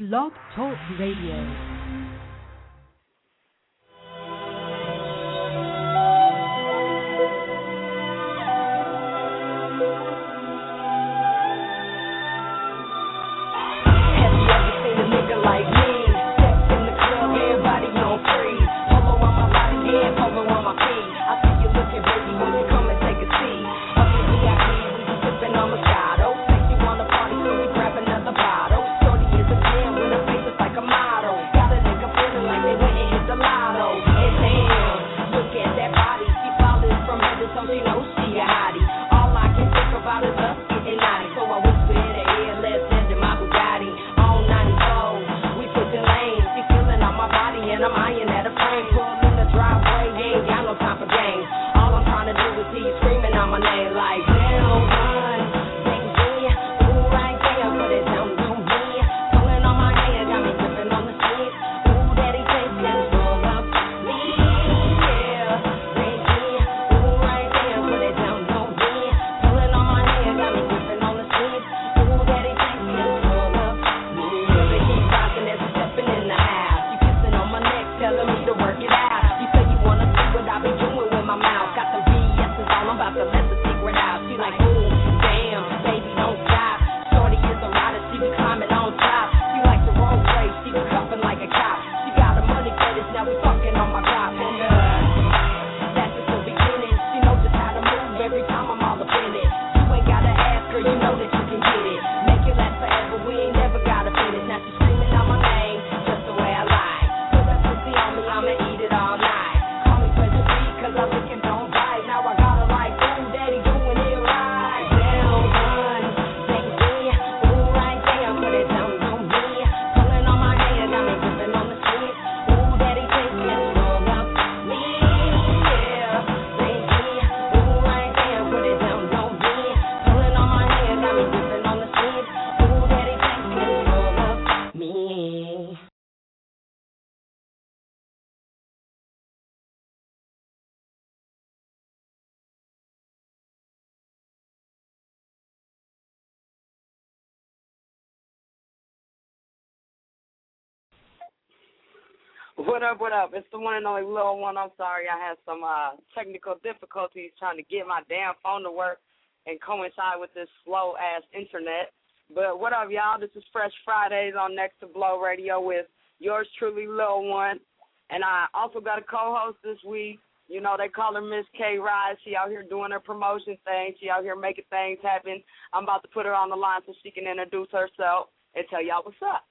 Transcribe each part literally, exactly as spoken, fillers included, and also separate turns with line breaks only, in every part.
Blog Talk Radio.
What up, what up? It's the one and only Lil One. I'm sorry I had some uh, technical difficulties trying to get my damn phone to work and coincide with this slow-ass internet. But what up, y'all? This is Fresh Fridays on Next to Blow Radio with yours truly, Lil One. And I also got a co-host this week. You know, they call her Miss K. Rise. She out here doing her promotion thing. She out here making things happen. I'm about to put her on the line so she can introduce herself and tell y'all what's up.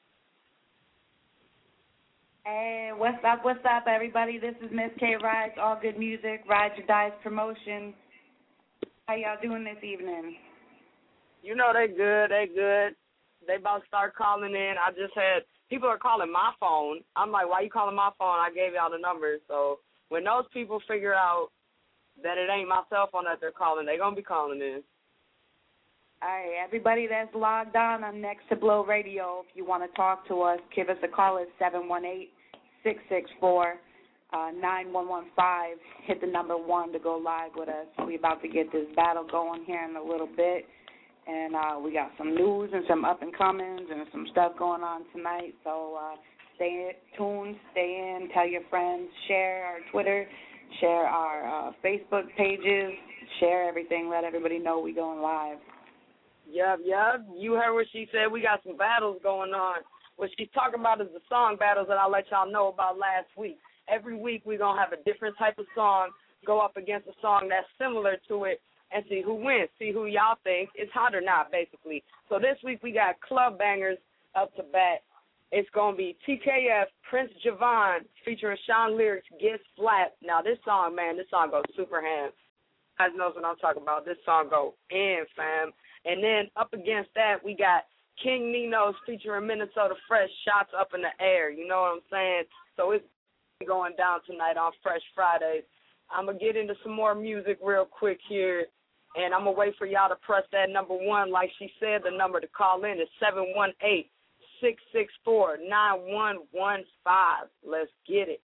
Hey, what's up, what's up, everybody? This is Miss K. Rides, All Good Music, Ride Your Dice Promotion. How y'all doing this evening?
You know they good, they good. They about to start calling in. I just had, people are calling my phone. I'm like, why you calling my phone? I gave y'all the number. So when those people figure out that it ain't my cell phone that they're calling, they going to be calling in.
All right, everybody that's logged on on Next to Blow Radio, if you want to talk to us, give us a call at seven one eight, six six four, nine one one five. Hit the number one to go live with us. We're about to get this battle going here in a little bit. And uh, we got some news and some up-and-comings and some stuff going on tonight. So uh, stay tuned, stay in, tell your friends, share our Twitter, share our uh, Facebook pages, share everything, let everybody know we're going live.
Yep, yep. You heard what she said. We got some battles going on. What she's talking about is the song battles that I let y'all know about last week. Every week we're going to have a different type of song go up against a song that's similar to it and see who wins, see who y'all think is hot or not, basically. So this week we got club bangers up to bat. It's going to be T K F, Prince Javon, featuring Sean Lyrics, Get Flat. Now this song, man, this song goes super ham. You guys knows what I'm talking about. This song go in, fam. And then up against that, we got King Nino's featuring Minnesota Fresh, Shots Up in the Air. You know what I'm saying? So it's going down tonight on Fresh Fridays. I'm going to get into some more music real quick here, and I'm going to wait for y'all to press that number one. Like she said, the number to call in is seven one eight, six six four, nine one one five. Let's get it.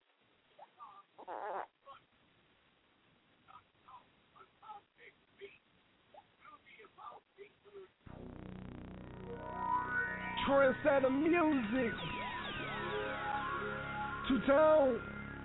Trendsetter music. Two-tone.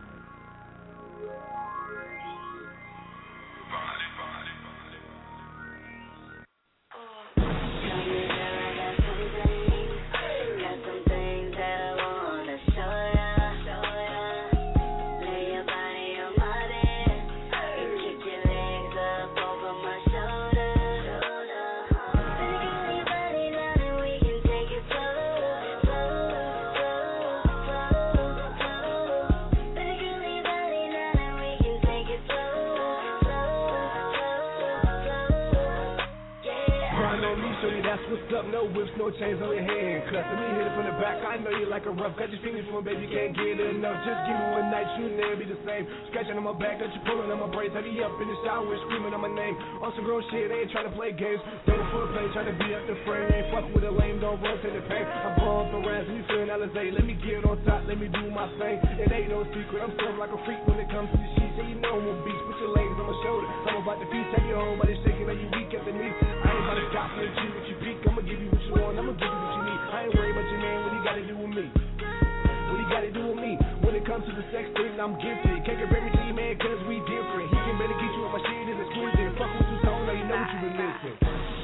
What's up? No whips, no chains on your hand. Cuss. Let me hit it from the back. I know you like a rough. Got your fingers for baby, can't get enough. Just give me one night, you never be the same. Scratching on my back, got you pulling on my braids. Have you up in the shower, screaming on my name. On some grown shit, ain't trying to play games. Ready for a play, trying to be up the frame. Ain't fuck with a lame, don't run to the pain. I'm blowing up around, so you feeling Alizé. Let me get on top, let me do my thing. It ain't no secret, I'm still like a freak when it comes to the sheets. And you know I'm a beast, put your legs on my shoulder. I'm about to feast, take you home, but it's shaking, now you weak at the knees. I ain't about to stop and you what you peak. I'ma give you what you want, I'ma give you what you need. I ain't worried about your man, what he gotta do with me? What he gotta do with me? When it comes to the sex thing, I'm gifted. Can't compare me to you, man, cause we different. He can better get you on my shit is exquisite. Fuck with you, tone, now you know what you been missing.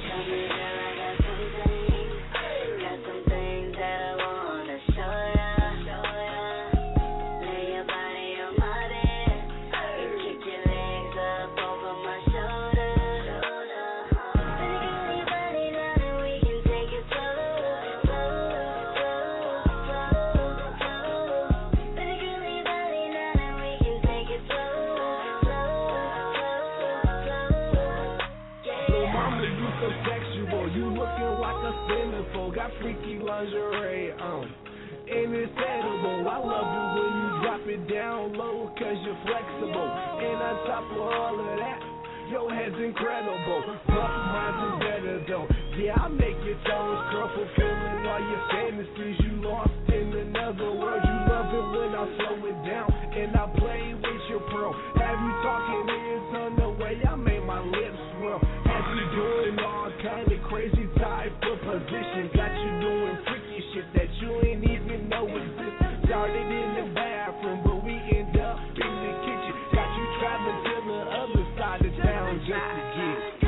Got freaky lingerie on, and it's edible. I love it when you drop it down low, cause you're flexible. And on top of all of that, your head's incredible. Rough minds is better though. Yeah, I make your toes curl, fulfilling all your fantasies. You lost in another world. You love it when I slow it down, and I play with your pearl. Have you talking ears on the way? I made my lips swirl. Have you doing all kind of crazy type of position? Got you doing freaky shit that you ain't even know exists. Started in the bathroom, but we end up in the kitchen. Got you traveling to the other side of town just to get it.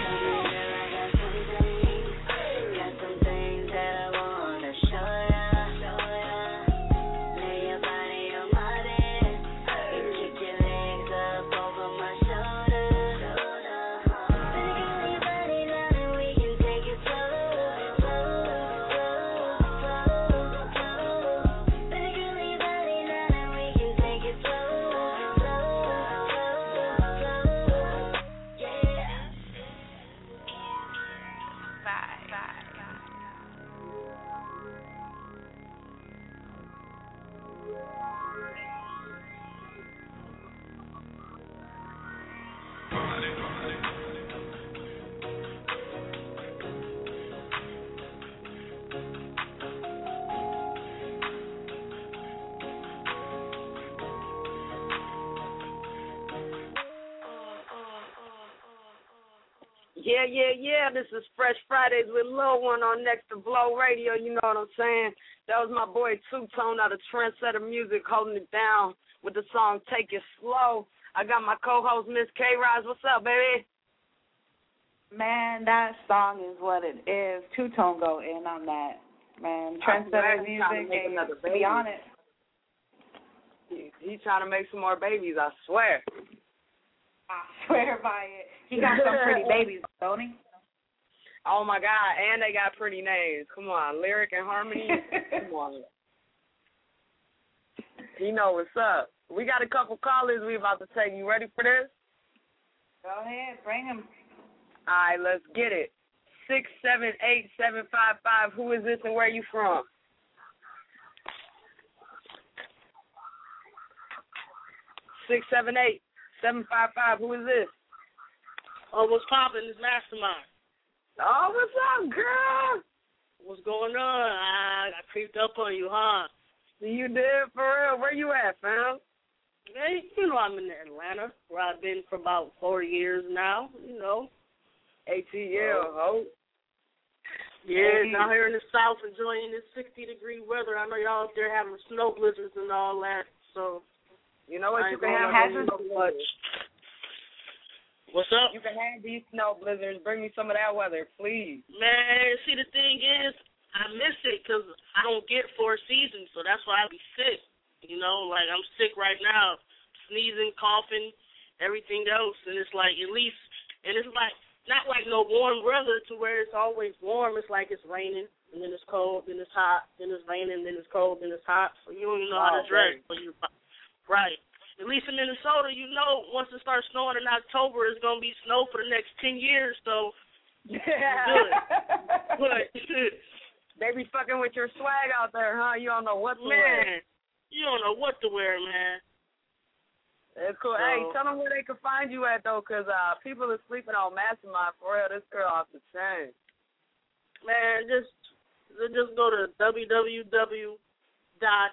Yeah, yeah, yeah. This is Fresh Fridays with Lil One on Next to Blow Radio. You know what I'm saying? That was my boy Two-Tone out of Trendsetter Music holding it down with the song Take It Slow. I got my co-host, Miss K-Rise. What's up, baby?
Man, that song is what it is. Two-Tone go in on that. Man, Trendsetter Music, hey, to be honest.
He, he's trying to make some more babies, I swear.
I swear by it. He got some pretty babies, don't he?
Oh, my God. And they got pretty names. Come on. Lyric and Harmony. Come on. You know what's up. We got a couple callers we about to take. You ready for this?
Go ahead. Bring them.
All right, let's get it. six seven eight, seven five five. Who is this and where are you from? six seven eight, seven five five. Who is this?
Oh, what's poppin'? It's Mastermind.
Oh, what's up, girl?
What's going on? I, I creeped up on you, huh?
You did? For real? Where you at, fam?
Hey, you know I'm in Atlanta, where I've been for about four years now, you know.
A T L, ho.
Yeah, down here in the South enjoying this sixty-degree weather. I know y'all out there having snow blizzards and all that, so.
You know what?
I
You can have
hazards.
snow blizzards.
What's up?
You can have these snow blizzards. Bring me some of that weather, please.
Man, see, the thing is, I miss it because I don't get four seasons, so that's why I be sick. You know, like I'm sick right now, sneezing, coughing, everything else, and it's like at least, and it's like not like no warm weather to where it's always warm. It's like it's raining, and then it's cold, then it's hot, then it's raining, then it's cold, then it's hot. So you don't even know how to dress. So you, right. At least in Minnesota, you know, once it starts snowing in October, it's gonna be snow for the next ten years. So
yeah.
good. But
they be fucking with your swag out there, huh? You don't know what to
man,
wear.
you don't know what to wear, man.
It's cool. So, hey, tell them where they can find you at, though, because uh, people are sleeping on Mastermind. For real, this girl off the chain.
Man, just just go to w w w dot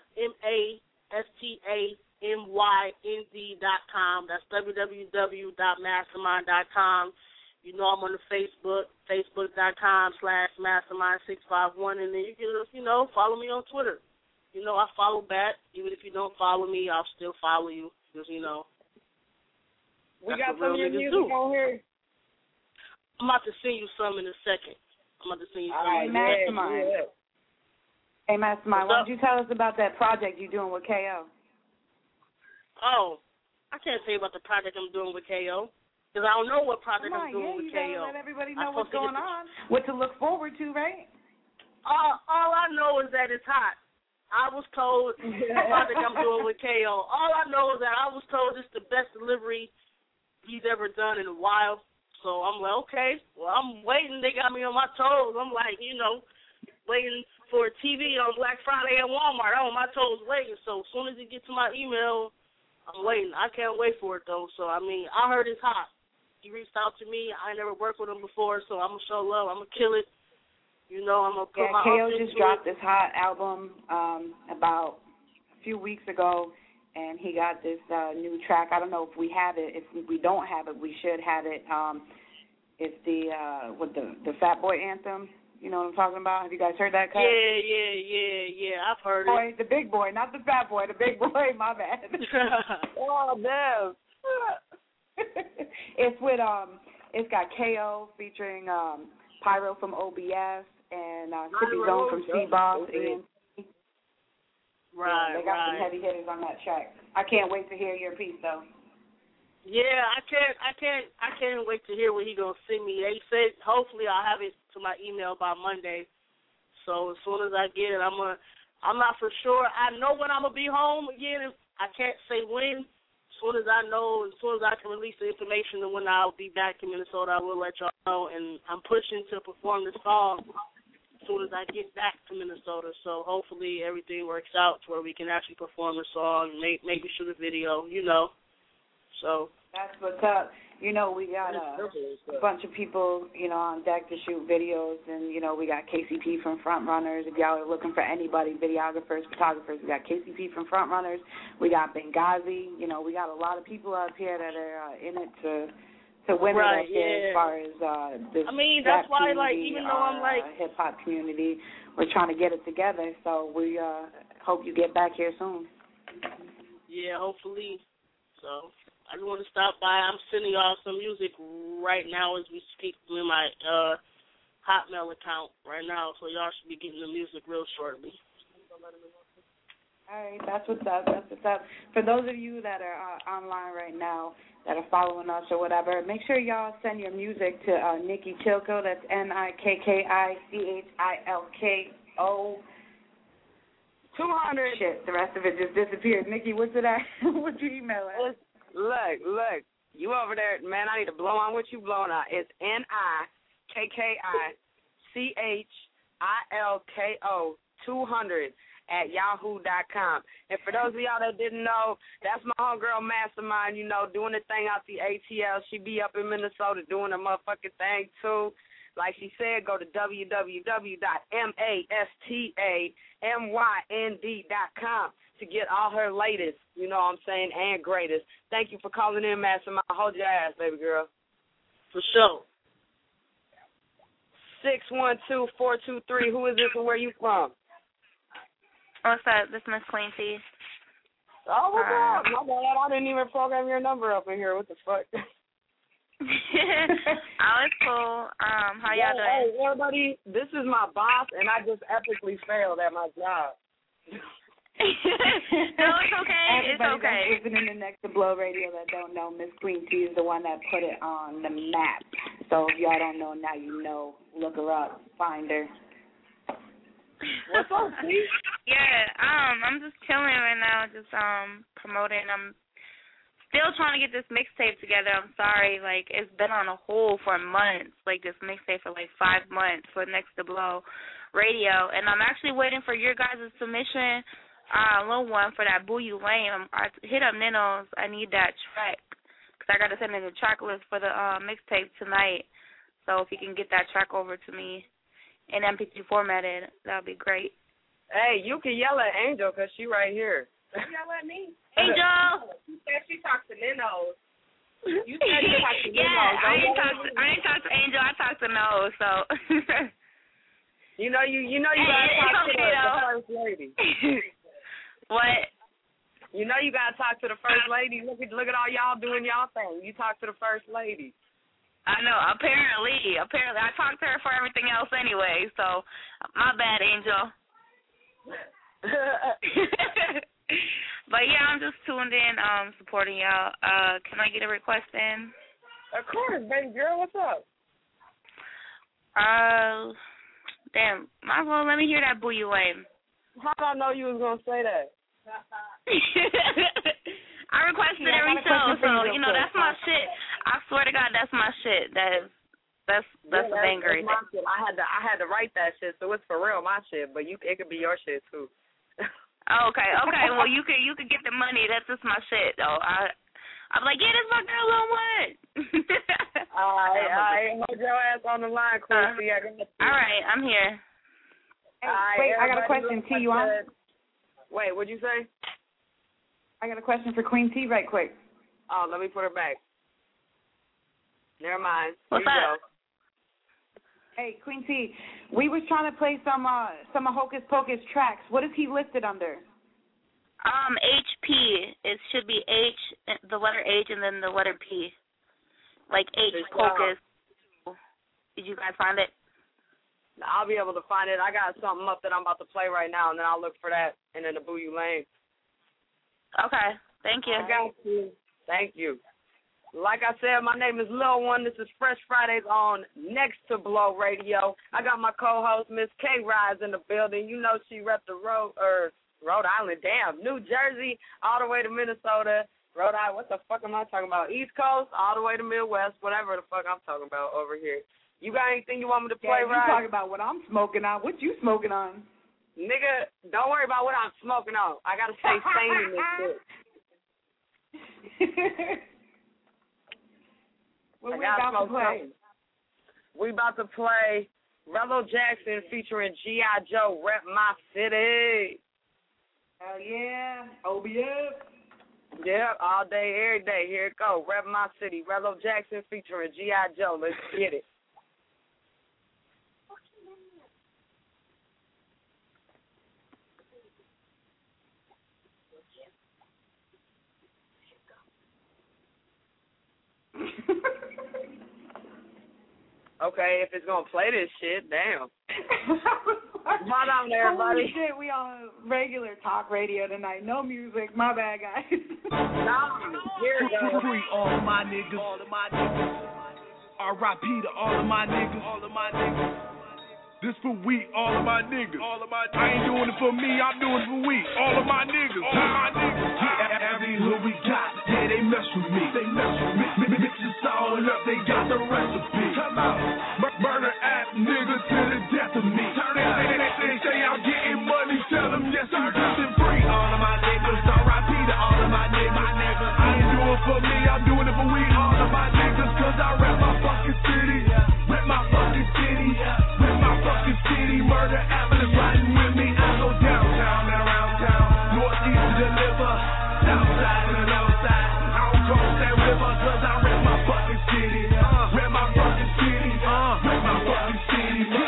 mastermynd dot com. That's w w w dot mastermind dot com. You know I'm on the Facebook, facebook dot com slash mastermind six five one, and then you can just, you know, follow me on Twitter. You know, I follow back. Even if you don't follow me, I'll still follow you. Because, you know,
we got some of your music on here.
I'm about to send you some in a second. I'm about to send you some.
All right, Mastermind. Yeah. Hey, Mastermind, why don't you tell us about that project you're doing with K O?
Oh, I can't say about the project I'm doing with K O because I don't know what project
Come on,
I'm doing
yeah,
with
you
K O.
Let everybody know what's going on, what to look forward to, right?
All, all I know is that it's hot. I was told the project I'm doing with K O. All I know is that I was told it's the best delivery he's ever done in a while. So I'm like, okay, well, I'm waiting. They got me on my toes. I'm like, you know, waiting for a T V on Black Friday at Walmart. I'm on my toes waiting. So as soon as it gets to my email, I'm waiting. I can't wait for it, though. So, I mean, I heard it's hot. He reached out to me. I ain't never worked with him before, so I'm going to show love. I'm going to kill it. You know, I'm going to put
yeah,
my
K O
all into
just dropped
it.
this hot album um, about a few weeks ago, and he got this uh, new track. I don't know if we have it. If we don't have it, we should have it. Um, it's the uh, with the the Fat Boy anthem. You know what I'm talking about? Have you guys heard that cut?
Yeah, yeah, yeah, yeah. I've heard
boy,
it.
The big boy, not the fat boy. The big boy. My bad.
Oh damn.
It's with um. It's got K O featuring um Pyro from O B S and uh, Sippy Zone from C-Boss. And
right,
yeah, they got
right.
some heavy hitters on that track. I can't wait to hear your piece though.
Yeah, I can't, I can't, I can't wait to hear what he gonna send me. They said hopefully I'll have it to my email by Monday. So as soon as I get it, I'm gonna. I'm not for sure. I know when I'm gonna be home again. I can't say when. As soon as I know, as soon as I can release the information and when I'll be back in Minnesota, I will let y'all know. And I'm pushing to perform the song as soon as I get back to Minnesota. So hopefully everything works out to where we can actually perform the song, make, maybe shoot a video, you know. So
that's what's up. You know, we got uh, a bunch of people, you know, on deck to shoot videos, and, you know, we got K C P from Front Runners. If y'all are looking for anybody, videographers, photographers, we got K C P from Front Runners. We got Benghazi. You know, we got a lot of people out here that are uh, in it to to win
right,
it up there
yeah.
as far as uh, this
I mean, that's why, like,
even
though I'm like
uh, hip hop community, we're trying to get it together. So we uh, hope you get back here soon.
Yeah, hopefully. So I just want to stop by. I'm sending y'all some music right now as we speak in my uh, Hotmail account right now, so y'all should be getting the music real shortly.
All right, that's what's up. That's what's up. For those of you that are uh, online right now that are following us or whatever, make sure y'all send your music to uh, Nikki Chilko. That's N I K K I C H I L K O.
two hundred.
Shit, the rest of it just disappeared. Nikki, what's it at? What's your email at?
Look, look, you over there, man, I need to blow on what you blowing on. It's N I K K I C H I L K O two hundred at yahoo dot com. And for those of y'all that didn't know, that's my homegirl Mastermind, you know, doing the thing out the A T L. She be up in Minnesota doing a motherfucking thing, too. Like she said, go to w w w dot mastermynd dot com to get all her latest, you know what I'm saying, and greatest. Thank you for calling in, Mastermind. Hold your ass, baby girl.
For sure.
six one two, four two three. Who is this and where you from?
What's up? This is Miss Queen T.
Oh, what's
uh,
up? My bad. I didn't even program your number up in here. What the fuck?
Oh, it's cool. Um, how y'all doing?
Hey, everybody, this is my boss, and I just epically failed at my job.
No, it's okay. It's
Everybody
okay.
that's listening to Next to Blow Radio that don't know, Miss Queen T is the one that put it on the map. So if y'all don't know, now you know. Look her up. Find her.
What's up, T?
Yeah, um, I'm just chilling right now, just um promoting. I'm still trying to get this mixtape together. I'm sorry, like it's been on a hold for months, like this mixtape for like five months for Next to Blow Radio, and I'm actually waiting for your guys' submission, uh, little one for that Boo You Lame. I hit up Ninos. I need that track because I got to send in the track list for the uh, mixtape tonight. So if you can get that track over to me in M P three formatted, that would be great.
Hey, you can yell at Angel because she right here.
Yell at me.
Angel!
You said she talked to Ninos. You said you talked to Ninos.
Yeah, I ain't talked to, I ain't talked to Angel. I talked to No, so.
You know you you know you
Hey,
gotta
it's
talk to
okay,
the, the
though.
first lady.
What?
You know you gotta talk to the first lady. Look at look at all y'all doing y'all thing. You talk to the first lady.
I know. Apparently, apparently, I talked to her for everything else anyway. So, my bad, Angel. But yeah, I'm just tuned in, um, supporting y'all. Uh, can I get a request in?
Of course, baby girl. What's up?
Uh, damn. Might as well let me hear that Boo You Lame.
How did I know you was gonna say that?
I requested
Yeah, I
every
got a
show,
question for
so
you real
you know
quick.
that's my shit. I swear to God, that's my shit. That is, that's that's
Yeah,
a banger.
that's my shit. I had to I had to write that shit, so it's for real my shit. But you it could be your shit too.
Oh, okay, okay. Well, you could you could get the money. That's just my shit, though. I I'm like, yeah, this my girl on what?
All right, all right. Hold your ass on the line, Quincy. I got you.
All right, I'm here.
Hey,
All right,
wait, I got a
everybody
question.
look
T, you on?
at- Wait, what'd you say?
I got a question for Queen T right quick.
Oh, let me put her back. Never mind.
What's
Here you
up?
go.
Hey, Queen T, we was trying to play some uh some Hocus Pocus tracks. What is he listed under?
Um, H P. It should be H, the letter H, and then the letter P. Like H
Good
Pocus. Did you guys find it?
I'll be able to find it. I got something up that I'm about to play right now, and then I'll look for that, and then the Boo You Lame.
Okay. Thank you.
I got you. Thank you. Like I said, my name is Lil One. This is Fresh Fridays on Next to Blow Radio. I got my co-host, Miss K Rise, in the building. You know she rep the road, or Rhode Island, damn, New Jersey, all the way to Minnesota. Rhode Island, what the fuck am I talking about? East Coast, all the way to Midwest, whatever the fuck I'm talking about over here. You got anything you want me to play,
yeah, you
Rise?
talking about what I'm smoking on. What you smoking on?
Nigga, don't worry about what I'm smoking on. I got to stay sane in this shit.
What
I
we
gotta
about to
smoke
play?
something. We about to play Rello Jackson featuring G I. Joe, Rep My City.
Hell yeah. O B F.
Yeah, all day, every day. Here it go. Rep My City. Rello Jackson featuring G I. Joe. Let's get it. Okay, if it's gonna play this shit, damn. Hold on, everybody.
Holy shit, we on regular talk radio tonight. No music. My bad, guys.
Nah, here it goes.
Free all of my niggas. All of my niggas. R I P to all of my niggas. All of my niggas. This for we, all of my niggas. All of my niggas. I ain't doing it for me, I'm doing it for we. All of my niggas. All of my niggas. Yeah, every hood we got, yeah, they mess with me. They mess with me. Mix, mix this all up, they got the recipe. Come out. Mur- murder ass niggas to the death of me. Turn it, they, they, they say I'm getting money, tell them yes, I'm getting free. All of my niggas, R I P to all of my niggas. My niggas. I ain't doing it for me, I'm doing it for we. All of my niggas, cause I rap my fucking city. Rap my fucking city. Rap my fucking city. Murder ambulance riding with me. I go downtown and around town. Northeast to deliver. Southside to the north side. I don't cross that river cause I rap my fucking city. Rap my fucking city. Rap my fucking city.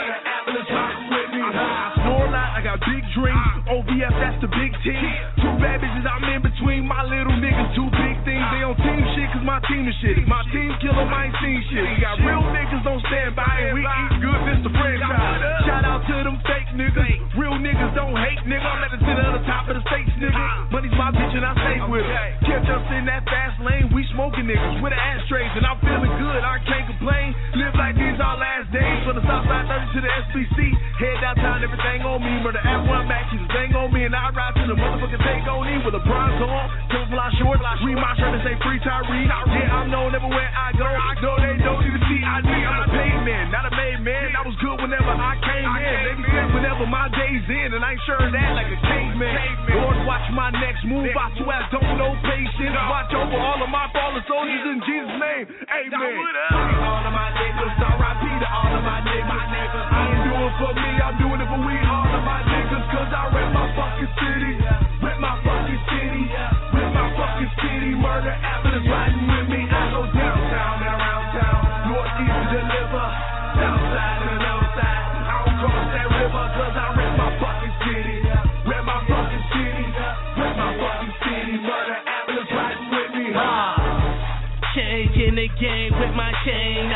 O B F, that's the big team. Two bad bitches, I'm in between my little niggas. Two big things, they on team shit, cause my team is shit. My team kill 'em, I ain't seen shit. We got real niggas on standby, and we eat good, this the franchise. Shout out to them fake niggas. Real niggas don't hate, nigga. I'm at the center of the top of the states, nigga. Money's my bitch and I stay with her. Catch us in that fast lane, we smoking niggas with the ashtrays, and I'm feeling good, I can't complain. Live like these our last days, from the Southside thirty to the S B C. Head downtown, everything on me. Murder at one match, the thing on me, and I ride to the motherfucking take on E with a bronze on, double fly short, read my shirt and say free Tyree. Yeah, I'm known everywhere I go. I know they don't even see I need. I'm a paid man, not a made man. I was good whenever I came in. They be sick whenever my day's in, and I ain't sure of that like a caveman. Lord, watch my next move. I swear I don't know patience. Watch over all of my fallen soldiers in Jesus' name. Amen. All of my niggas, R I P to all of my niggas. I ain't doing for me, I'm doing it for we. All of my niggas, cause I rep my fucking city. Rep my fucking city. Rep my fucking city. Murder apples riding with me. I go downtown and around town. Northeast to deliver. Southside to the north side. I don't cross that river cause I rep my fucking city. Rep my fucking city. Rep my fucking city. Murder apples riding with me. Ha!
Change in the game with my chain.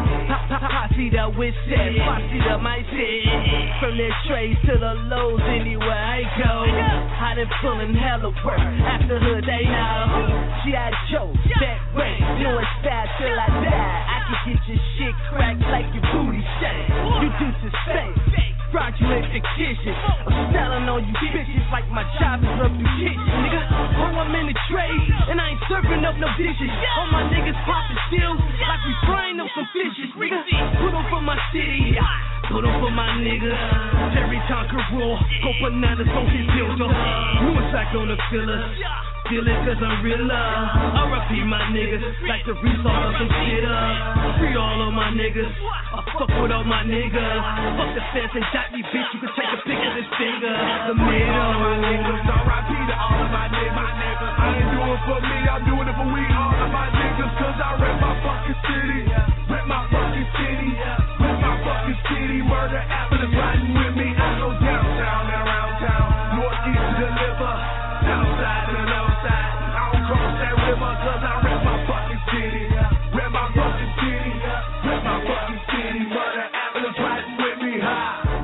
Posse the with set, posse the my set. From the trays to the lows, anywhere I go. I done pulling hella work. After hood, they know. G I Joe, back way, doing style till I die. I can get your shit cracked like your booty shake. You do to space. Fraudulent fictitious. I'm styling on you bitches like my job is up through kitchen, nigga. Oh, I'm in the trade, and I ain't serving up no dishes. All my niggas popping stills like we frying up some fishes, nigga. Put on for my city, put on for my niggas. Terry Tonka raw, go bananas on his dildo. New attack on the fillers. Feel it cause I'm real love. R I P my niggas, like the result of some shit up. Free all of my niggas, I fuck with all my niggas. Fuck the fence and dot me, bitch, you can take a pic of this finger. The middle.
My niggas, R I P to all of my niggas. I ain't doing for me, I'm doing it for we. All of my niggas, cause I rep my fucking city. Rep my fucking city. Rep my fucking city. Murder apples riding with me. I go downtown and around town. Northeast to deliver. Southside to the north side. I don't cross that river cause I rep my fucking city. Rep my fucking city. Rep my fucking city. Murder apples riding with me. Ha!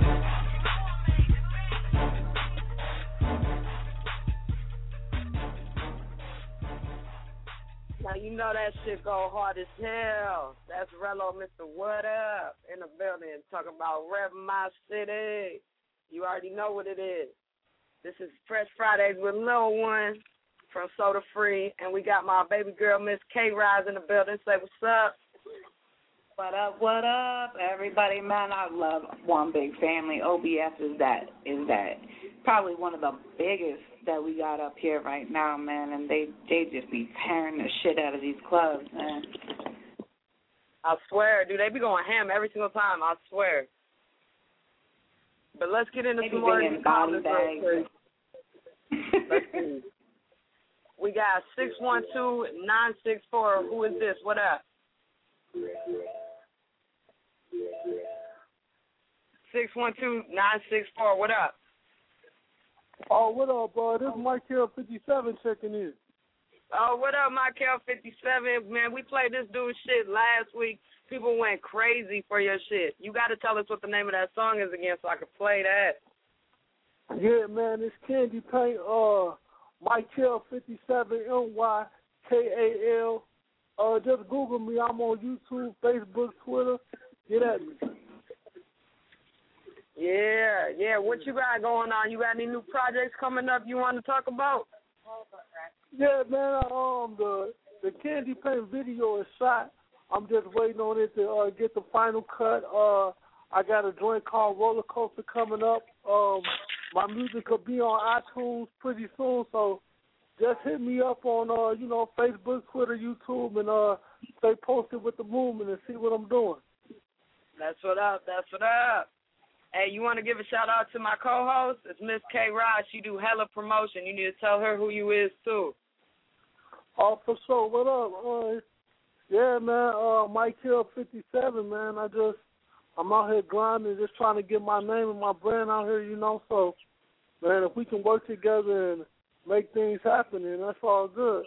Now you know that shit go hard as hell. That's Rello, Mister What Up, in the building, talking about rep my city. You already know what it is. This is Fresh Fridays with Lil One from Soda Free, and we got my baby girl, Miss K Rise, in the building. Say what's up.
What up, what up, everybody, man? I love One Big Family. O B F is that, is that probably one of the biggest that we got up here right now, man, and they, they just be tearing the shit out of these clubs, man.
I swear, dude, they be going ham every single time, I swear. But let's get into
Maybe
some more
big body bags.
Let's see. We got six one two nine six four. Who is this? What up? six one two nine six four. What up?
Oh, what up, uh, this is Michael fifty-seven checking in.
Oh, what up, Michael fifty-seven? Man, we played this dude's shit last week. People went crazy for your shit. You got to tell us what the name of that song is again so I can play that.
Yeah, man, it's Candy Paint, uh, Michael fifty-seven, M Y K A L. Uh, just Google me. I'm on YouTube, Facebook, Twitter. Get at me.
Yeah, yeah. What you got going on? You got any new projects coming up you want to talk about?
Yeah, man, um, the, the Candy Paint video is shot. I'm just waiting on it to uh, get the final cut. Uh, I got a joint called Roller Coaster coming up. Um, my music will be on iTunes pretty soon, so just hit me up on, uh, you know, Facebook, Twitter, YouTube, and uh, stay posted with the movement and see what I'm doing.
That's what up. That's what up. Hey, you want to give a shout-out to my co-host? It's Miss K. Rod. She do hella promotion. You need to tell her who you is, too.
Oh, for sure. What up? Uh, yeah, man, uh, Mike Hill fifty-seven, man. I just, I'm out here grinding, just trying to get my name and my brand out here, you know, so man, if we can work together and make things happen, then that's all good.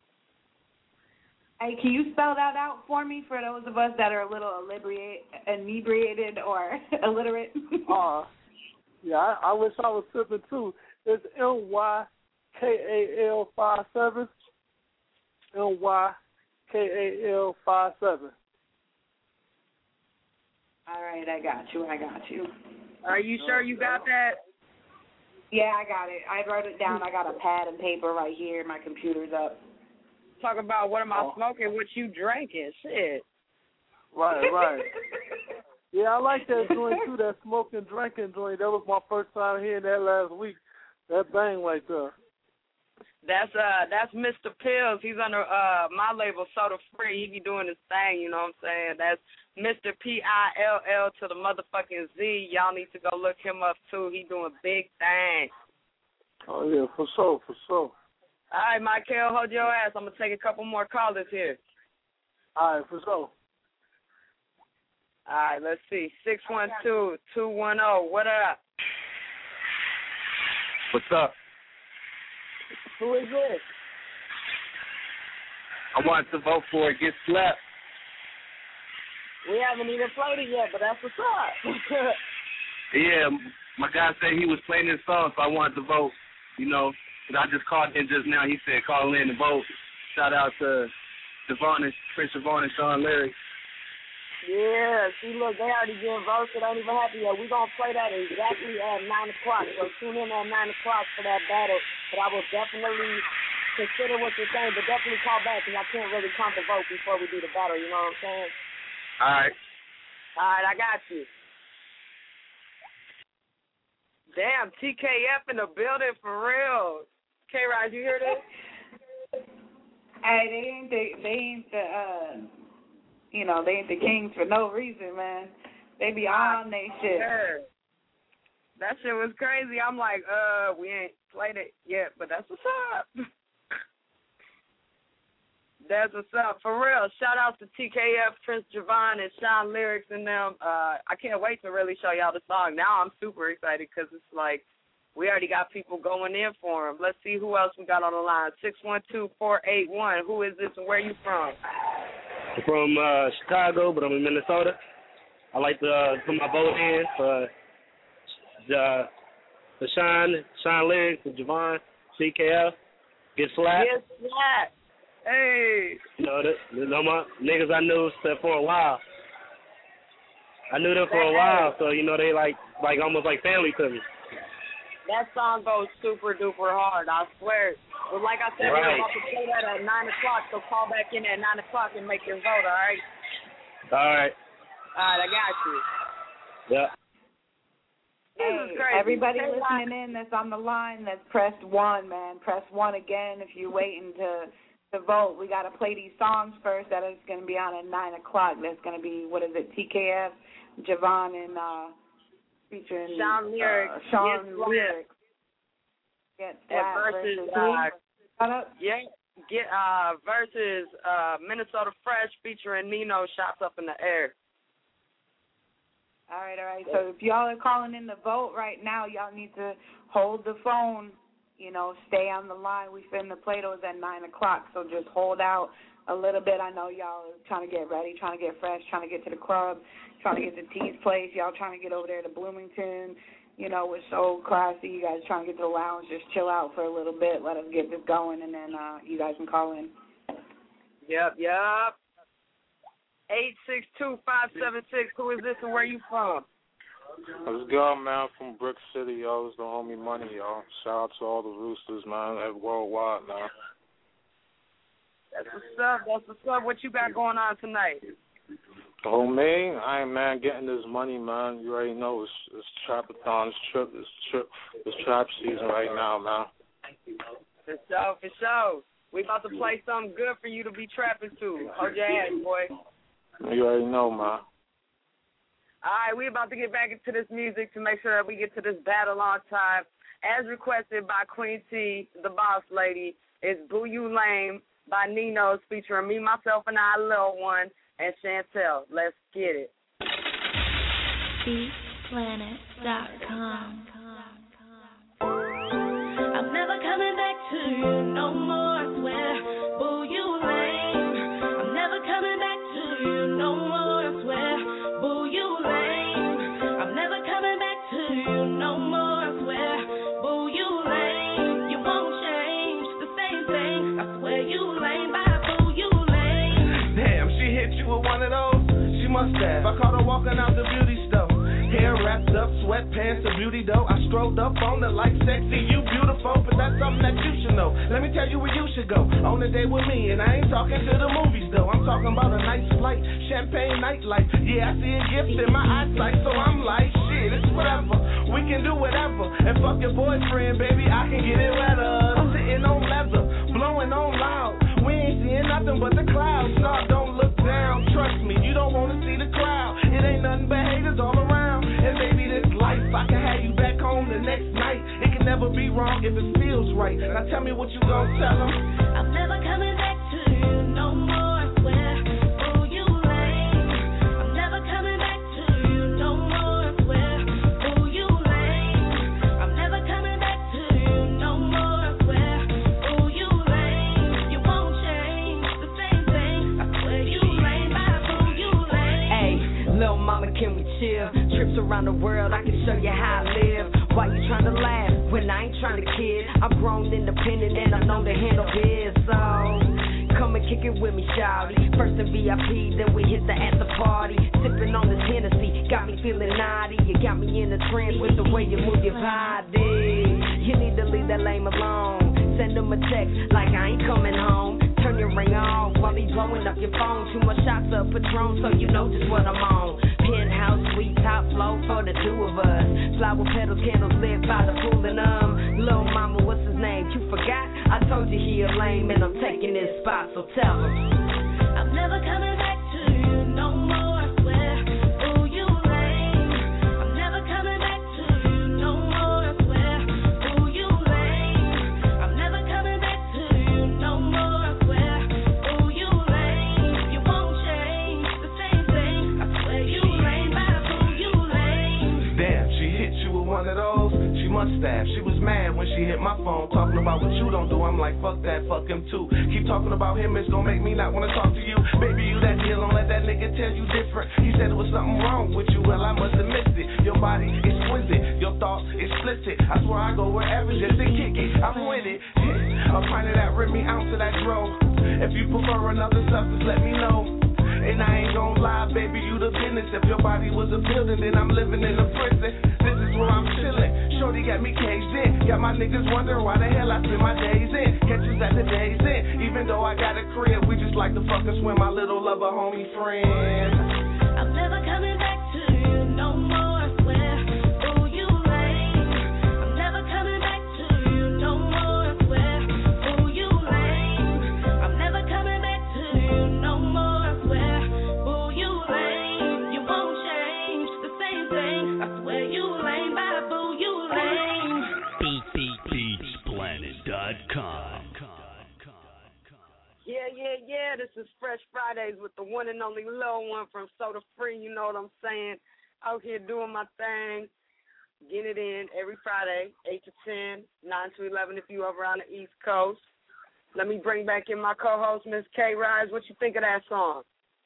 Hey, can you spell that out for me for those of us that are a little inebriated or illiterate?
uh, yeah, I, I wish I was sipping too. It's M Y K A L five seven. M Y K A L five seven.
All right, I got you. I got you.
Are you sure you got that?
Yeah, I got it. I wrote it down. I got a pad and paper right here. My computer's up.
Talk about what am I
oh.
smoking, what you drinking, shit.
Right, right. Yeah, I like that joint too, that smoking, drinking joint. That was my first time hearing that last week. That bang right there.
That's uh that's Mister Pills. He's under uh my label Soda Free. He be doing his thing, you know what I'm saying? That's Mister P I L L to the motherfucking Z. Y'all need to go look him up too. He doing big things.
Oh yeah, for sure, for sure.
All right, Michael, hold your ass. I'm gonna take a couple more callers here.
All right, for sure.
All right, let's see. six one two, two one zero. What up?
What's up?
Who is this?
I want to vote for it. Get slapped.
We haven't even played it yet, but that's what's up.
Yeah, my guy said he was playing this song, so I wanted to vote. You know, and I just called in just now. He said call in and vote. Shout out to Devon and Prince Devon and Sean Lyrics.
Yeah, see, look, they already getting votes. It ain't even happy yet. We're going to play that exactly at nine o'clock. So tune in at nine o'clock for that battle. But I will definitely consider what you're saying, but definitely call back, and I can't really count the vote before we do the battle. You know what I'm saying?
All right.
All right, I got you. Damn, T K F in the building for real. K-Rod, you hear this?
Hey, they ain't the, they ain't the, uh, you know, they ain't the kings for no reason, man. They be on they shit.
Yeah. That shit was crazy. I'm like, uh, we ain't played it yet, but that's what's up. That's what's up. For real, shout out to T K F, Prince Javon, and Sean Lyrics and them. Uh, I can't wait to really show y'all the song. Now I'm super excited because it's like we already got people going in for them. Let's see who else we got on the line. six one two, four eight one. Who is this and where you from?
I'm from uh, Chicago, but I'm in Minnesota. I like to uh, put my vote in for uh, for Sean, Sean Lyrics, and Javon, C K F. Get slapped.
Get slapped. Hey.
You know, the, the, my niggas I knew for a while. I knew them for a while, so, you know, they like, like almost like family to me.
That song goes super duper hard, I swear. But like I said,
right.
We're about to play that at nine o'clock, so call back in at nine o'clock and make your vote, all right?
All right.
All right, I got you.
Yeah.
Hey, everybody listening in that's on the line that's pressed one, man. Press one again if you're waiting to, to vote. We got to play these songs first. That is going to be on at nine o'clock. That's going to be, what is it, T K F, Javon, and uh, featuring
Sean Lyrics.
Uh, Sean Lyrics. Get
and versus, uh, yeah, get uh, versus uh, Minnesota Fresh featuring Nino, Shots Up in the Air.
All right, all right. So if y'all are calling in the vote right now, y'all need to hold the phone, you know, stay on the line. We finna play those at nine o'clock, so just hold out a little bit. I know y'all are trying to get ready, trying to get fresh, trying to get to the club, trying to get to T's place. Y'all trying to get over there to Bloomington. You know, we're so classy. You guys trying to get to the lounge, just chill out for a little bit. Let us get this going, and then uh, you guys can call in.
Yep, yep. eight six two, five seven six. Who is this and where you from?
Let's go, man. From Brick City, y'all. It's the homie Money, y'all. Shout out to all the roosters, man. At worldwide, man.
That's what's up. That's what's up. What you got going on tonight?
Oh, me? I ain't, man, getting this money, man. You already know it's, it's Trapathon. It's trip. It's trip. It's trap season right now, man.
For sure, for sure. We about to play something good for you to be trapping to. Hold your ass, boy.
You already know, man.
All right, we about to get back into this music to make sure that we get to this battle on time. As requested by Queen T, the boss lady, it's Boo You Lame by Nino's featuring me, myself, and I, Lil One, and Chantel. Let's get it.
beat planet dot com
must have. I caught her walking out the beauty store. Hair wrapped up, sweatpants, a beauty dough. I strolled up on her like sexy, you beautiful, but that's something that you should know. Let me tell you where you should go. On a date with me, and I ain't talking to the movies though. I'm talking about a nice flight, champagne nightlife. Yeah, I see a gift in my eyesight, so I'm like, shit, it's whatever. We can do whatever. And fuck your boyfriend, baby, I can get it wetter. Sitting on leather, blowing on loud. We ain't seeing nothing but the clouds. No, don't look down. Trust me, you don't wanna see the crowd. It ain't nothing but haters all around. And baby, this life, I can have you back home the next night. It can never be wrong if it feels right. Now tell me what you gon' tell them.
I'm never coming back to you no more, I swear. Oh, you lame. I'm never coming back to you no more, I swear. Oh, you lame. I'm never coming back to you no more, I swear. Oh, you lame. You won't change the same thing. I swear you lame, bye, oh, you lame.
Hey, little mama, can we chill? Trips around the world, I can show you how I live. Why you trying to laugh when I ain't trying to kid? I'm grown, independent, and I know to handle biz. So come and kick it with me, shawty. First in V I P, then we hit the after party. Sipping on this Hennessy, got me feeling naughty. You got me in a trance with the way you move your body. You need to leave that lame alone. Send him a text like I ain't coming home. Turn your ring on while he blowing up your phone. Too much shots of Patron, so you know just what I'm on. Penthouse suite, top flow for the two of us. Flower petals, candles lit by the pool and um. Lil' mama, what's his name? You forgot? I told you he a lame and I'm taking his spot, so tell him.
I'm never coming back to you no more, I swear. Oh, you lame. I'm never coming back to you no more, I swear. Oh, you lame. I'm never coming back to you no more, I swear. Oh, you lame. You won't change the same thing. I swear you lame, bye, oh, you lame.
Damn, she hit you with one of those. She must have. She was mad when she hit my phone, talking about what you don't do. I'm like, fuck that, fuck him too. Keep talking about him, it's gonna make me not wanna talk to you. Baby, you that deal, don't let that nigga tell you different. He said it was something wrong with you, well, I must have missed it. Your body exquisite, your thoughts explicit. I swear I go wherever just to kick it. I'm with it. A pint of that Remy, ounce of that dro. If you prefer another substance, let me know. And I ain't gon' lie, baby, you the business. If your body was a building, then I'm living in a prison. This is where I'm chillin'. Shorty got me caged in. Got my niggas wondering why the hell I spend my days in. Catch us at the days in. Even though I got a crib, we just like to fuck and swim, my little lover homie friend.
I'm never coming back to you no more, I swear. Oh, you lame. I'm never coming back to you no more, I swear. Oh, you lame. I'm never coming back to you no more, I swear. Oh, you lame. You won't change the same thing. I swear you lame, bye, boo, you lame.
beats planet dot com.
Yeah, yeah, yeah. This is Fresh Fridays with the one and only Lil One from Soda Free. You know what I'm saying? Out here doing my thing, getting it in every Friday, eight to ten, nine to eleven if you over on the East Coast. Let me bring back in my co-host, Miss K. Rise. What you think of that song?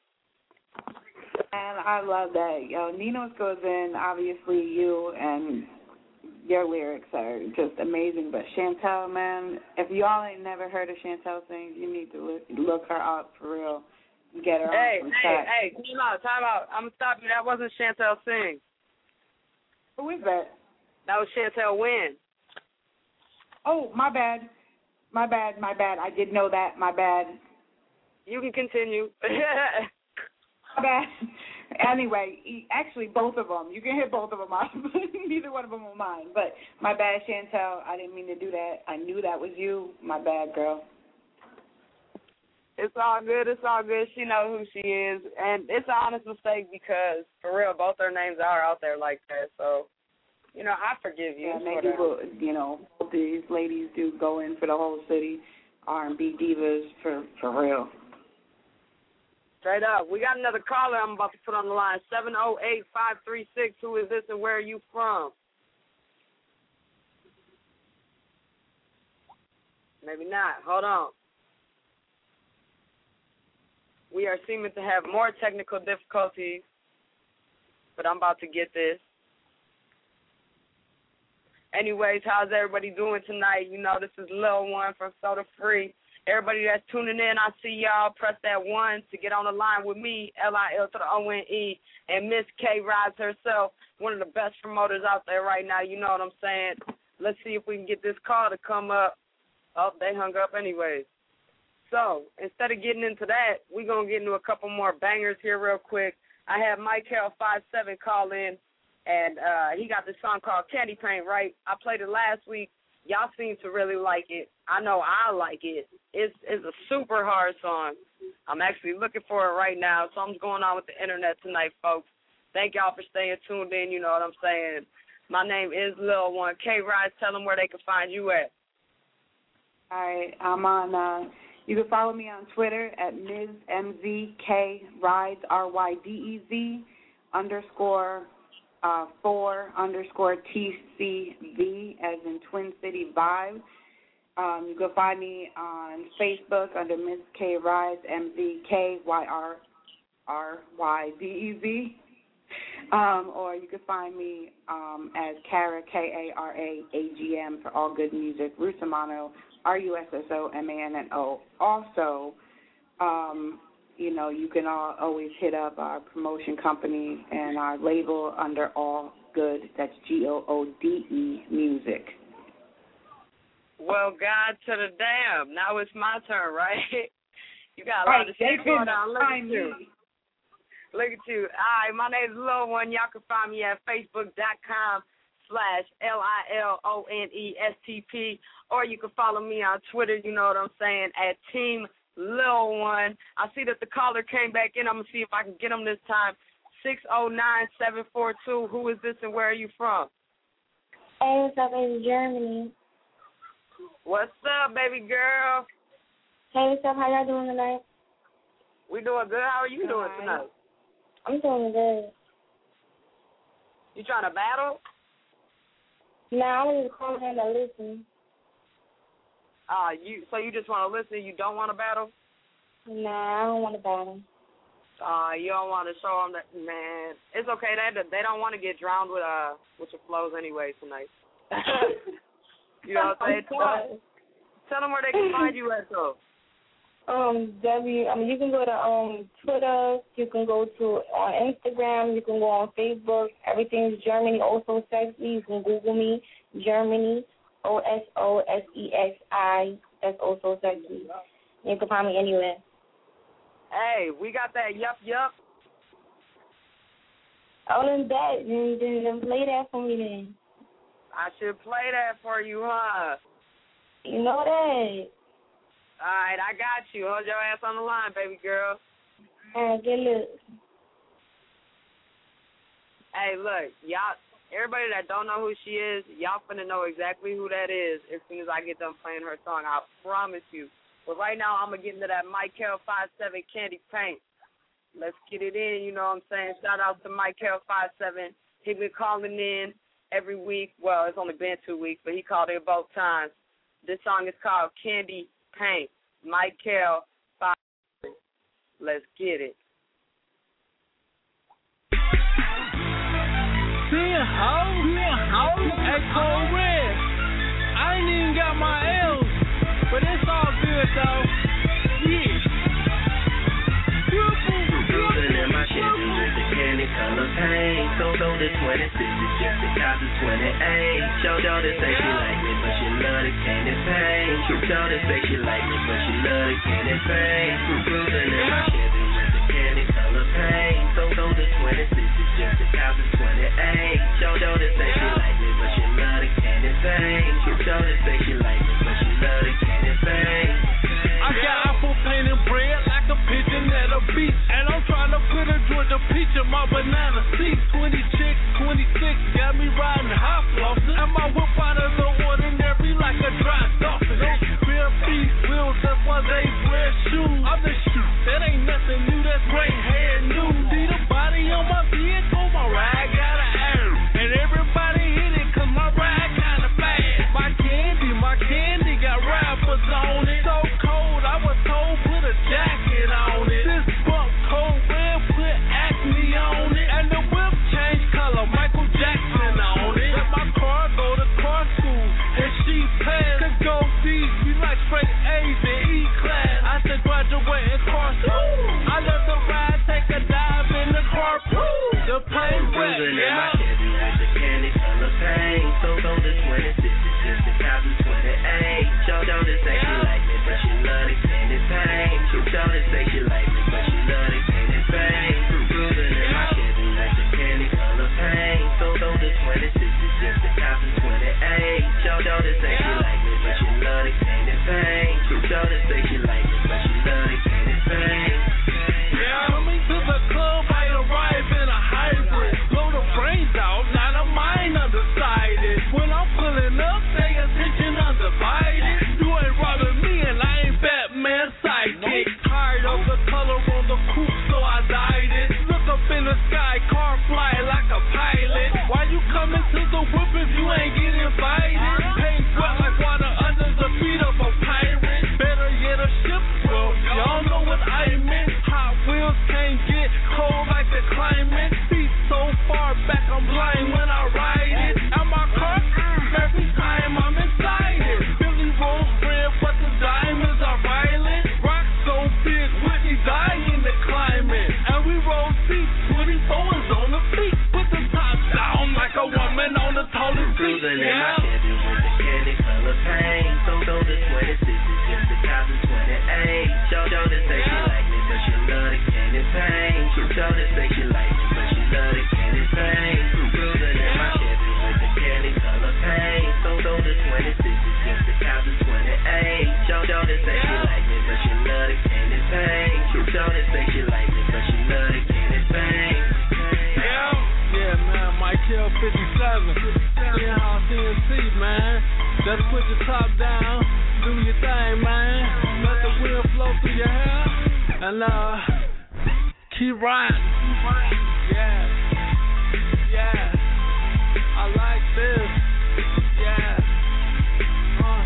And I love that. Yo, Nino's goes in, obviously you and your lyrics are just amazing. But Chantel, man, if y'all ain't never heard of Chantel sing, you need to look, look her up for real. Get her
hey,
on some
hey,
track.
hey, time out, time out. I'm going to stop you. That wasn't Chantel Sing.
Who is that?
That was Chantel Wynn.
Oh, my bad. My bad, my bad. I did know that. My bad.
You can continue.
My bad. Anyway, actually, both of them. You can hit both of them off. Neither one of them were mine. But my bad, Chantel. I didn't mean to do that. I knew that was you. My bad, girl.
It's all good. It's all good. She knows who she is. And it's an honest mistake because, for real, both their names are out there like that. So, you know, I forgive you.
Yeah, maybe, we'll, you know, both these ladies do go in for the whole city. R and B divas, for, for real.
Straight up. We got another caller I'm about to put on the line. seven oh eight, five three six. Who is this and where are you from? Maybe not. Hold on. We are seeming to have more technical difficulties, but I'm about to get this. Anyways, how's everybody doing tonight? You know, this is Lil One from Soda Free, Everybody that's tuning in, I see y'all. Press that one to get on the line with me, L I L to the O N E, and Miss K Rides herself, one of the best promoters out there right now. You know what I'm saying? Let's see if we can get this call to come up. Oh, they hung up anyways. So instead of getting into that, we're going to get into a couple more bangers here real quick. I had Michael five seven call in, and uh, he got this song called Candy Paint, right? I played it last week. Y'all seem to really like it. I know I like it. It's, it's a super hard song. I'm actually looking for it right now. Something's going on with the internet tonight, folks. Thank y'all for staying tuned in. You know what I'm saying. My name is Lil One. K-Rise, tell them where they can find you at.
All right, I'm on, uh, you can follow me on Twitter at Miz M Z K Rides, R Y D E Z, underscore, uh, four, underscore T C V, as in Twin City Vibes. Um, you can find me on Facebook under Miz K Rides, M Z K Y R R Y D E Z. Um, or you can find me um, as Kara, K A R A A G M, for all good music, Russomano, R U S S O M A N N O. Also, um, you know, you can all, always hit up our promotion company and our label under All Good. That's G O O D E Music.
Well, God to the damn. Now it's my turn, right? You got a lot of shit going on. Look at you. Look at you. All right, my name is Lil One. Y'all can find me at facebook.com slash L I L O N E S T P, or you can follow me on Twitter, you know what I'm saying, at Team Lil One. I see that the caller came back in. I'm going to see if I can get him this time. six oh nine, seven four two. Who is this and where are you from?
Hey, what's up? It's Germany.
What's up, baby girl?
Hey, what's up? How y'all doing tonight?
We doing good. How are you doing tonight?
I'm doing good.
You trying to battle?
Nah, I'm just calling in to listen.
Uh, you so you just want to listen? You don't want to battle?
Nah, I don't want to battle.
Uh, you don't want to show them that, man. It's okay. They they don't want to get drowned with uh with your flows anyway tonight. You know what I'm saying? Tell, tell them where they can find you at though.
Um, W. I mean, you can go to um Twitter. You can go to on Instagram. You can go on Facebook. Everything is Germany. Also sexy. You can Google me, Germany. O S O S E X I. That's also sexy. You can find me anywhere.
Hey, we got that yup yup.
Other than that, then, then, then play that for me then.
I should play that for you, huh?
You know that.
All right, I got you. Hold your ass on the line, baby girl.
All right, good luck.
Hey, look, y'all, everybody that don't know who she is, y'all finna know exactly who that is as soon as I get done playing her song. I promise you. But right now, I'm going to get into that Michael five seven Candy Paint. Let's get it in, you know what I'm saying? Shout out to Michael five seven. He been calling in every week. Well, it's only been two weeks, but he called in both times. This song is called Candy Paint. Michael five seven. Let's get it.
See a hoe? See a hoe? Echo Red. I ain't even got my L's, but it's all good though. Yeah.
Cruising in my Chevy with the candy color paint. So so the twenty-six is just because it's twenty-eight. Show show this say she like me, but she love the candy paint. Show this say she like me, but she love the candy paint. Cruising in my Chevy with the candy color paint. So so the twenty-six is just because it's twenty-eight. Show show this say she like me, but she love the candy paint. Show this say she like me, but she love the candy paint.
I got apple painted bread like a pigeon at a beach, and I'm trying to put a Georgia peach in my banana seat. Twenty chicks, twenty-six, got me riding hot flossing, and my whip out of the ordinary like a dry dolphin. Those bare feet wheels, that's why they wear shoes. I'm the shoe, that ain't nothing new, that's gray hair new. See the body on my vehicle, my ride got an air, and everybody hit it 'cause my ride kinda fast. My candy,
pass. Cause go deep, we like straight A's and E-class. I said graduate and cross. I love the ride, take a dive in the carpool. The pain wet, yeah.
The candy color paint. So so the twenty-six is just the top of twenty-eight. Show show this say she like me, but she love the candy paint. Show show this say she like me, but she love the candy paint. Cruising in my Chevy like the candy color paint. So so the twenty-six is just the top of twenty-eight. Show show this say she like me, but she love the candy paint. Show show this say she like me, but she love the candy paint.
Yeah, coming to the club, I arrive in a hybrid. Blow the brains out, not a mind undecided. When I'm pulling up, pay attention undivided. You ain't robbing me and I ain't Batman sidekick. Tired of the color on the coupe, so I dyed it. Look up in the sky, car fly like a pilot. Why you coming to the whip if you ain't get invited? Paint wet like water under the feet of a pirate. Better yet a ship, well, y'all know what I meant. Hot wheels can't get cold like the climate. Feet so far back, I'm blind when I ride it. And my car, every time I'm inside it. Billy Rose red, but the diamonds are violent. Rock so big, Whitney die in the climate. And we roll seats, twenty-four is on the feet. Put the top down like a woman on the tallest seat.
Cruising in my Chevy with the candy color paint. So so the twenty-six is just the top of twenty-eight. Show show this say she like me, but she love the candy paint. Show show this say she like me, but she love the candy paint. Cruising in my Chevy with the candy color paint. So so the twenty-six is just the top of twenty-eight. Show show this say she like me, but she love the candy paint. Show show this say she like me, but she love the candy paint.
Yeah, yeah, man, Michael fifty-seven. In-house C N C, man. Just put your top down, do your thing, man. Let the wind flow through your hair, and uh, keep riding. Yeah, yeah. I like this. Yeah. Uh.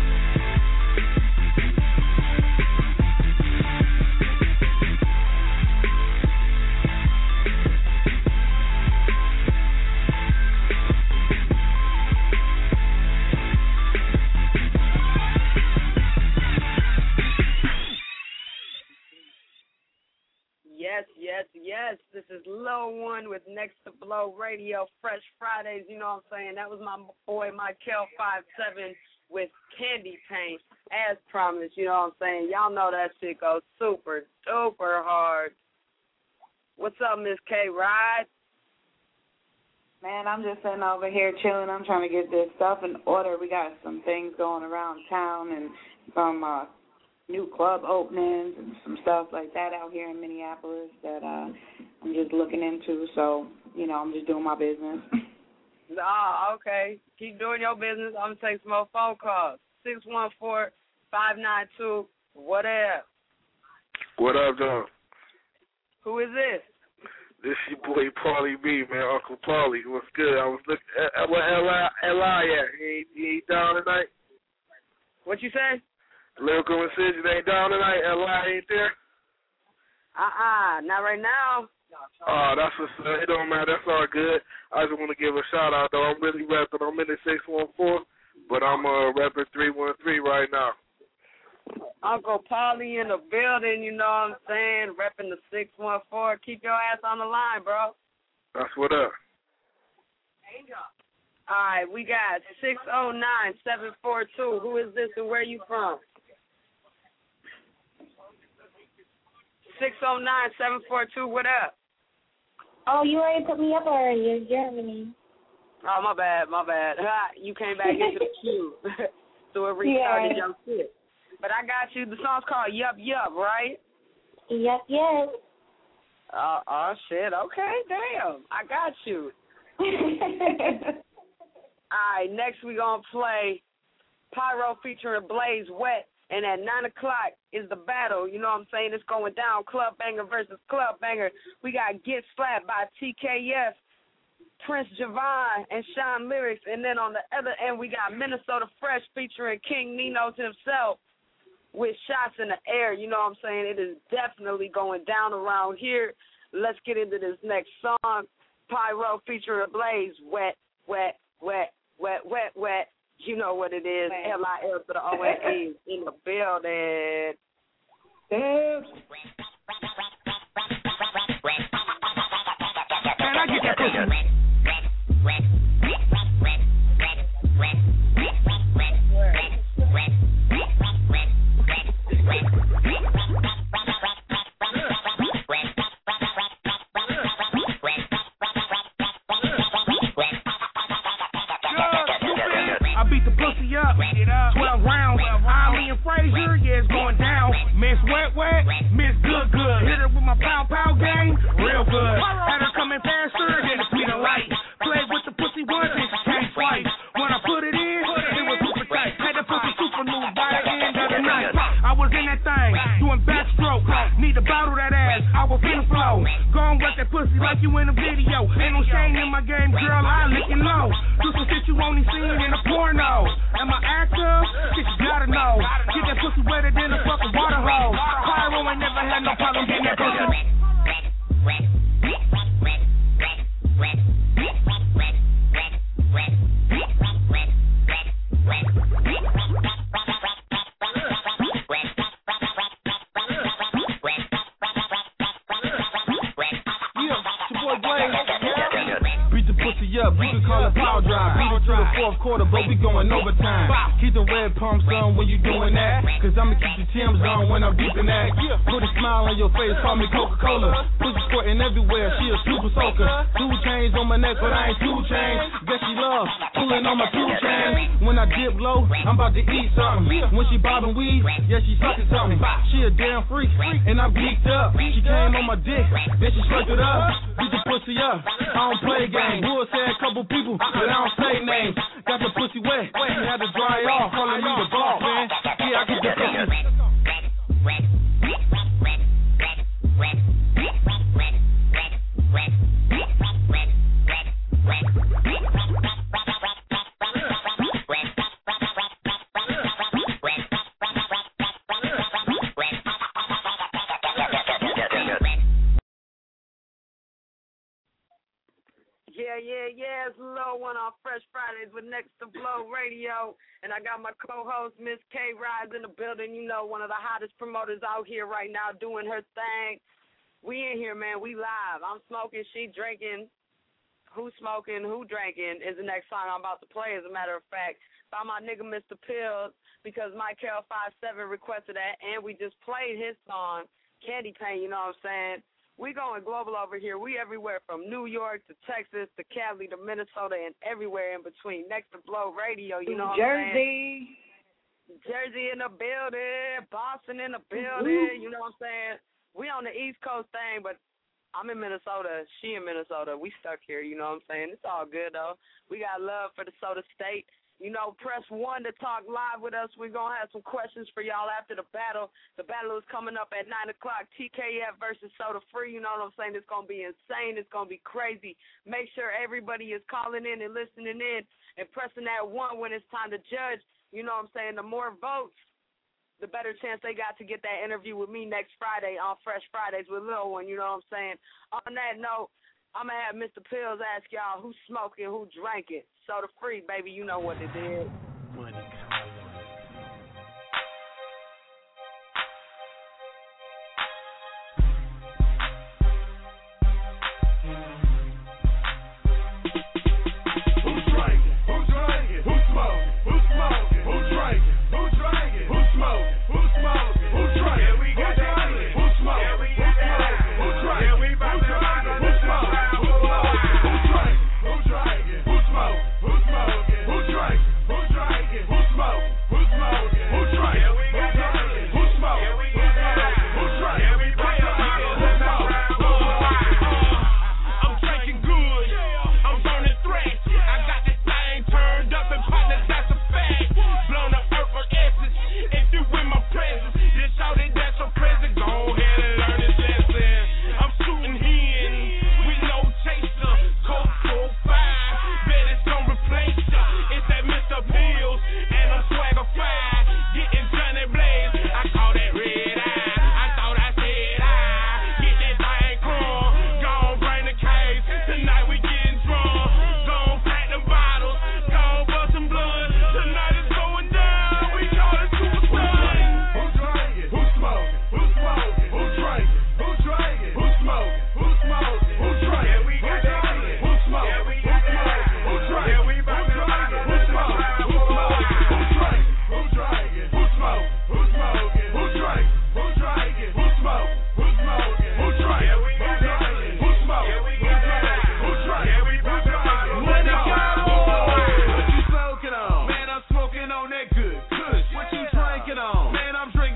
Yes, yes, yes. This is Lil One with Next to Blow Radio, Fresh Fridays. You know what I'm saying? That was my boy Michael five seven with Candy Paint, as promised. You know what I'm saying? Y'all know that shit goes super duper hard. What's up, Miss K. Ride?
Man, I'm just sitting over here chilling. I'm trying to get this stuff in order. We got some things going around town and some uh, new club openings and some stuff like that out here in Minneapolis that uh, I'm just looking into. So, you know, I'm just doing my business.
Ah, okay. Keep doing your business. I'm going to take some more phone calls. six one four, five nine two, what up?
What up, John?
Who is this?
This your boy Paulie B, man, Uncle Paulie. What's good? I was looking at where L I at. He ain't, he ain't down tonight?
What you say?
Lyrical Incision ain't down tonight. L I ain't there?
Uh-uh, not right now.
Oh, that's what's uh, it don't matter. That's all good. I just want to give a shout out though. I'm really repping. I'm in the six one four, but I'm uh repping three one three right now.
Uncle Paulie in the building, you know what I'm saying? Repping the six one four. Keep your ass on the line, bro.
That's what up.
All right, we got six oh nine, seven four two. Who is this and where you from? six oh nine, seven four two, what up?
Oh, you already put me up already. It's Germany.
Oh, my bad, my bad. You came back into the queue. So it restarted
Yeah.
your shit. But I got you. The song's called Yup Yup, right?
Yep, yes.
Oh, oh, shit. Okay, damn. I got you. All right, next we going to play Pyro featuring Blaze Wet. And at nine o'clock is the battle. You know what I'm saying? It's going down. Club Banger versus Club Banger. We got Get Slapped by T K F, Prince Javon, and Sean Lyrics. And then on the other end, we got Minnesota Fresh featuring King Nino's himself with Shots in the Air. You know what I'm saying? It is definitely going down around here. Let's get into this next song. Pyro featuring Blaze. Wet, wet, wet, wet, wet, wet. You know what it is. L I L to the O N E in the building.
Man, I get that pussy. Up. twelve rounds, Ali and Frazier, yeah, it's going down. Miss Wet Wet, Miss Good Good. Hit her with my pow pow game, real good. Had her coming faster than the speed of light. Played with the pussy once and she came twice. When I put it in, it was super tight. Had the pussy super new by the end of the night. I was in that thing, doing backstroke. Need to bottle that ass, I was in the flow. Gon' wet that pussy like you in a video. Ain't no shame in my game, girl, I lick it low. Do some shit you only seen in a porno. Am I active? Shit you gotta know. Get that pussy wetter than a fucking water hose. Pyro ain't never had no problem getting that pussy. Up, you can call it power drive. Beat it to the fourth quarter, but we going overtime. Keep the red pumps on when you doing that, cause I'ma keep the Timbs on when I'm deep in that. Put a smile on your face, call me Coca-Cola. Pussy squirting everywhere, she a super soaker. Two chains on my neck, but I ain't two chains. Guess she love pulling on my two chains. When I dip low, I'm about to eat something. When she bobbing weed, yeah, she sucking something. She a damn freak, and I'm geeked up. She came on my dick, then she slurped it up. Beat the pussy up, I don't play games. Bull said a couple people, but I don't say names. Got the pussy wet, she had to dry off, calling me the boss, man. Yeah, I get the pussy.
Yeah, yeah, yeah, it's Lil One on Fresh Fridays with Next to Blow Radio, and I got my co-host, Miss K. Rise, in the building. You know, one of the hottest promoters out here right now doing her thing. We in here, man. We live. I'm smoking, she drinking. Who smoking, who drinking is the next song I'm about to play, as a matter of fact. By my nigga, Mister Pills, because Mike Carroll five seven requested that, and we just played his song, Candy Paint, you know what I'm saying? We going global over here. We everywhere from New York to Texas to Cali to Minnesota and everywhere in between. Next to Blow Radio, you know what
Jersey.
I'm saying? Jersey in the building, Boston in the building, you know what I'm saying? We on the East Coast thing, but I'm in Minnesota. She in Minnesota. We stuck here, you know what I'm saying? It's all good, though. We got love for the Soda State. You know, press one to talk live with us. We're going to have some questions for y'all after the battle. The battle is coming up at nine o'clock, T K F versus Soda Free. You know what I'm saying? It's going to be insane. It's going to be crazy. Make sure everybody is calling in and listening in and pressing that one when it's time to judge. You know what I'm saying? The more votes, the better chance they got to get that interview with me next Friday on Fresh Fridays with Lil One. You know what I'm saying? On that note, I'm going to have Mister Pills ask y'all who's smoking, who drinking. Soda Free, baby, you know what it is.
Money.
Who's drinking? Who's drinking? Who's smoking? Who's smoking? Who's drinking? Who's drinking? Who's smoking? Who's smoking? Who's drinking? Yeah, we got that. Who's smoking? Yeah, we got that. Who's drinking? Yeah, we about to ride on this smoke. Who's smoking? Who's drinking? Who's drinking? Who's smoking? Who's smoking? Who's drinking? Who's drinking? Who's smoking?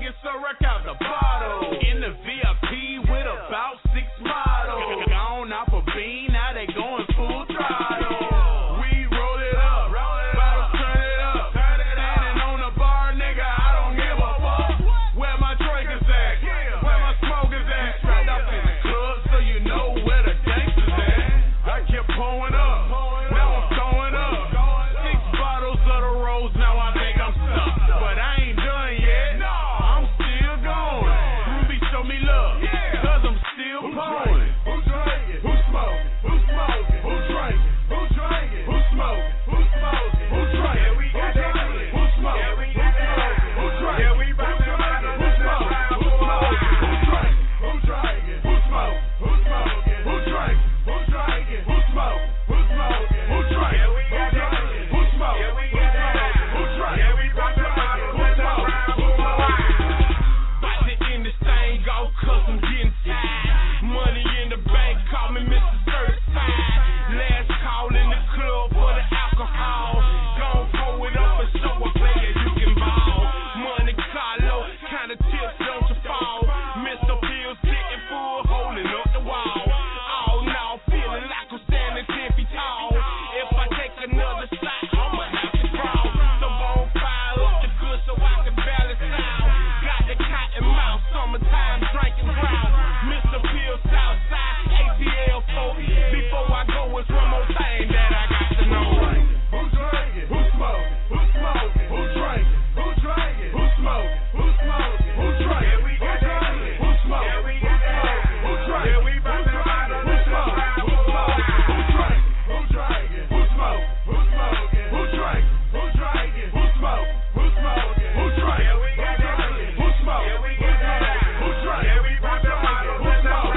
drinking syrup out the bottle. In the V I P with about six models. Gone off a bean, now they going full throttle. We roll it up, bottles turn it up. Standing on the bar, nigga, I don't give a fuck. Where my drinkers at? Where my smokers at? Straight up in the club, so you know where the gangsters at. I kept pulling up, now I'm throwing up. Six bottles of the rose, now I think I'm stuck. But I ain't done yet, I'm still going. Ruby, show me love, cause I'm still pouring. Who drinking? Who smoking? Who smoking? Who drinking? Who drinking? Who smoking? Who smoking? Who drinking? Who drinking? Who smoking? Who smoking? Who drinking? Who smoking? Who smoking? Who drinking? Who drinking? Who smoking? Who smoking? Who drinking? Who drinking? Who smoking? Who smoking? Who drinking? Who drinking? Who smoking? Who drinking? Who drinking? Who smoking? Who smoking? About to end this thing off 'cause I'm getting tired. Money in the bank, call me Mister Certified. Last call in the club for the alcohol. Gon' pull it up and show a player you can ball. Monte Carlo, kinda tips don't you fall. Mister Pills sitting full, holding up the wall. All now feeling like I'm standing ten feet tall. If I take another shot, I'ma have to crawl. So gon' fire up the good so I can balance out. Got the cotton mouth, summertime drinking brown. Mister Pills Southside, A T L four. Before I go, it's one more thing that I got to know. Who drinking? Who smoking? Who smoking? Who drinking? Who drinking? Who smoking? Who smoking? Who drinking? Who drinking? Who smoking? Who smoking? Who drinking? Who smoking? Who smoking? Who smoking? Who drinking? Who drinking? Who smoking? Who smoking? Who drinking? Who drinking? Who smoking? Who smoking? Who drinking? Who drinking? Who smoking? Who drinking? Who drinking? Who smoking? Who smoking?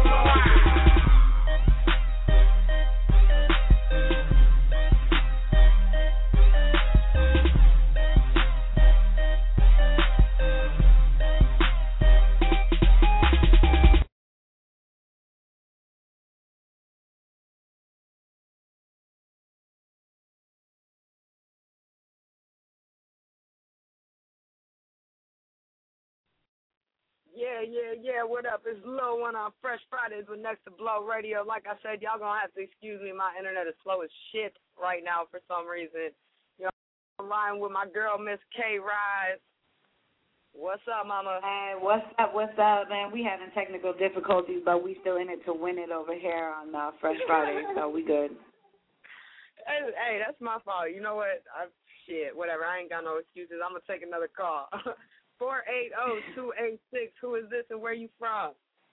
Yeah, yeah, yeah. What up? It's Lil One on Fresh Fridays with Next to Blow Radio. Like I said, y'all gonna have to excuse me. My internet is slow as shit right now for some reason. You know, I'm line with my girl, Miss K Rise. What's up, Mama?
Hey, what's up? What's up, man? We having technical difficulties, but we still in it to win it over here on uh, Fresh Friday, so we good.
Hey, hey, that's my fault. You know what? I, shit, whatever. I ain't got no excuses. I'm gonna take another call. four eight zero, two eight six. Who is this and where you from?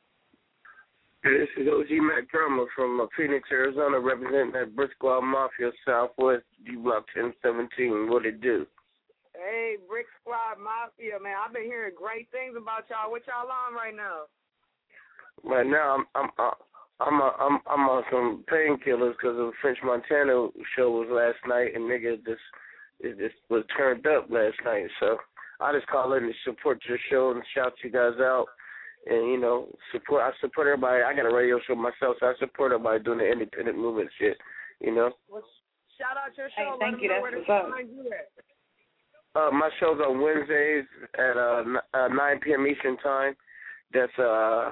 This is O G Mac Drummer from uh, Phoenix, Arizona, representing that Brick Squad Mafia, Southwest, G Block ten seventeen. What it do?
Hey, Brick Squad Mafia, man. I've been hearing great things about y'all. What y'all on right now?
Right now, I'm I'm uh, I'm uh, I'm I'm on some painkillers because the French Montana show was last night, and nigga just it just was turned up last night. So I just call in to support your show and shout you guys out. And, you know, support. I support everybody. I got a radio show myself, so I support everybody doing the independent movement shit, you know.
Well, shout out your show.
Hey, thank
Let
you.
them know
That's
where
what's up.
to find you at.
Uh, my show's on Wednesdays at uh, uh, nine p.m. Eastern Time. That's uh,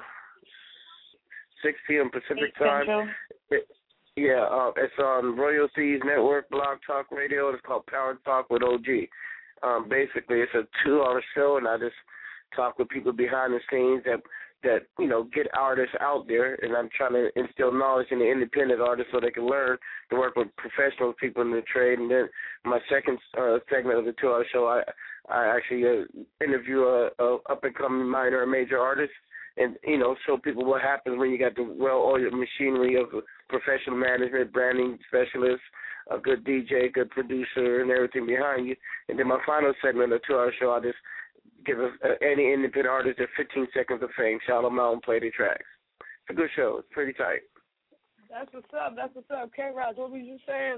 six p.m. Pacific Time. It, yeah, uh, it's on Royal Seas Network, Blog Talk Radio. It's called Power Talk with O G. Um, basically, it's a two-hour show, and I just talk with people behind the scenes that, that, you know, get artists out there, and I'm trying to instill knowledge in the independent artists so they can learn to work with professional people in the trade. And then my second uh, segment of the two-hour show, I I actually uh, interview a, a up-and-coming minor or major artist and, you know, show people what happens when you got the well-oiled machinery of professional management, branding specialists, a good D J, good producer, and everything behind you. And then my final segment of the two-hour show, I just give us, uh, any independent artist their fifteen seconds of fame, shout them out and play their tracks. It's a good show. It's pretty tight.
That's what's up. That's what's up. K-Roz, what were you saying?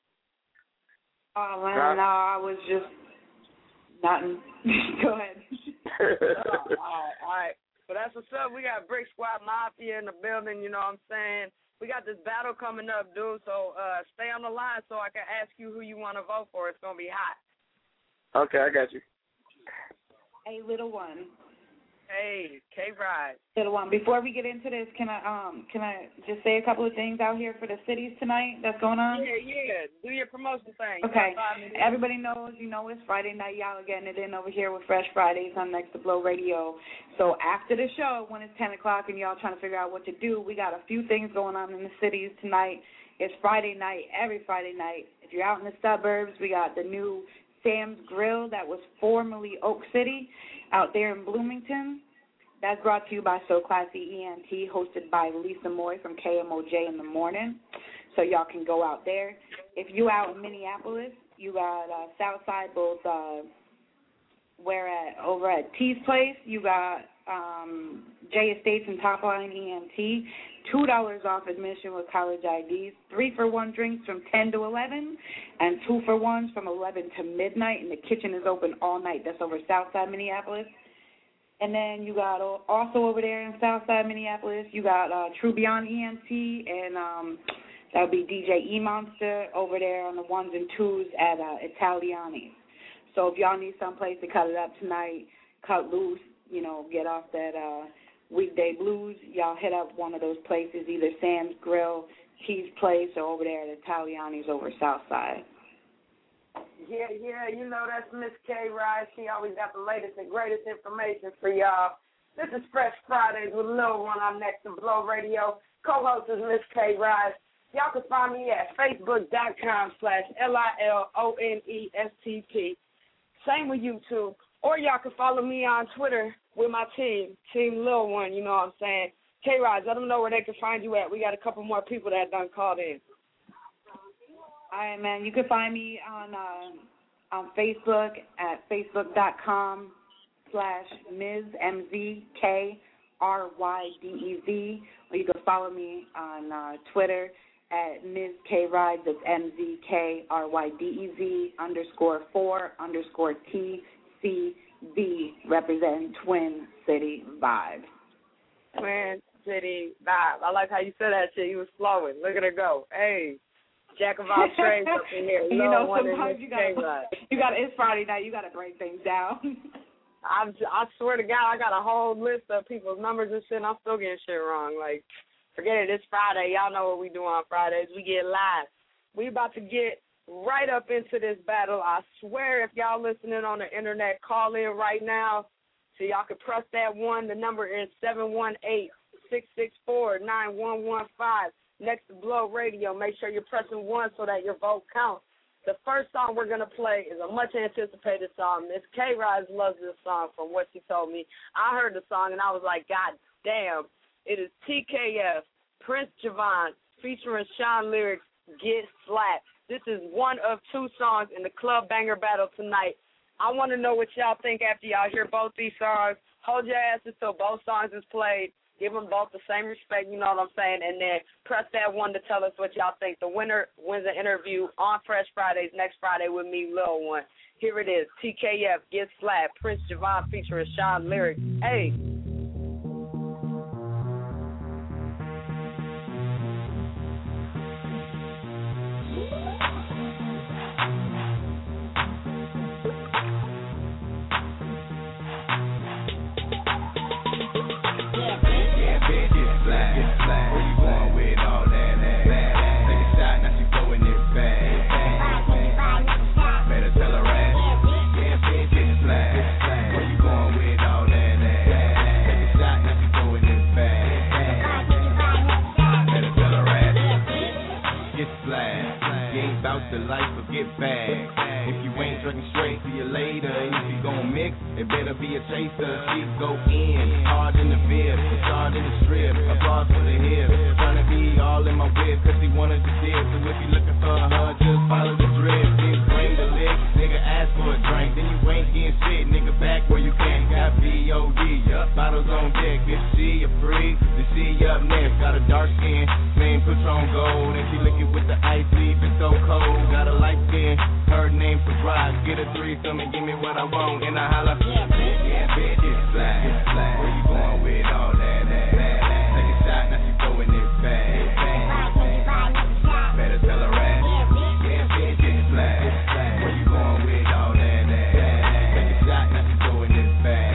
Oh, man, no, I was just nothing. Go ahead.
oh, all right, all right. But that's what's up. We got Brick Squad Mafia in the building, you know what I'm saying? We got this battle coming up, dude, so uh, stay on the line so I can ask you who you want to vote for. It's going to be hot.
Okay, I got you.
Hey, little one.
Hey, K-Ride.
Little one. Before we get into this, can I um can I just say a couple of things out here for the cities tonight that's going on?
Yeah, yeah. Do your promotion thing.
Okay. Everybody knows, you know, it's Friday night. Y'all are getting it in over here with Fresh Fridays on Next to Blow Radio. So after the show, when it's ten o'clock and y'all trying to figure out what to do, we got a few things going on in the cities tonight. It's Friday night, every Friday night. If you're out in the suburbs, we got the new Sam's Grill that was formerly Oak City out there in Bloomington. That's brought to you by So Classy E N T, hosted by Lisa Moy from K M O J in the morning. So y'all can go out there. If you out in Minneapolis, you got uh, Southside, both uh, where at over at T's Place, you got um, J Estates and Top Line E N T. two dollars off admission with college I Ds, three for one drinks from ten to eleven, and two for ones from eleven to midnight, and the kitchen is open all night. That's over Southside Minneapolis. And then you got also over there in Southside Minneapolis, you got uh, True Beyond E N T, and um, that would be D J E-Monster over there on the ones and twos at uh, Italiani's. So if y'all need someplace to cut it up tonight, cut loose, you know, get off that uh, weekday blues, y'all hit up one of those places, either Sam's Grill, T's Place, or over there at Italiani's over Southside.
Yeah, yeah, you know that's Miss K-Ride. She always got the latest and greatest information for y'all. This is Fresh Fridays with Lil One on Next to Blow Radio. Co-host is Miss K-Ride. Y'all can find me at facebook.com slash L-I-L-O-N-E-S-T-P. Same with YouTube. Or y'all can follow me on Twitter with my team, Team Lil One, you know what I'm saying. K-Ride, let them know where they can find you at. We got a couple more people that done called in.
All right, man. You can find me on uh, on Facebook at facebook.com slash Ms. M Z K R Y D E Z. Or you can follow me on uh, Twitter at Miz K Rides. That's M Z K R Y D E Z underscore four underscore T C B, representing Twin City Vibe.
Twin City Vibe. I like how you said that shit. You was flowing. Look at her go. Hey. Jack of all trades up in here.
You
Lil
know,
One
sometimes you got you got it's Friday night. You got to break things down.
I I swear to God, I got a whole list of people's numbers and shit. And I'm still getting shit wrong. Like, forget it. It's Friday. Y'all know what we do on Fridays. We get live. We about to get right up into this battle. I swear, if y'all listening on the internet, call in right now so y'all can press that one. The number is seven one eight, six six four, nine one one five. Next to Blow Radio. Make sure you're pressing one so that your vote counts. The first song we're going to play is a much-anticipated song. Miss K-Rise loves this song from what she told me. I heard the song, and I was like, God damn. It is T K F, Prince Javon, featuring Sean Lyrics, Get Slapped. This is one of two songs in the Club Banger Battle tonight. I want to know what y'all think after y'all hear both these songs. Hold your asses till both songs is played. Give them both the same respect, you know what I'm saying, and then press that one to tell us what y'all think. The winner wins an interview on Fresh Fridays next Friday with me, Lil One. Here it is, T K F, Get Slapped, Prince Javon featuring Sean Lyrics. Hey.
The life will get back. If you ain't drinking straight, see you later. And if you gon' mix, it better be a chaser. She go in, hard in the bib, hard in the strip. Applause for the hip. Trying to be all in my whip, cause he wanted to dip. So if you looking for her, just follow the drip. Then bring the lick, nigga ask for a drink. Then you ain't getting shit, nigga back where you can. Got B O D, yup, bottles on deck. If she a freak, then she up next. Got a dark skin, same Patron gold. And she licking with the ice, leaving so cold. Got a light skin, her name surprise. Get a threesome and give me what I want. And I holla, yeah, bitch, yeah, bitch, it's fly. Where you going with all that, that, that, that? Take a shot, now she throwing it back. Better tell her ass, yeah, bitch, it's fly. Where you going with all that, that, that? Take a shot, now she throwing it back.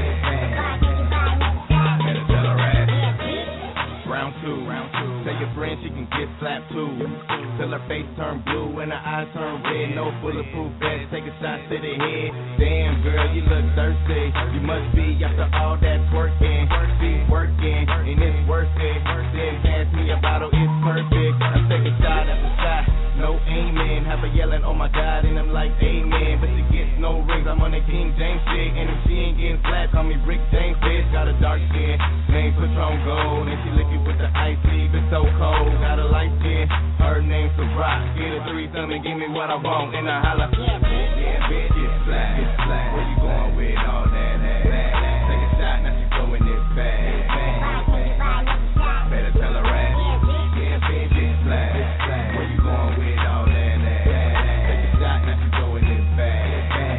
no bulletproof vest. Take a shot to the head. Damn, girl, you look thirsty. You must be after all that twerking. Be working, and it's worth it. Then pass me a bottle, it's perfect. I take a shot after shot. No aiming, have a yelling, oh my God, and I'm like, amen. But she gets no rings, I'm on that King James shit. And if she ain't getting flat, call me Rick James, bitch. Got a dark skin, name Patron Gold. And she lick it with the ice, leave it so cold. Got a light skin, her name's the Rock. Get a threesome and give me what I want. And I holla, yeah, bitch, yeah, bitch, it's flat, it's flat. Where you going with all that, that, that? Take a shot, now she throwing this bag, bag. Better tell her right. Yeah, bitch, it's flat, it's flat. Where you going with all that, that, that? Take a shot, now she throwing this bag, bag.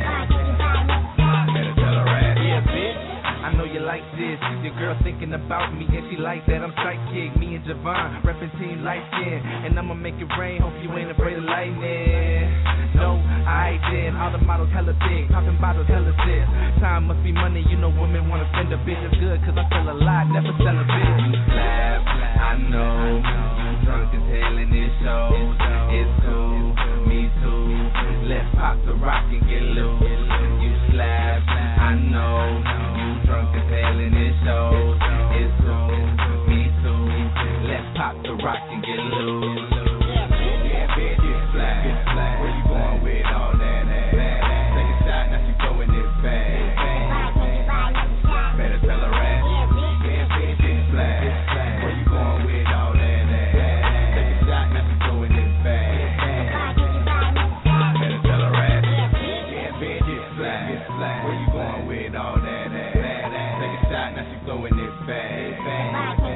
Better tell her right. Yeah, bitch, I know you like this. Your girl thinking about me and she like that I'm psychic. Me and Javon, reppin' team light skin. And I'ma make it rain, hope you ain't afraid of lightning. No, I did. All the models hella thick, popping bottles hella sick. Time must be money, you know women wanna spend a bitch. It's good cause I sell a lot, never sell a bitch. You slap, I know. You drunk as hell in this show. It's cool, me too. Let's pop the rock and get loose. You slap, I know. You drunk as hell in this show. It's cool, me too. Let's pop the rock and get loose. Yeah, bitch, it's flat, it's flat. Where you going with all that, that, that? Take a shot, now she throwing this bag, bag. Better tell her right. Yeah, bitch, it's flat, it's flat. Where you going with all that, that, that? Take a shot, now she throwing this bag, bag. Better tell her right. Yeah, bitch, it's flat, it's flat. Where you going with all that, that, that? Take a shot, now she throwing this bag, bag.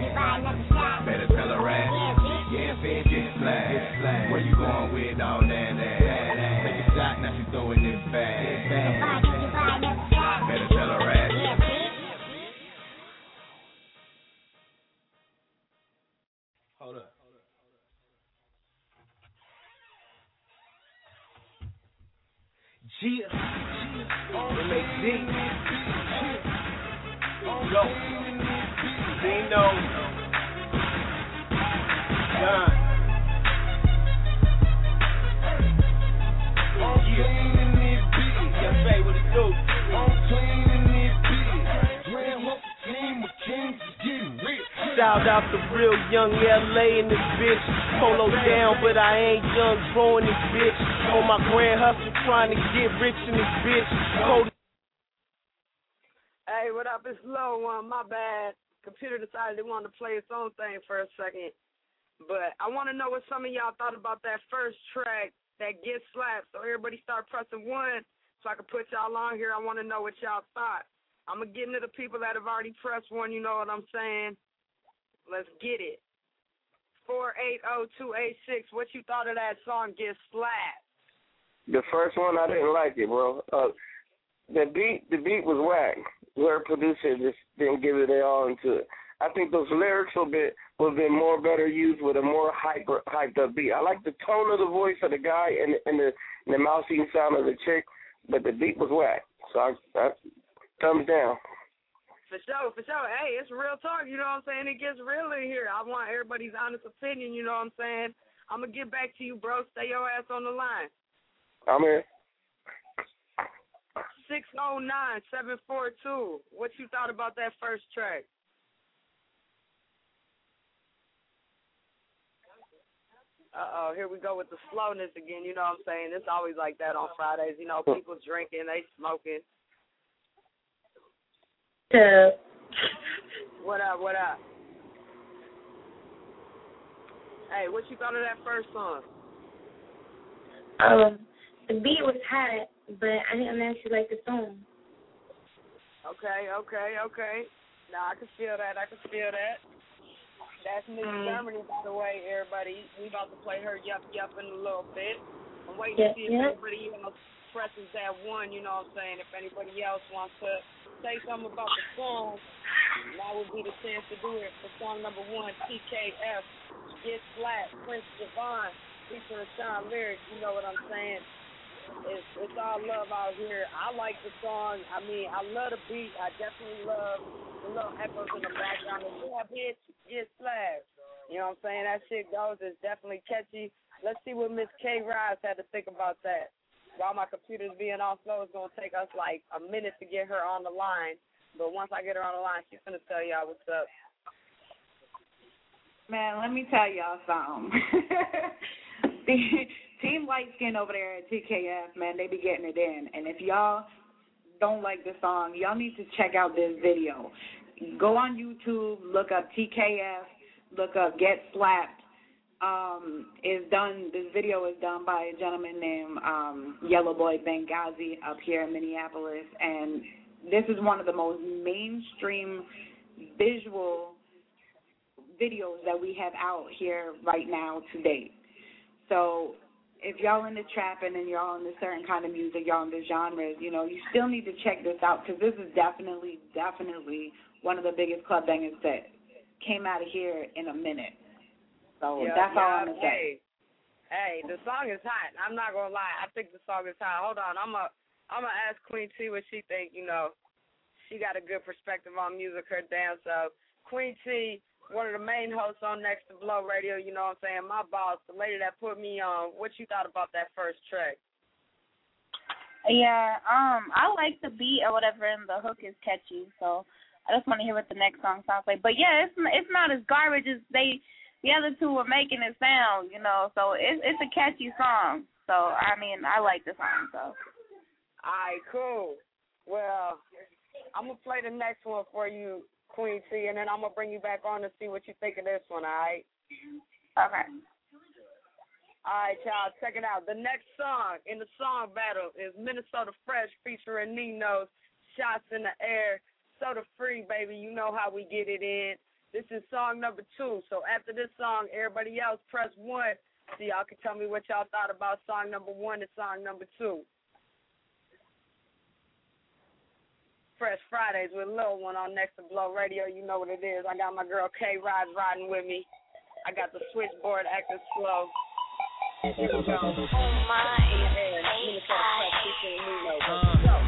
Better tell her right. Yeah, bitch, it's flat, it's flat. Where you going with all that, that, that? Take a shot, now she throwing this bag, bag. Better tell her right. Hold up.
G M A D Yo Dino John Yeah, Faye, what it do? Shout out to real young L A in this bitch. Polo down, but I ain't young, growing this bitch. On my grand hustle, trying to get rich in this bitch. Cold.
Hey, what up? It's Low One. My bad. Computer decided they wanted to play its own thing for a second. But I want to know what some of y'all thought about that first track, that Get Slapped. So everybody start pressing one so I can put y'all on here. I want to know what y'all thought. I'm going to get into the people that have already pressed one, you know what I'm saying? Let's get it. four eight zero two eight six, what you thought of that song, Get Slapped?
The first one, I didn't like it, bro. Uh, the beat, the beat was whack. Whoever produced it just didn't give it their all into it. I think those lyrics would be would have been more better used with a more hyper, hyped up beat. I like the tone of the voice of the guy and, and the and the mousy sound of the chick, but the beat was whack. So I, I thumbs down.
For sure, for sure. Hey, it's real talk, you know what I'm saying? It gets real in here. I want everybody's honest opinion, you know what I'm saying? I'm going to get back to you, bro. Stay your ass on the line.
I'm here.
six oh nine, seven four two. What you thought about that first track? Uh-oh, here we go with the slowness again, you know what I'm saying? It's always like that on Fridays. You know, people drinking, they smoking.
Yeah.
What up, what up? Hey, what you thought of that first song?
Um, the beat was hot, but I didn't actually like the song.
Okay, okay, okay. Nah, I can feel that. I can feel that. That's Miss
Um,
Germany, by the way, everybody. We about to play her Yup Yup in a little bit. I'm waiting
Yep,
to see if
yep.
anybody else presses that one, you know what I'm saying? If anybody else wants to say something about the song, that would be the chance to do it for song number one, T K F, Get Slapped, Prince Javon, featuring Sean Lyric, you know what I'm saying? It's, it's all love out here. I like the song. I mean, I love the beat. I definitely love the little echoes in the background. The yeah, bitch, Get Slapped. You know what I'm saying? That shit goes. It's definitely catchy. Let's see what Miss K. Rise had to think about that. while my computer's being all slow, it's going to take us like a minute to get her on the line. But once I get her on the line, she's going to tell y'all what's up.
Man, let me tell y'all something. Team Light Skin over there at T K F, man, they be getting it in. And if y'all don't like the song, y'all need to check out this video. Go on YouTube, look up T K F, look up Get Slapped. Um, is done. This video is done by a gentleman named um, Yellow Boy Benghazi up here in Minneapolis, and this is one of the most mainstream visual videos that we have out here right now to date. So if y'all into trapping and y'all into certain kind of music, y'all into genres, you know, you still need to check this out because this is definitely, definitely one of the biggest club bangers that came out of here in a minute. So
yeah,
that's
yeah,
all I'm going to say.
Hey, the song is hot. I'm not going to lie. I think the song is hot. Hold on. I'm going I'm to ask Queen T what she think. You know, she got a good perspective on music, her damn self. Queen T, one of the main hosts on Next to Blow Radio, you know what I'm saying? My boss, the lady that put me on. What you thought about that first track?
Yeah, um, I like the beat or whatever, and the hook is catchy. So I just want to hear what the next song sounds like. But yeah, it's it's not as garbage as they the other two were making it sound, you know. So it's it's a catchy song. So I mean, I like the song. So.
All right, cool. Well, I'm gonna play the next one for you, Queen T, and then I'm going to bring you back on to see what you think of this one, all right?
Okay.
All right, y'all, check it out. The next song in the song battle is Minnesota Fresh featuring Nino's Shots in the Air. Soda Free, baby. You know how we get it in. This is song number two. So after this song, everybody else press one so y'all can tell me what y'all thought about song number one and song number two. Fresh Fridays with Lil One on Next to Blow Radio. You know what it is. I got my girl K-Rod riding with me. I got the switchboard acting slow. Here we go. Oh my. And Minnesota Fresh featuring Nino. Let's go.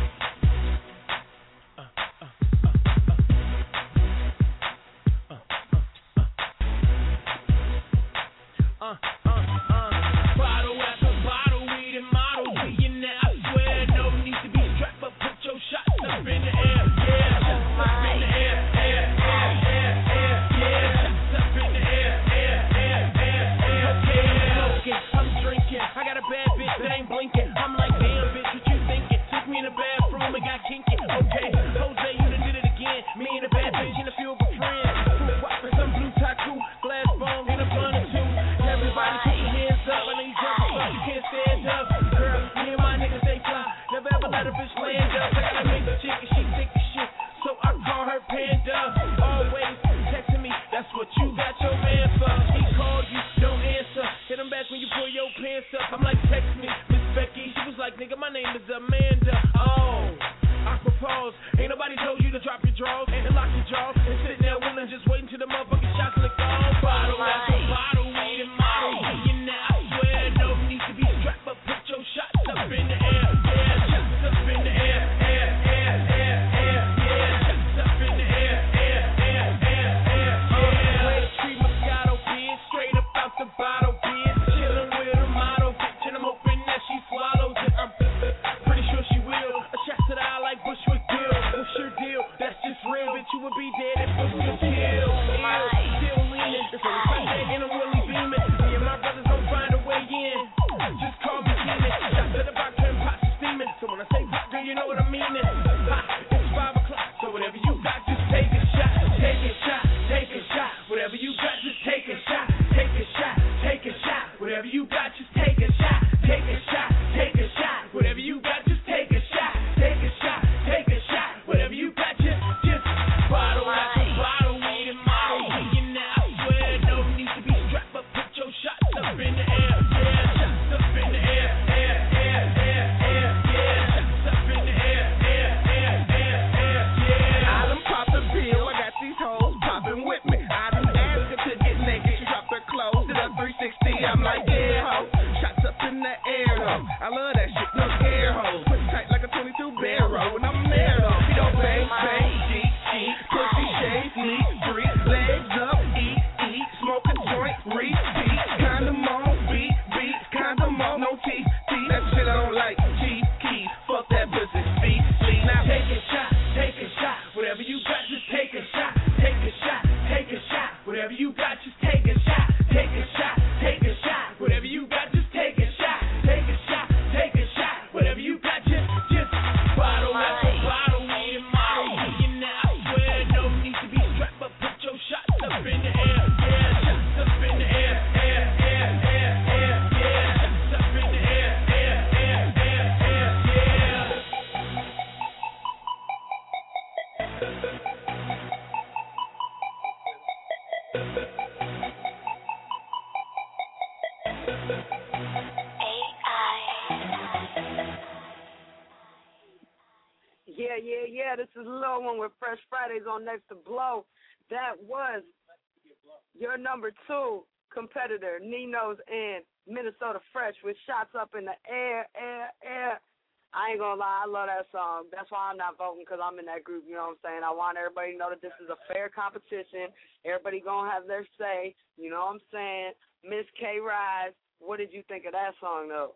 Uh, uh, uh, bottle after bottle, weed and model, billionaire, I swear, no need to be strapped, but put your shots up in the air, yeah, shots up in the air, air, air, air, air, yeah, shots up in the air, air, air, air, air, okay, smoking, I'm drinking, I got a bad bitch that ain't blinking, I'm like, damn bitch, what you thinking, took me in the bathroom and got kinky, okay, Jose, you done did it again, me and a bad bitch in the field with friends, fruit whopping, some blue tattoo, glass bone, and a blunt or two. Everybody put your hands up, I know you jumping, but you can't stand up. Girl, me and my niggas, they fly. Never ever let a bitch land up. I gotta make the chick and she thick as shit, so I call her Panda. Always texting me, that's what you got your man for. He called you, don't answer. Hit him back when you pull your pants up. I'm like, text me, Miss Becky. She was like, nigga, my name is Amanda. Oh, I propose. Ain't nobody told you to drop your drawers and lock your jaw and sit there willing, just waiting till the motherfucking shots lick on. Bottle after bottle. You would be dead if it was a kill. Still leaning. It's only Sunday and I'm really
Yeah, yeah, yeah. This is Lil One with Fresh Fridays on Next to Blow. That was your number two competitor, Nino's and Minnesota Fresh, with Shots Up in the Air, air, air. I ain't gonna lie, I love that song. That's why I'm not voting, because I'm in that group, you know what I'm saying? I want everybody to know that this is a fair competition. Everybody gonna have their say, you know what I'm saying? Miss K. Rise, what did you think of that song, though?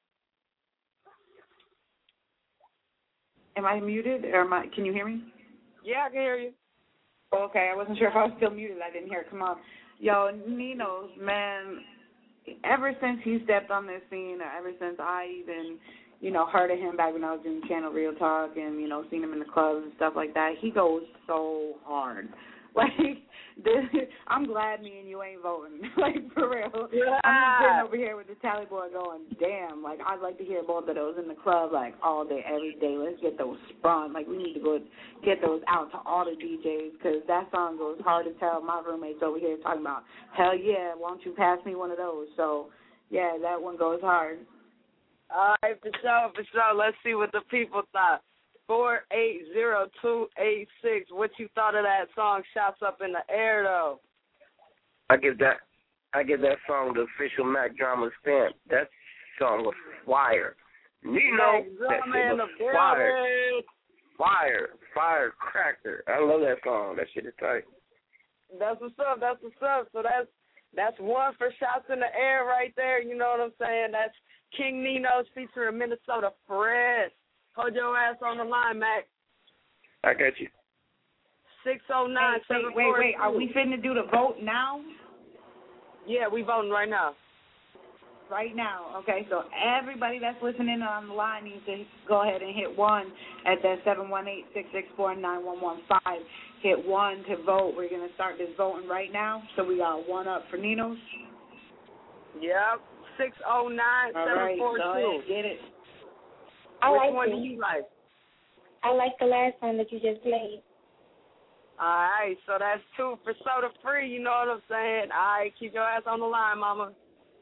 Am I muted, or am I, can you hear me?
Yeah, I can hear you.
Okay, I wasn't sure if I was still muted. I didn't hear it. Come on. Yo, Nino's, man, ever since he stepped on this scene, ever since I even, you know, heard of him back when I was doing Channel Real Talk and, you know, seen him in the clubs and stuff like that, he goes so hard. Like, this, I'm glad me and you ain't voting. Like, for real. Yeah. I'm just sitting over here with the tally board going, damn, like, I'd like to hear both of those in the club, like, all day, every day. Let's get those sprung. Like, we need to go get those out to all the D Js, because that song goes hard to tell. My roommates over here talking about, hell yeah, won't you pass me one of those? So, yeah, that one goes hard.
All right, for sure, for sure. Let's see what the people thought. four eight zero two eight six. What you thought of that song, Shots Up in the Air, though?
I give that I give that song the official Mac Drama stamp. That song was fire. Nino, that shit was fire. Fire. Firecracker. I love that song. That shit is tight.
That's what's up. That's what's up. So that's that's one for Shots in the Air right there. You know what I'm saying? That's King Nino's featuring Minnesota Fresh. Hold your ass on the line, Mac.
I got you.
six oh nine,
Wait, wait, wait, wait. Are we finna do the vote now?
Yeah, we voting right now.
Right now. Okay, so everybody that's listening on the line needs to go ahead and hit one at that seven one eight, six six four, nine one one five. Hit one to vote. We're going to start this voting right now. So we got one up for Nino's.
Yep, six oh nine, seven four two.
All right, go ahead, get it.
I
Which
like
one
it.
do you like?
I like the last one that you just played.
All right, so that's two for Soda Free, you know what I'm saying? All right, keep your ass on the line, mama.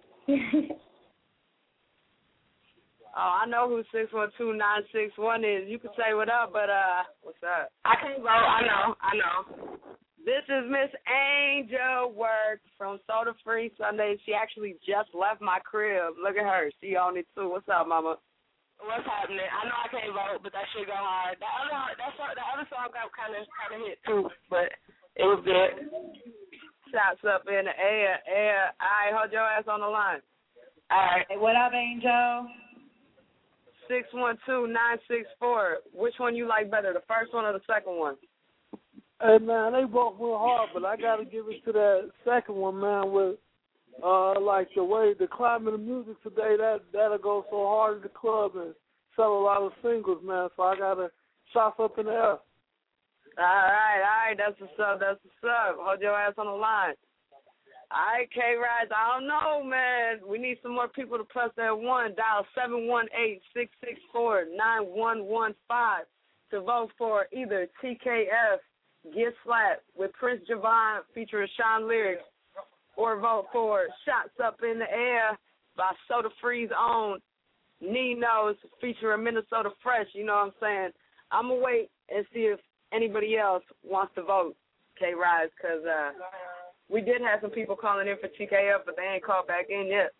Oh, I know who six one two nine six one is. You can say what up, but, uh, what's up?
I can't vote. I know. I know.
This is Miss Angel Work from Soda Free Sunday. She actually just left my crib. Look at her. She on it, too. What's up, mama?
What's happening? I know I can't vote, but that shit go hard. The other, that song, the other song got kind of kind of hit too, but it was good.
Shots up in the air, air. All right, hold your ass on the line.
All right. Hey, what up, Angel?
Six one two nine six four. Which one you like better, the first one or the second one?
Hey man, they both went hard, but I gotta give it to that second one, man. With Uh, like the way the climate of music today, that that'll go so hard in the club and sell a lot of singles, man. So I gotta shop up in the air.
All right, all right, that's what's up, that's what's up. Hold your ass on the line. All right, K-Rise, I don't know, man. We need some more people to press that one. Dial seven one eight, six six four, nine one one five to vote for either T K F, Get Slapped with Prince Javon featuring Sean Lyrics, or vote for Shots Up in the Air by Soda Free's own Nino's featuring Minnesota Fresh. You know what I'm saying? I'm going to wait and see if anybody else wants to vote, K-Rise, because uh, we did have some people calling in for T K F, but they ain't called back in yet.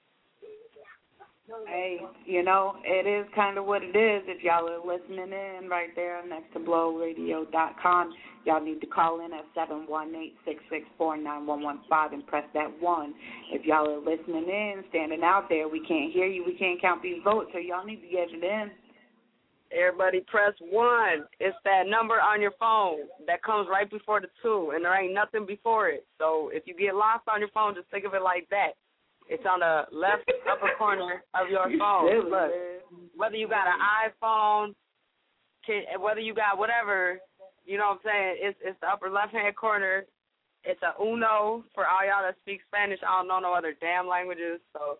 Hey, you know, it is kind of what it is. If y'all are listening in right there next to blow radio dot com, y'all need to call in at seven one eight, six six four, nine one one five and press that one. If y'all are listening in, standing out there, we can't hear you, we can't count these votes, so y'all need to get it in.
Everybody press one. It's that number on your phone that comes right before the two, and there ain't nothing before it. So if you get lost on your phone, just think of it like that. It's on the left upper corner of your phone. Look, whether you got an iPhone, whether you got whatever, you know what I'm saying, it's it's the upper left-hand corner. It's a uno for all y'all that speak Spanish. I don't know no other damn languages, so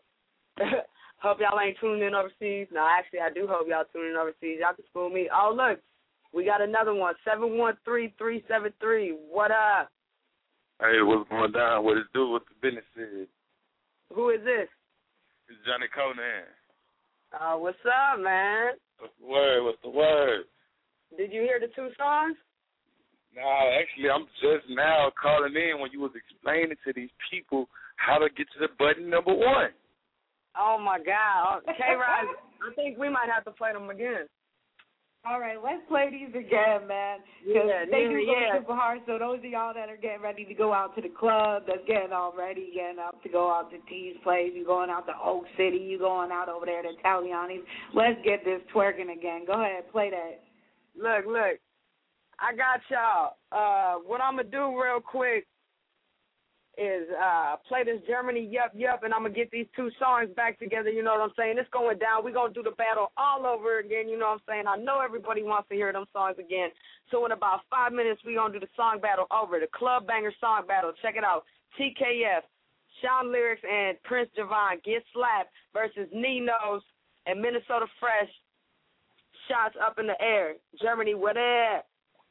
hope y'all ain't tuning in overseas. No, actually, I do hope y'all tuning in overseas. Y'all can school me. Oh, look, We got another one, seven one three, three seven three. What up?
Hey, what's going down? What it do? What the business is?
Who is this?
It's Johnny Conan.
Uh, what's up, man?
What's the word? What's the word?
Did you hear the two songs?
No, actually, I'm just now calling in when you was explaining to these people how to get to the button number one.
Oh, my God. K-Rise, I think we might have to play them again.
All right, let's play these again, man.
Yeah,
they
yeah,
do go
yeah.
super hard. So those of y'all that are getting ready to go out to the club, that's getting all ready, getting up to go out to T's place, you going out to Oak City, you going out over there to Italiani's. Let's get this twerking again. Go ahead, play that.
Look, look, I got y'all. Uh, what I'm going to do real quick is uh, play this Germany Yup Yup, and I'm going to get these two songs back together, you know what I'm saying? It's going down. We're going to do the battle all over again, you know what I'm saying? I know everybody wants to hear them songs again. So in about five minutes, we're going to do the song battle over, the Club Banger Song Battle. Check it out. T K F, Sean Lyrics, and Prince Javon, Get Slapped versus Nino's and Minnesota Fresh. Shots up in the air. Germany, what up?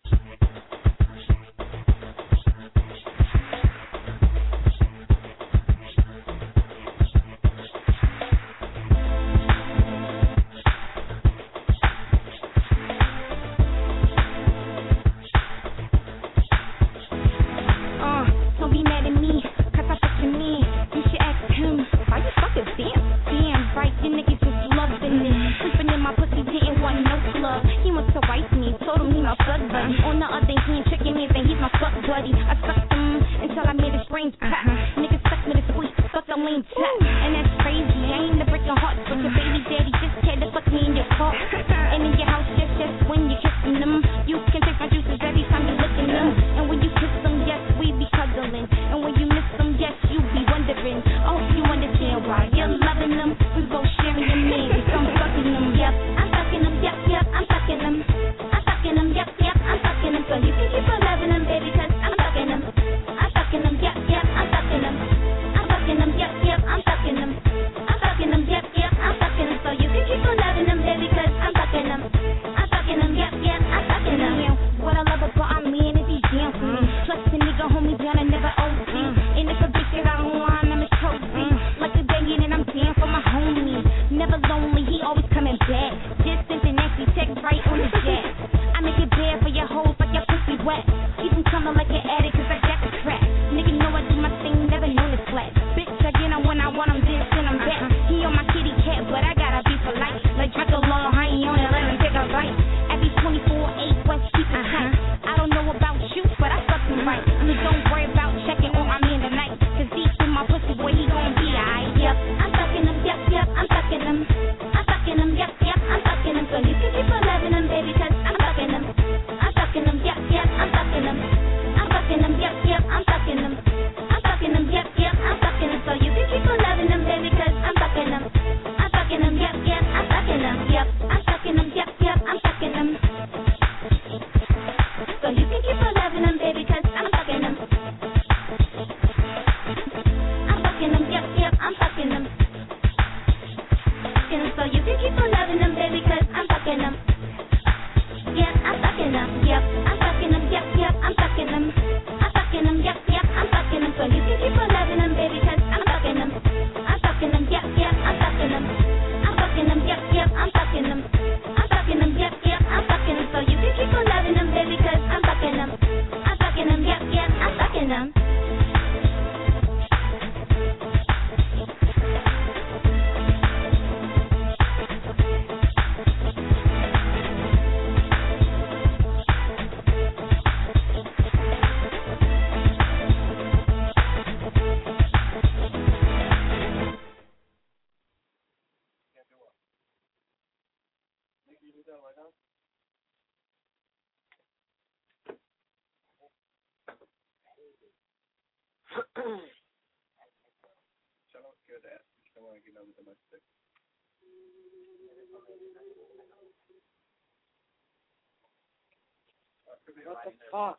What the fuck?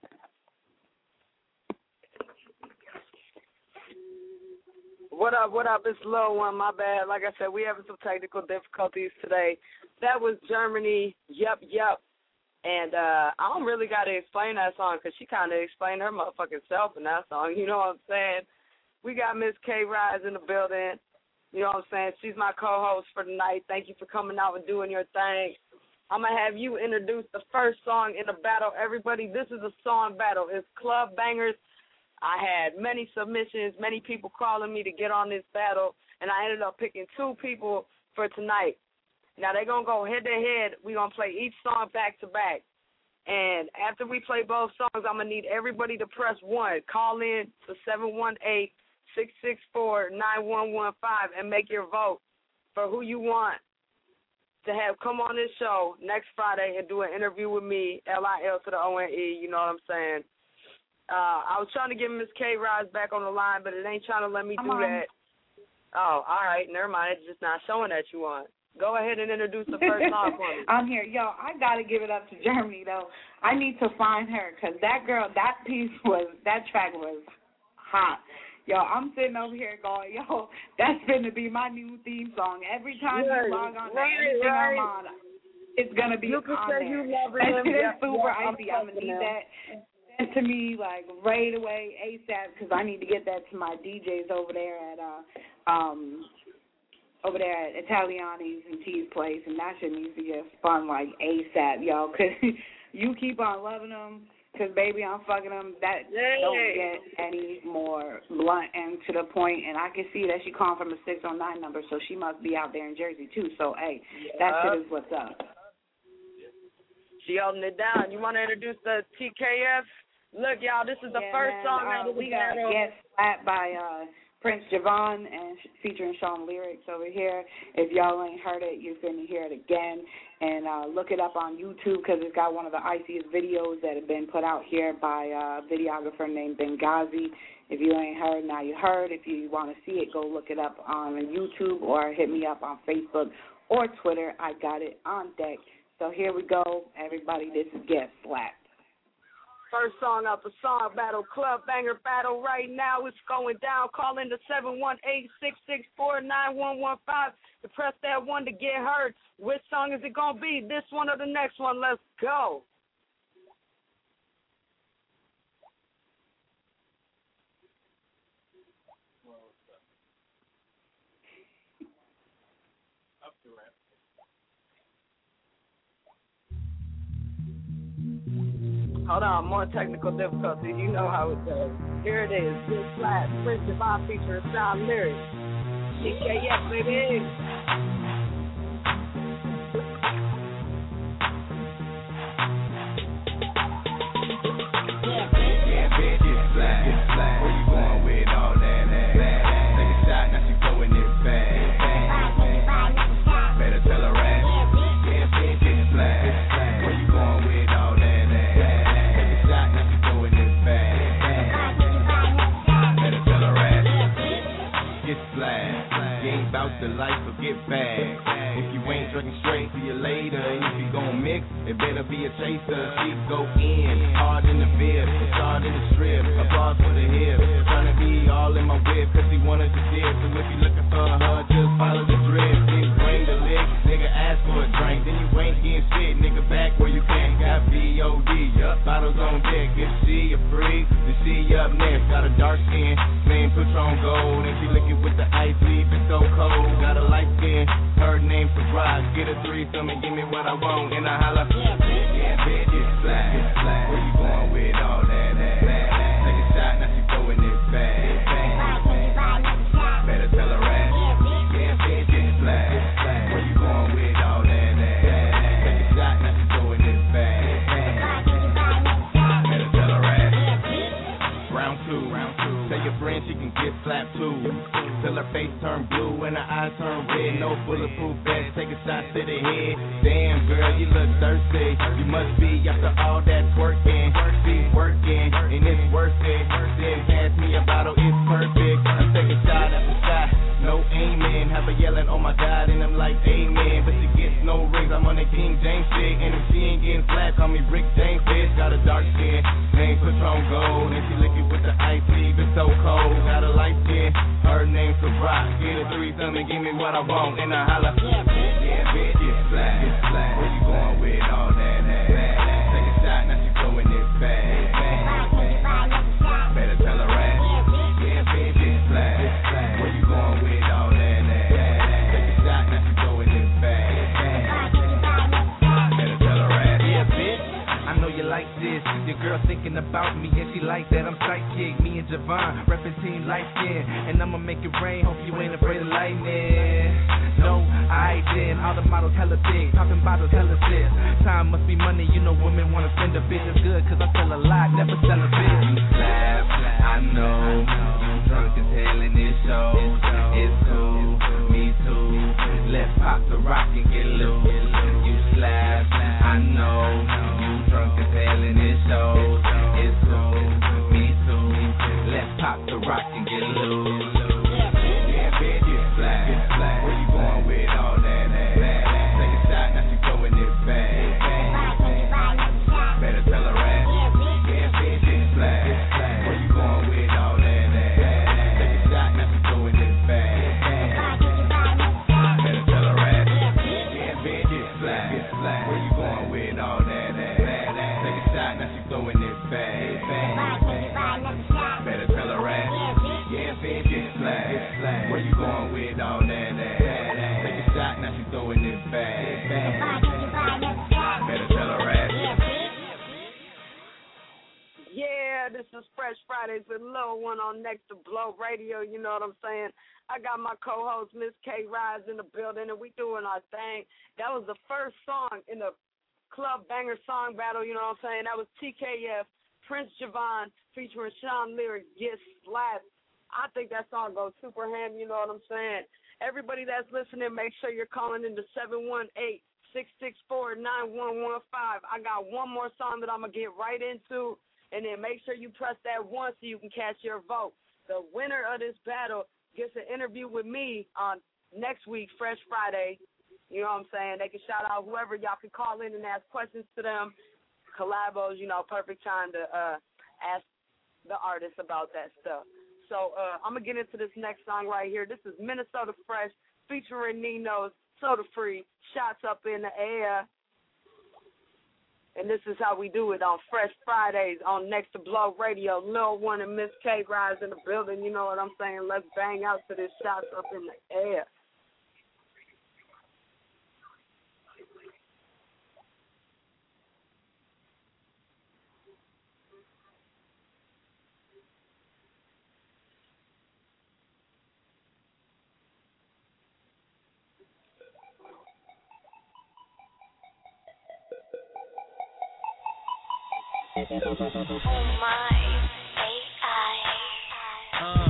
What up, what up? It's Lil One, my bad. Like I said, we having some technical difficulties today. That was Germany, Yup Yup. And uh, I don't really got to explain that song because she kind of explained her motherfucking self in that song. You know what I'm saying? We got Miss K Rise in the building. You know what I'm saying? She's my co-host for the night. Thank you for coming out and doing your thing. I'm going to have you introduce the first song in the battle. Everybody, this is a song battle. It's Club Bangers. I had many submissions, many people calling me to get on this battle, and I ended up picking two people for tonight. Now, they're going to go head-to-head. We're going to play each song back-to-back. And after we play both songs, I'm going to need everybody to press one. Call in to seven one eight, six six four, nine one one five and make your vote for who you want to have come on this show next Friday and do an interview with me, L I L to the O N E, you know what I'm saying? Uh, I was trying to get Miss K Rise back on the line, but it ain't trying to let me
I'm
do
on.
that. Oh, all right, never mind. It's just not showing that you want. Go ahead and introduce the first song for me.
I'm here. Yo, I got to give it up to Germany, though. I need to find her because that girl, that piece was, that track was hot. Yo, I'm sitting over here going, yo, that's going to be my new theme song. Every time
Right,
you log on to
right,
anything
right.
I'm on, it's going to be
You can
on
say
there.
you love
That
him.
shit is
Yep,
super
yep, I'm
icy. I'm going to
fucking
need
him.
that sent to me, like, right away, ASAP, because I need to get that to my D Js over there at, uh, um, over there at Italiani's and T's place, and that shit needs to get spun, like, ASAP, yo, because you keep on loving them. Because, baby, I'm fucking them. That
Yay.
don't get any more blunt and to the point. And I can see that she calling from a six oh nine number, so she must be out there in Jersey, too. So, hey, that
Yep.
shit is what's up.
She holding it down. You want to introduce the T K F? Look, y'all, this is the
Yeah,
first
man,
song
uh,
out of the
we got
battle.
Get Slapped by uh, Prince Javon and sh- featuring Sean Lyrics over here. If y'all ain't heard it, you're going to hear it again. And uh, look it up on YouTube because it's got one of the iciest videos that have been put out here by a videographer named Benghazi. If you ain't heard, now you heard. If you want to see it, go look it up on YouTube or hit me up on Facebook or Twitter. I got it on deck. So here we go, everybody. This is Get Slapped.
First song out the song battle, Club Banger Battle right now. It's going down. Call in to seven one eight, six six four, nine one one five to press that one to get heard. Which song is it going to be? This one or the next one? Let's go. Hold on, more technical difficulties. You know how it goes. Here it is. Big Flat, Prince Javon featuring Sound Lyrics. T K F, baby.
Yeah, bitch, it's flat, it's flat. Where you going with all that ass? Take a shot, now she throwing it back. Better tell her ass. Yeah, bitch, it's flat. Where you going with all that ass? Take a shot, now she throwing it back. Better tell her ass. Get flat. You ain't bout the life, so get back. If you ain't drinking straight, see you later. And if you gon' mix, it better be a chaser. She go in, hard in the bib, hard in the strip. Applause for the hip. Tryna be all in my whip, cause he wanted to dip. So if you looking for her, just follow the drip. Then bring the lick, nigga ask for a drink. Then you ain't getting shit, nigga back where you can. Got B O D, yup, bottles on deck. If she a freak, then she up next. Got a dark skin, man, Patron gold. And she licking with the ice, leave it so cold. Got a light skin, her name Surprise. Get a threesome and give me what I want. And I holla, yeah, bitch, yeah, bitch, it's flat, it's flat. Where you going with all that ass? Take a shot, now she throwing it back. Better tell her ass. Yeah, bitch, it's flat. Where you going with all that ass? Take a shot, now she throwing it back. Better tell her ass. Round two, round two. Tell your friend she can get slapped too. Till her face turn blue and her eyes turn red. No bulletproof vest, take a shot to the head. Damn, girl, you look thirsty. You must be after all that twerking. Be working, and it's worth it. Then pass me a bottle, it's perfect. I take a shot after shot, no aiming. Have her yelling, oh my God, and I'm like, amen. But she gets no rings, I'm on the King James shit. And if she ain't getting flat, call me Rick James, bitch. Got a dark skin, name Patron Gold. And she licking with the ice, leave it so cold. Got a light skin, her name's the Rock. Get a threesome and give me what I want. And I holla, yeah, bitch, yeah, bitch, it's flat, it's flat. Where you going with all that ass?
girl thinking about me, and she like that I'm psychic. Me and Javon, reppin' team light skin, and I'ma make it rain. Hope you ain't afraid of lightning. No, I then. All the models hella thick, popping bottles hella sick. Time must be money, you know women wanna spend a bitch. It's good, cause I sell a lot, never sell a bitch. You laugh, I know, you drunk as hell in this show. It's cool, me too. Let's pop the rock and get loose. You slap, I know, you drunk as hell in this show. It's cool, me too. Let's pop the rock and get loose. Yeah, bitch, it's flat, it's flat. Where you going with all that ass? Take a shot, now she throwing it back. Better tell her ass. Yeah, bitch, it's flat. Where you going with all that ass? Take a shot, now she throwing it back. Better tell her ass. Yeah, bitch, it's flat. Where you going with all that ass? Take a shot, now she throwing it back. Better tell her ass. Yeah, bitch, it's flat. Where you going with all that ass? Take a shot, now she throwing it back. Better tell her ass.
Yeah, this is Fresh Fridays with Lil One on Next to Blow Radio. You know what I'm saying? I got my co-host, Miss K. Rise, in the building, and we doing our thing. That was the first song in the Club Banger Song Battle, you know what I'm saying? That was T K F, Prince Javon, featuring Sean Lyric, Get Slapped. I think that song goes super ham, you know what I'm saying? Everybody that's listening, make sure you're calling into seven one eight, six six four, nine one one five. I got one more song that I'm going to get right into, and then make sure you press that one so you can cast your vote. The winner of this battle gets an interview with me on next week, Fresh Friday. You know what I'm saying? They can shout out whoever. Y'all can call in and ask questions to them. Collabos, you know, perfect time to uh, ask the artist about that stuff. So uh, I'm going to get into this next song right here. This is Minnesota Fresh featuring Nino's Soda Free, Shots Up in the Air. And this is how we do it on Fresh Fridays on Next to Blow Radio. Lil One and Miss K Rise in the building. You know what I'm saying? Let's bang out to this Shots Up in the Air.
Oh my A I.
Uh.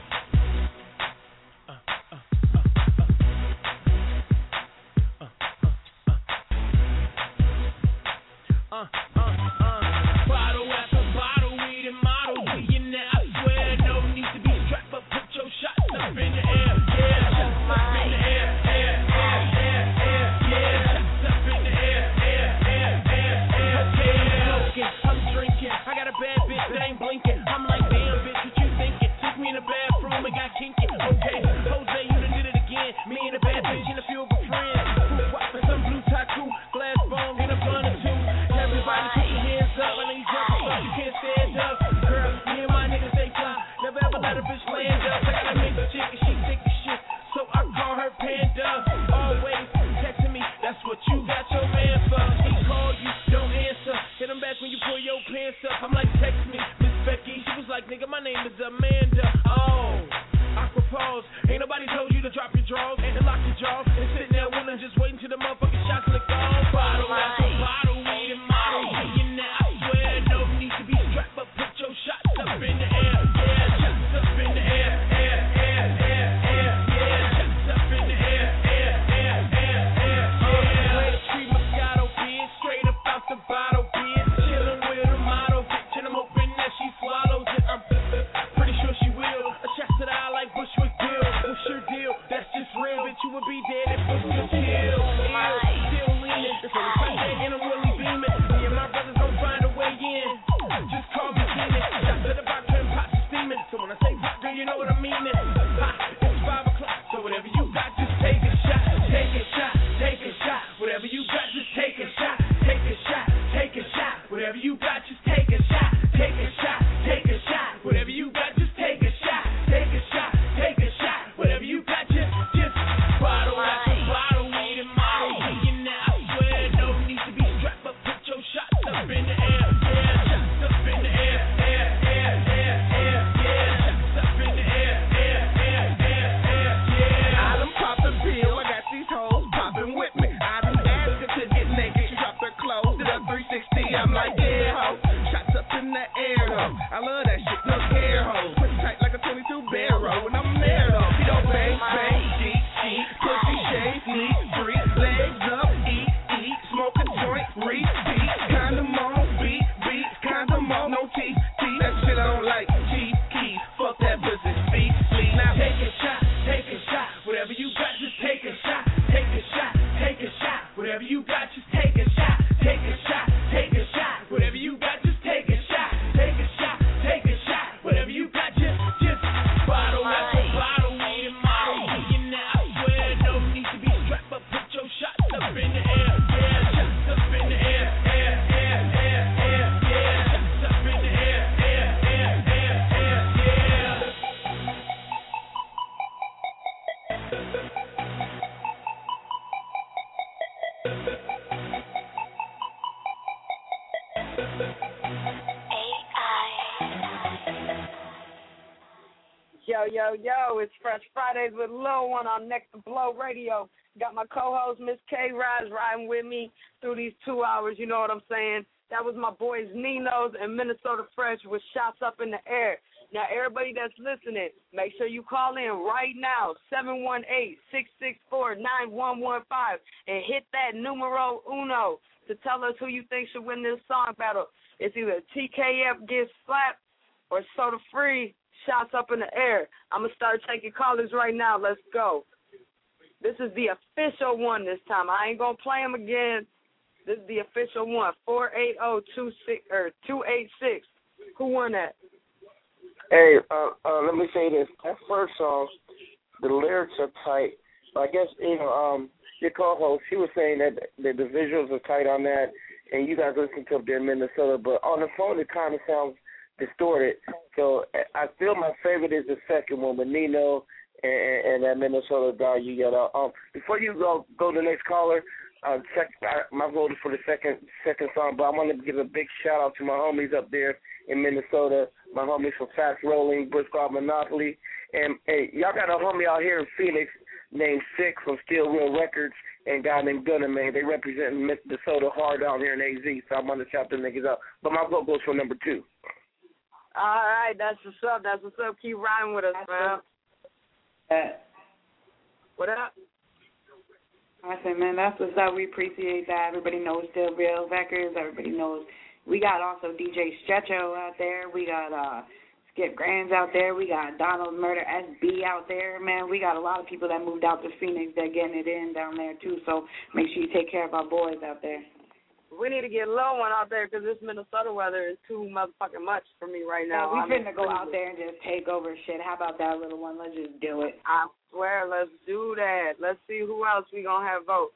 Uh, uh, uh, bottle after bottle, weed and model, billionaire, I swear, no need to be strapped, but put your shots up in the air, yeah, shots up in the air, air, air, air, air, yeah, shots up in the air, air, air, air, air, yeah, I'm drinking, I got a bad bitch that ain't blinking, I'm like, damn bitch, what you thinking, took me in the bathroom and got kinky, okay, Jose, you done did it again, me and a bad bitch and a few of her friends, fruit watch for some blue tattoo, glass bone and a blunt or two. Everybody put your hands up, I know you jumping, but you can't stand up. Girl, me and my niggas, they fly. Never ever let a bitch land up. I got a mixed chick and she thick as shit, so I call her Panda. Always texting me, that's what you got your man for. He call you, don't answer. Hit him back when you pull your pants up. I'm like, text me, Miss Becky. She was like, nigga, my name is Amanda. Oh, Aqua pause. Ain't nobody told you to drop your drawers and lock your jaw and sitting there willing, just waiting till the motherfucking shots lick off. Bottle after bottle, weed and model. Billionaire, I swear, no need to be strapped, but put your shots up in the air. Yeah, shots up in the air, air, air, air, air. Yeah, shots up in the air, air, air, air, air. Yeah, way to treat Moscato, bitch, straight up out the bottle, bitch. Chillin' with a model, bitch, and I'm hoping that she swallows it. I'm pretty sure she will. A chest that I like Bushwick Bill. What's your deal? That's just real, bitch. You would be dead
the air though. I love that shit, no air hole. Pussy tight like a twenty-two barrel. When I'm there though, you know, bang, bang, deep, deep, pussy shake, neat, free, legs up, eat, eat, smoke a joint, repeat, condom on, beat, beat, condom on, no teeth, teeth. That shit I don't like, cheap keys, fuck that pussy, feet, feet. Now take a shot, take a shot, whatever you got, just take a shot, take a shot, take a shot, whatever you got, just take a shot, take a shot, take a shot, whatever you got, just take a shot, take a shot, take a shot, whatever you got, just, just bottle after bottle, we in model, you now, I swear, no need to be strapped, but put your shots up in the air, yeah, shots up in the air, air, air, air, air, yeah, shots up in the air, air, air, air, air, yeah.
Yo, yo, yo, it's Fresh Fridays with Lil One on Next to Blow Radio. Got my co-host, Miss K. Rise, riding with me through these two hours, you know what I'm saying? That was my boys Nino's and Minnesota Fresh with Shots Up in the Air. Now, everybody that's listening, make sure you call in right now, seven one eight, six six four, nine one one five, and hit that numero uno to tell us who you think should win this song battle. It's either T K F Gets Slapped or Soda Free, Shots Up in the Air. I'm going to start taking callers right now. Let's go. This is the official one this time. I ain't going to play them again. This is the official one, four eight zero two six or two eight six. Who won that?
Hey, uh, uh, let me say this. That first song, the lyrics are tight. I guess, you know, um, your co-host, she was saying that the, the visuals are tight on that, and you guys listen to up there in Minnesota, but on the phone it kind of sounds distorted. So I feel my favorite is the second one with Nino and, and that Minnesota guy you got out. Um, before you go go to the next caller, uh, check I, my vote is for the second second song, but I want to give a big shout out to my homies up there in Minnesota, my homies from Fast Rolling, Briscoe Monopoly, and hey, y'all got a homie out here in Phoenix named Sick from Steel Wheel Records and a guy named Gunner, man. They represent Minnesota hard down here in A Z, so I'm going to shout them niggas out. But my vote goes for number two.
All right, that's what's up. That's what's up. Keep riding with us, man.
Uh,
what up?
I said, man, that's what's up. We appreciate that. Everybody knows Still Real Records. Everybody knows. We got also D J Stretcho out there. We got uh, Skip Grands out there. We got Donald Murder S B out there. Man, we got a lot of people that moved out to Phoenix that getting it in down there, too. So make sure you take care of our boys out there.
We need to get Low One out there because this Minnesota weather is too motherfucking much for me right now.
Yeah, we finna go out there and just take over shit. How about that, little one? Let's just do it.
I swear, let's do that. Let's see who else we gonna have vote.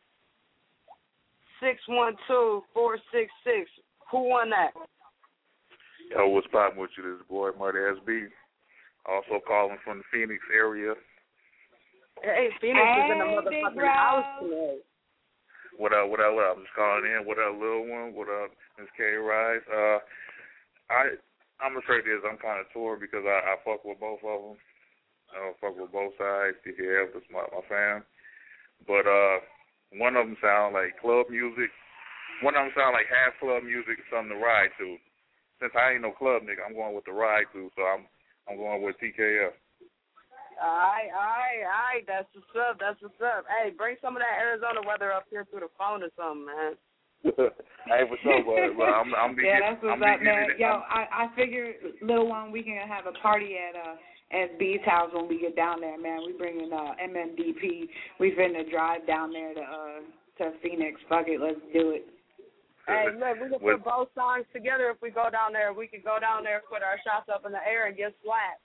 six one two, four six six. Who won that?
Yo, what's poppin' with you? This boy, Marty S B. Also calling from the Phoenix area.
Hey, Phoenix hey, is in the motherfucking house today.
What up, what up, what up? I'm just calling in. What up, Lil One? What up, Miss K. Rise? Uh, I, I'm going to say this. I'm kind of torn because I, I fuck with both of them. I don't fuck with both sides. T K F, that's my, my fam. But uh, one of them sound like club music. One of them sound like half club music, something to ride to. Since I ain't no club nigga, I'm going with the ride to, so I'm I'm going with T K F.
All right, all right, all right. That's what's up. That's what's up. Hey, bring some of that Arizona weather up here through the phone or something, man.
Hey, what's up, bud? Well, I'm, I'm be
yeah,
getting,
that's what's
I'm
up, man.
It.
Yo, I, I figure, little one, we can have a party at uh at B's house when we get down there, man. We bringing uh M M D P. We finna drive down there to uh to Phoenix. Fuck it, let's do it.
Hey, look, we can put both songs together if we go down there. We can go down there, put our shots up in the air, and get slapped.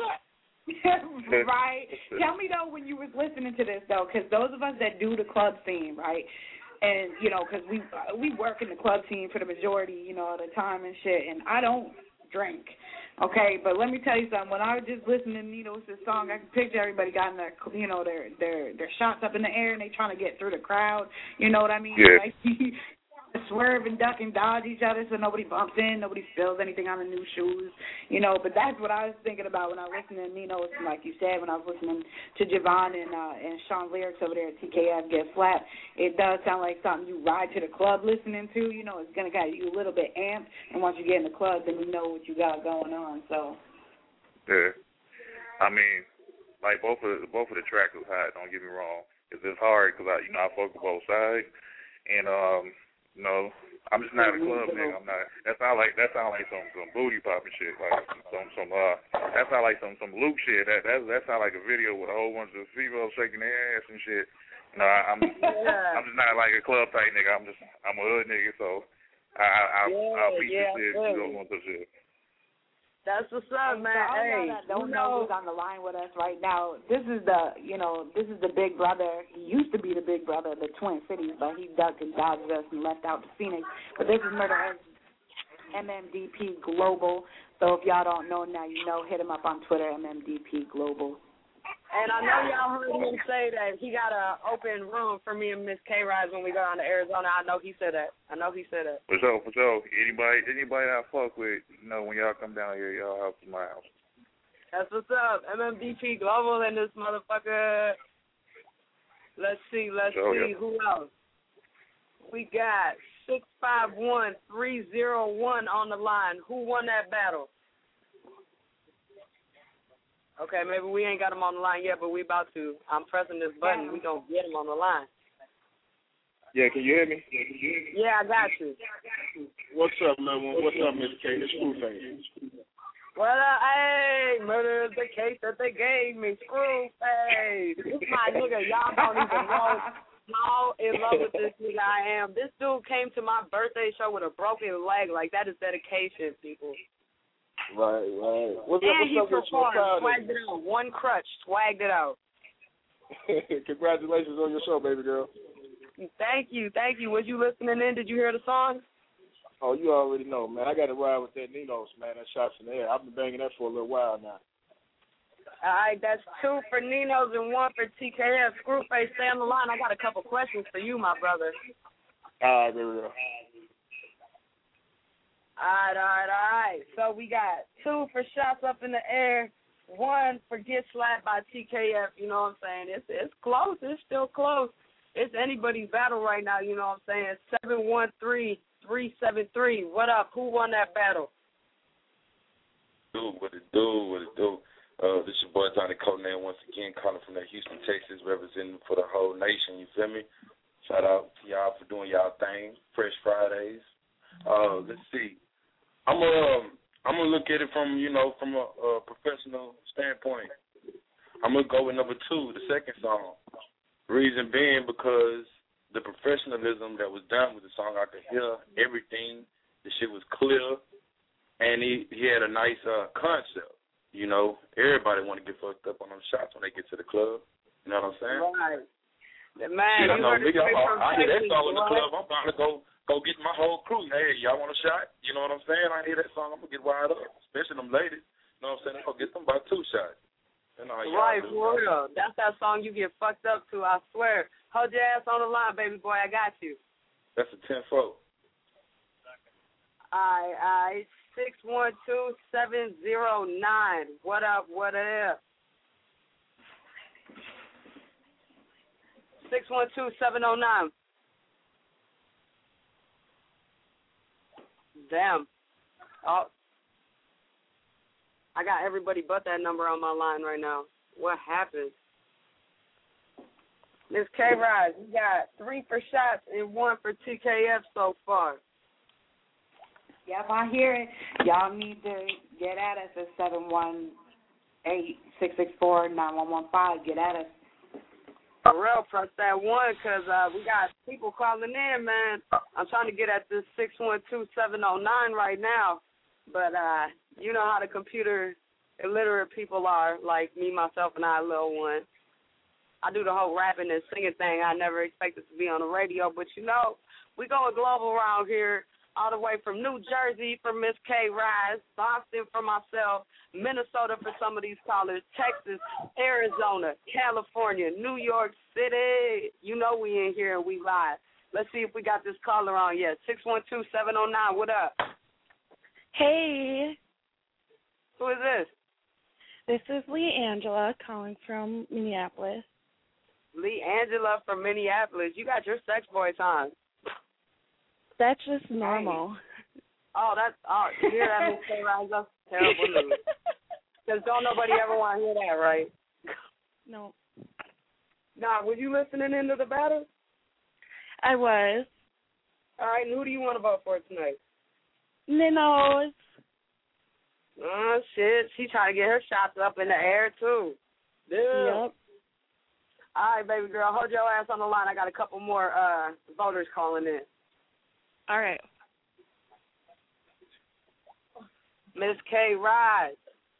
Right? Tell me, though, when you was listening to this, though, because those of us that do the club scene, right, and, you know, because we, uh, we work in the club scene for the majority, you know, of the time and shit, and I don't drink, okay? But let me tell you something. When I was just listening to Nino's song, I can picture everybody got in their, you know, their, their, their shots up in the air, and they trying to get through the crowd. You know what I mean?
Yeah.
Like, swerve and duck and dodge each other so nobody bumps in, nobody spills anything on the new shoes, you know. But that's what I was thinking about when I was listening to Nino, like you said, when I was listening to Javon and uh, and Sean lyrics over there at T K F Get Slapped. It does sound like something you ride to the club listening to, you know. It's going to get you a little bit amped, and once you get in the club, then you know what you got going on, so.
Yeah. I mean, like, both of the, both of the tracks was hot, don't get me wrong. It's just hard because, I, you know, I fuck with both sides. And, um, you know, I'm just not a club nigga. I'm not. That sound like that sound like some some booty popping shit, like some some uh. That sound like some some Luke shit. That that that sound like a video with a whole bunch of females shaking their ass and shit. You know, I, I'm yeah. I'm just not like a club type nigga. I'm just I'm a hood nigga, so I I I,
yeah,
I'll beat
yeah,
this shit. You don't want this shit.
That's what's up, man.
For all
hey,
y'all that don't know who's on the line with us right now, this is the, you know, this is the big brother. He used to be the big brother of the Twin Cities, but he ducked and dodged us and left out to Phoenix. But this is Murder X M M D P Global. So if y'all don't know now, you know, hit him up on Twitter, M M D P Global.
And I know y'all heard him say that he got an open room for me and Miss K-Rise when we go down to Arizona. I know he said that. I know he said that.
For sure, for sure. Anybody, anybody I fuck with, you know, when y'all come down here, y'all help my house.
That's what's up. M M D P Global in this motherfucker. Let's see, let's
sure,
see.
yeah.
Who else? We got six five one, three zero one on the line. Who won that battle? Okay, maybe we ain't got him on the line yet, but we about to. I'm pressing this button. We gonna get him on the line.
Yeah, can you hear me?
Yeah, I got you.
What's up, man? What's up, Miss K? It's Screwface.
Well, uh, hey, murder is the case that they gave me. Screwface. This my nigga. Y'all don't even know how in love with this nigga I am. This dude came to my birthday show with a broken leg. Like, that is dedication, people.
Right, right. What's
and
up, what's
he
up,
performed, swagged it out. One crutch, swagged it out.
Congratulations on your show, baby girl.
Thank you, thank you. Was you listening in? Did you hear the song?
Oh, you already know, man. I got to ride with that Ninos, man. That Shots in the Air. I've been banging that for a little while now.
All right, that's two for Ninos and one for T K F. Screwface, stay on the line. I got a couple questions for you, my brother.
All right, baby girl.
All right, all right, all right. So we got two for Shots Up in the Air, one for Get Slapped by T K F. You know what I'm saying? It's it's close. It's still close. It's anybody's battle right now. You know what I'm saying? Seven one three three seven three. What up? Who won that battle?
Dude, what it do? What it do? Uh, this your boy Johnny Codename once again, calling from that Houston, Texas, representing for the whole nation. You feel me? Shout out to y'all for doing y'all thing. Fresh Fridays. Uh, let's see. I'm um I'm gonna look at it from you know from a, a professional standpoint. I'm gonna go with number two, the second song. Reason being because the professionalism that was done with the song, I could hear everything. The shit was clear, and he he had a nice uh, concept. You know, everybody want to get fucked up on them shots when they get to the club. You know what I'm saying?
Right. Man,
Shit, I
you
know,
heard
nigga,
it
I,
from
I hear that
Texas,
song in the
right?
club. I'm about to go go get my whole crew. Hey, y'all want a shot? You know what I'm saying? I hear that song. I'm gonna get wired up, especially them ladies. You know what I'm saying? I'm gonna get them about two shots. You know how y'all
Right,
do,
for
man.
real. That's that song you get fucked up to, I swear. Hold your ass on the line, baby boy. I got you.
That's a ten four.
All right, all right. six one two, seven zero nine. What up, what up? six one two, seven oh nine. Damn. Oh. I got everybody but that number on my line right now. What happened? Miss K-Rise, we got three for Shots and one for T K F so far.
Yep, I hear it. Y'all need to get at us at seven one eight, six six four, nine one one five. Get at us.
For real, press that one, because uh, we got people calling in, man. I'm trying to get at this six one two, seven oh nine right now. But uh, you know how the computer illiterate people are, like me, myself, and I, little one. I do the whole rapping and singing thing. I never expected to be on the radio. But, you know, we going global around here, all the way from New Jersey for Miss K-Rise, Boston for myself, Minnesota for some of these callers, Texas, Arizona, California, New York City. You know we in here and we live. Let's see if we got this caller on yet. six one two, seven oh nine, what up?
Hey.
Who is this?
This is Lee Angela calling from Minneapolis.
Lee Angela from Minneapolis. You got your sex voice on.
That's just normal.
Oh, that's, oh, you hear that, Miss K-Rise? That's terrible news. Because don't nobody ever want to hear that, right?
No.
Nah, were you listening into the battle?
I was.
All right, and who do you want to vote for tonight?
Ninos.
Oh, shit. She trying to get her shots up in the air, too. Dude.
Yep.
All right, baby girl, hold your ass on the line. I got a couple more uh, voters calling in.
All right.
Miss K-Rise.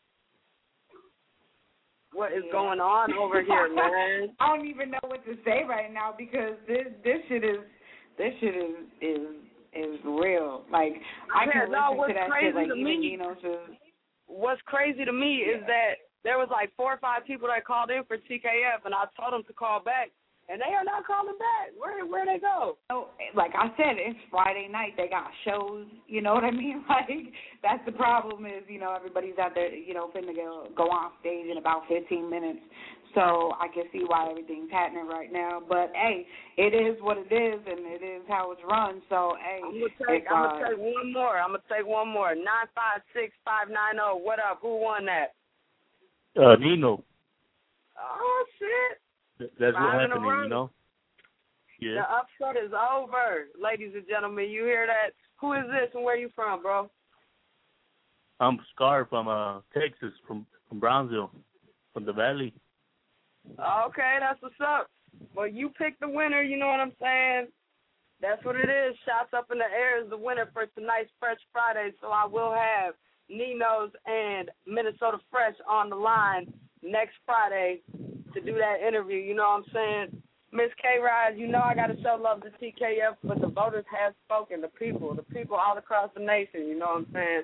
What is going on over here, man?
I don't even know what to say right now because this this shit is this shit is is is real. Like I can
no,
listen
what's
to that
crazy
shit like
to
even
me,
Nino says.
What's crazy to me
Yeah.
is that there was like four or five people that called in for T K F, and I told them to call back, and they are not calling back. Where where they go?
Oh, like I said, it's Friday night. They got shows. You know what I mean? Like that's the problem is you know everybody's out there. You know, finna go go on stage in about fifteen minutes. So I can see why everything's happening right now. But hey, it is what it is, and it is how it's run. So hey,
I'm gonna take
if,
I'm
uh,
gonna take one more. I'm gonna take one more. Nine five six five nine zero. What up? Who won that?
Uh, Nino.
Oh shit!
That's
Five
what
in a
happened,
row.
you know?
The
Yeah.
upset is over, ladies and gentlemen. You hear that? Who is this and where you from, bro?
I'm Scar from uh Texas, from, from Brownsville, from the Valley.
Okay, that's what's up. Well, you picked the winner, you know what I'm saying? That's what it is. Shots up in the air is the winner for tonight's Fresh Friday, so I will have Nino's and Minnesota Fresh on the line next Friday to do that interview, you know what I'm saying? Miss K-Rise, you know I got to show love to T K F, but the voters have spoken, the people, the people all across the nation, you know what I'm saying?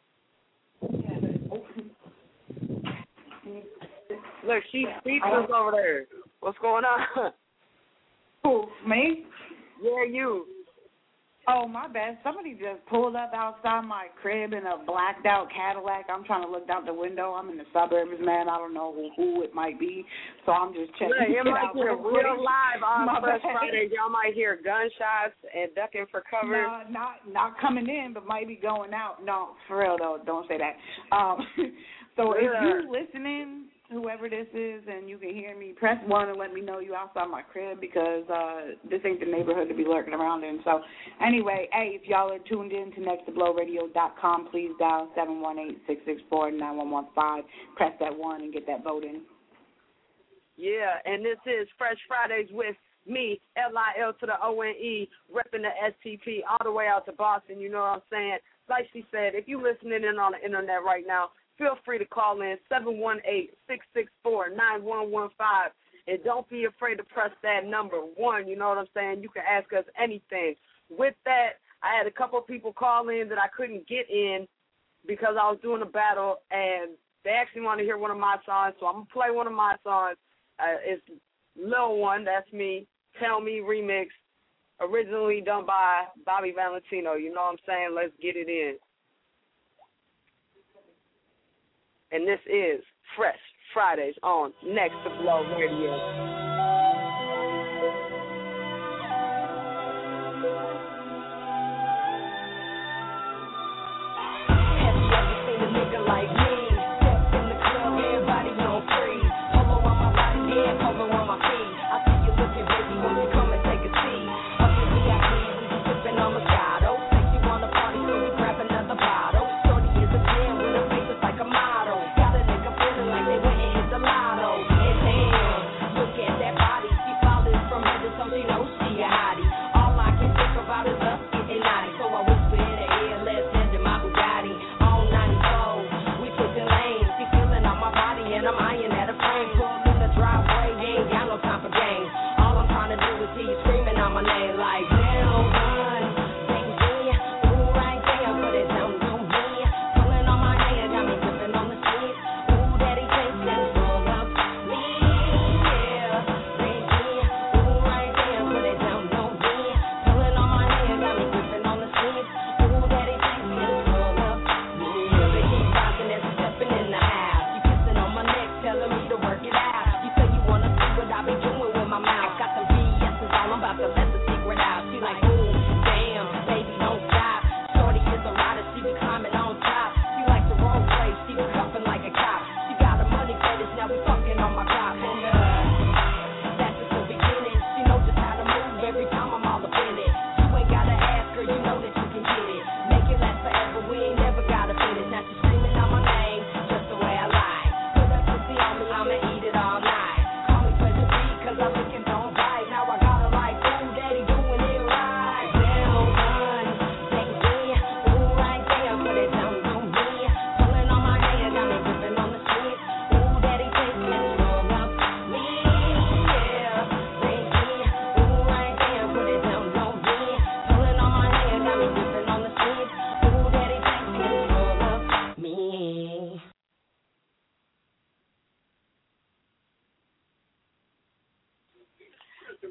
Look, she's speechless over there. What's going on?
Who, me?
Yeah, you.
Oh, my bad. Somebody just pulled up outside my crib in a blacked out Cadillac. I'm trying to look out the window. I'm in the suburbs, man. I don't know who, who it might be. So I'm just checking
Yeah,
it
you might
out.
hear
real quick.
real live on
My
Fresh
bad.
Friday. Y'all might hear gunshots and ducking for cover.
No, not not coming in, but might be going out. No, for real though. Don't say that. Um, so if
Yeah.
you're listening, whoever this is, and you can hear me, press one and let me know you outside my crib because uh, this ain't the neighborhood to be lurking around in. So anyway, hey, if y'all are tuned in to next to blow radio dot com, please dial seven one eight, six six four, nine one one five. Press that one and get that vote in.
Yeah, and this is Fresh Fridays with me, L I L to the O N E, repping the S T P all the way out to Boston, you know what I'm saying? Like she said, if you listening in on the internet right now, feel free to call in seven one eight, six six four, nine one one five. And don't be afraid to press that number one, you know what I'm saying? You can ask us anything. With that, I had a couple of people call in that I couldn't get in because I was doing a battle, and they actually want to hear one of my songs, so I'm going to play one of my songs. Uh, it's Lil One, that's me, Tell Me remix, originally done by Bobby Valentino. You know what I'm saying? Let's get it in. And this is Fresh Fridays on Next to Blow Radio.
Look at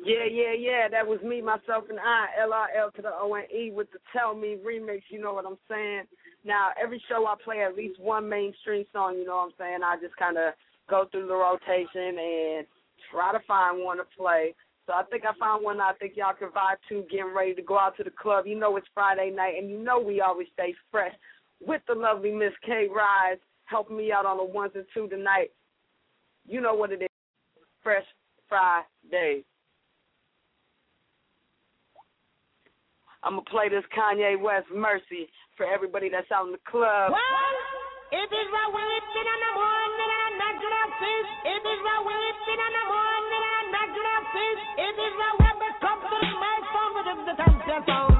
Yeah, yeah, yeah. That was me, myself, and I, L I L to the O N E with the Tell Me remix, you know what I'm saying? Now, every show I play at least one mainstream song, you know what I'm saying? I just kind of go through the rotation and try to find one to play. So I think I found one I think y'all can vibe to, getting ready to go out to the club. You know it's Friday night, and you know we always stay fresh with the lovely Miss K. Rise helping me out on the ones and two tonight. You know what it is, Fresh Friday. I'm going to play this Kanye West Mercy for everybody that's out in the club.
Well, it is my weeping in the morning and I'm not gonna fish. It is my weeping in the morning and I'm not gonna fish. It is my weapon come to my phone with the tempter phone.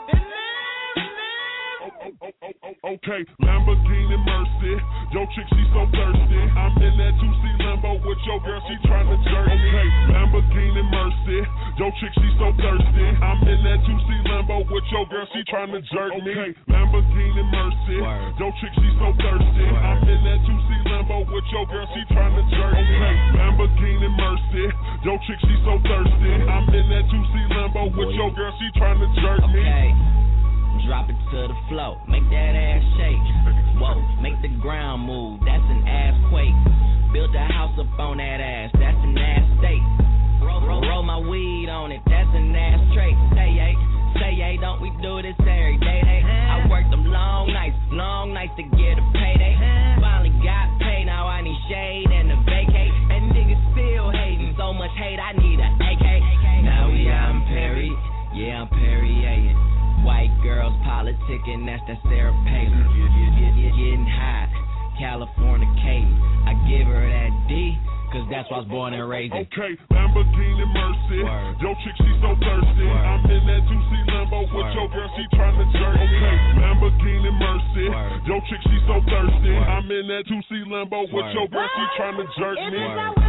Okay, Lamborghini Mercy. Yo, chick, she so thirsty. I'm in that two C Lambo with your girl, she tryna jerk me. Okay, Lamborghini Mercy. Yo, chick, she so thirsty. I'm in that two C Lambo with your girl, she tryna jerk me. Okay, Lamborghini Mercy. Yo, chick, she so thirsty. I'm in that two C Lambo with your girl, she tryna jerk me. Okay, Lamborghini Mercy. Yo, chick, she so thirsty. I'm in that two C Lambo with your girl, she tryna jerk me.
Drop it to the floor, make that ass shake. Whoa, make the ground move, that's an ass quake. Build a house up on that ass, that's an ass state. Roll, roll, roll my weed on it, that's an ass trait. Say yay, say yay, don't we do this every day? Hey, I worked them long nights, long nights to get a payday. Finally got paid, now I need shade and a vacate. And niggas still hating, so much hate, I need a A K. Now we out in Perry, yeah, I'm Perrier. White girls politicking, that's that Sarah Palin. Getting hot, Californicating. I give her that D, cause that's why I was born and raised in.
Okay, Lamborghini Mercy. Word. Yo, chick, she so thirsty. Word. I'm in that two C Lambo with Word. Your girl, she tryna jerk me. Okay, Lamborghini Mercy. Word. Yo, chick, she so thirsty. Word. I'm in that two C Lambo with Word. Your girl, she tryna jerk me.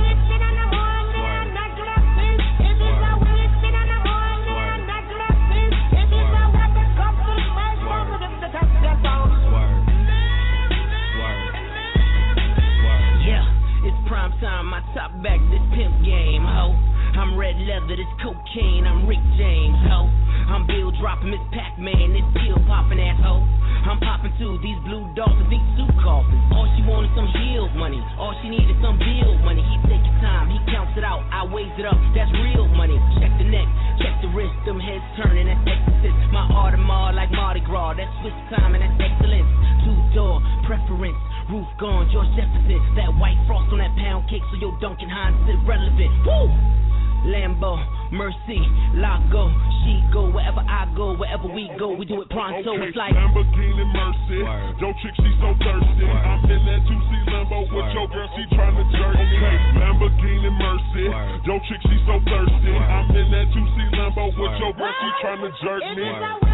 Prime time, my top back, this pimp game, ho. I'm red leather, this cocaine, I'm Rick James, ho. I'm Bill dropping Miss Pac-Man, this pill popping asshole. I'm popping too, these blue dolphins, these suit coffins. All she wanted some healed money, all she needed some bill money. He take his time, he counts it out, I weighs it up, that's real money. Check the neck, check the wrist, them heads turning, that's exorcist. My Audemars like Mardi Gras, that's Swiss time and that's excellence. Two-door preference. Roof gone, George Jefferson. That white frost on that pound cake, so your Duncan Hines is irrelevant. Woo! Lambo, Mercy, Lago, she go wherever I go, wherever we go, we do it pronto.
Okay,
it's like
Lamborghini Mercy. Word. Yo, chick, she so thirsty. Word. I'm in that two C Lambo with Word. Your girl, she tryna jerk me. Okay, Lamborghini Mercy. Word. Yo, chick, she so thirsty. Word. I'm in that two C Lambo with Word. Your girl, she tryna jerk me.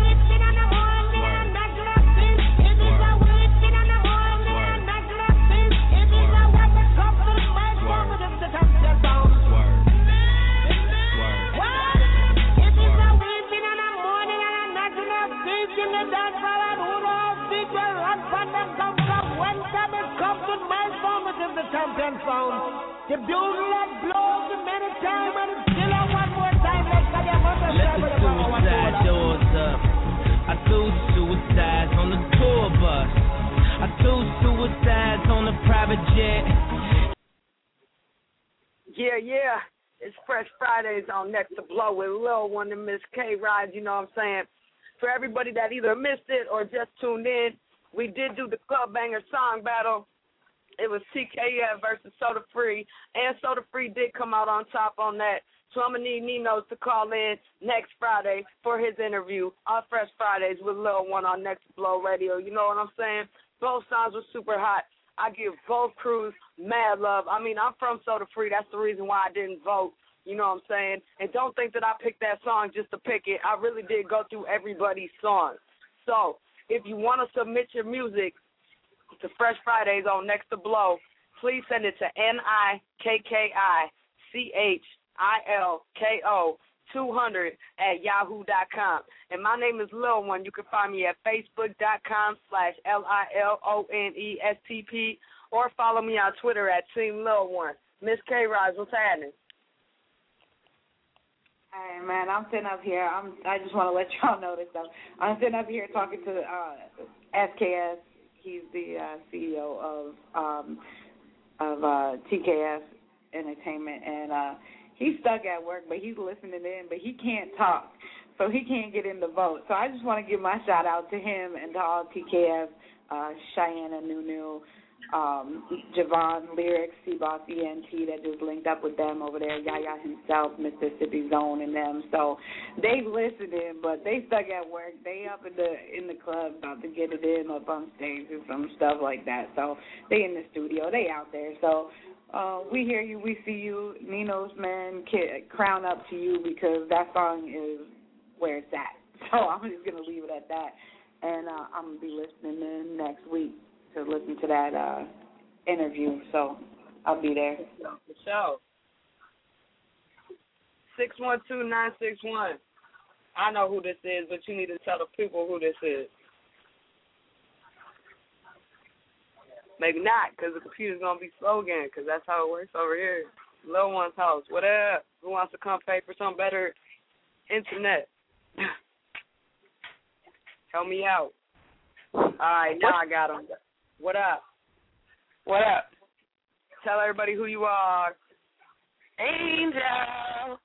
Champion sound. The bugle that blows the many times and it's still on one more time. Let's get your mother.
Let the suicide doors up. I do suicides on the tour bus. I do suicides on the private jet.
Yeah, yeah. It's Fresh Fridays on Next to Blow with Lil One and Miss K. Ride, you know what I'm saying? For everybody that either missed it or just tuned in, we did do the Club Banger Song Battle. It was T K F versus Soda Free, and Soda Free did come out on top on that. So I'm going to need Ninos to call in next Friday for his interview on Fresh Fridays with Lil One on Next Blow Radio. You know what I'm saying? Both songs were super hot. I give both crews mad love. I mean, I'm from Soda Free. That's the reason why I didn't vote. You know what I'm saying? And don't think that I picked that song just to pick it. I really did go through everybody's songs. So if you want to submit your music to Fresh Fridays on Next to Blow, please send it to N I K K I C H I L K O two hundred at yahoo dot com. And my name is Lil One. You can find me at facebook.com slash L I L O N E S T P or follow me on Twitter at Team Lil One. Miss K. Rise, what's happening?
Hey man, I'm sitting up here. I'm. I just want to let y'all know this stuff. I'm sitting up here talking to uh, S K S. He's the uh, C E O of um, of uh, T K S Entertainment, and uh, he's stuck at work, but he's listening in, but he can't talk, so he can't get in the vote. So I just want to give my shout out to him and to all T K S, uh, Cheyenne and Nunu, um, Javon, Lyrics, C-Boss, E N T that just linked up with them over there, Yaya himself, Mississippi Zone and them. So they listened in, but they stuck at work. They up in the in the club about to get it in up on stage and some stuff like that. So they in the studio. They out there. So uh, we hear you. We see you. Nino's Man, crown up to you because that song is where it's at. So I'm just going to leave it at that. And uh, I'm going to be listening in next week to listen to that uh, interview, so I'll be there.
For sure. six one two, nine six one. I know who this is, but you need to tell the people who this is. Maybe not, because the computer's going to be slow again, because that's how it works over here. Little one's house. What up? Who wants to come pay for some better internet? Help me out. All right, now I got him. What up? What up? Tell everybody who you are.
Angel.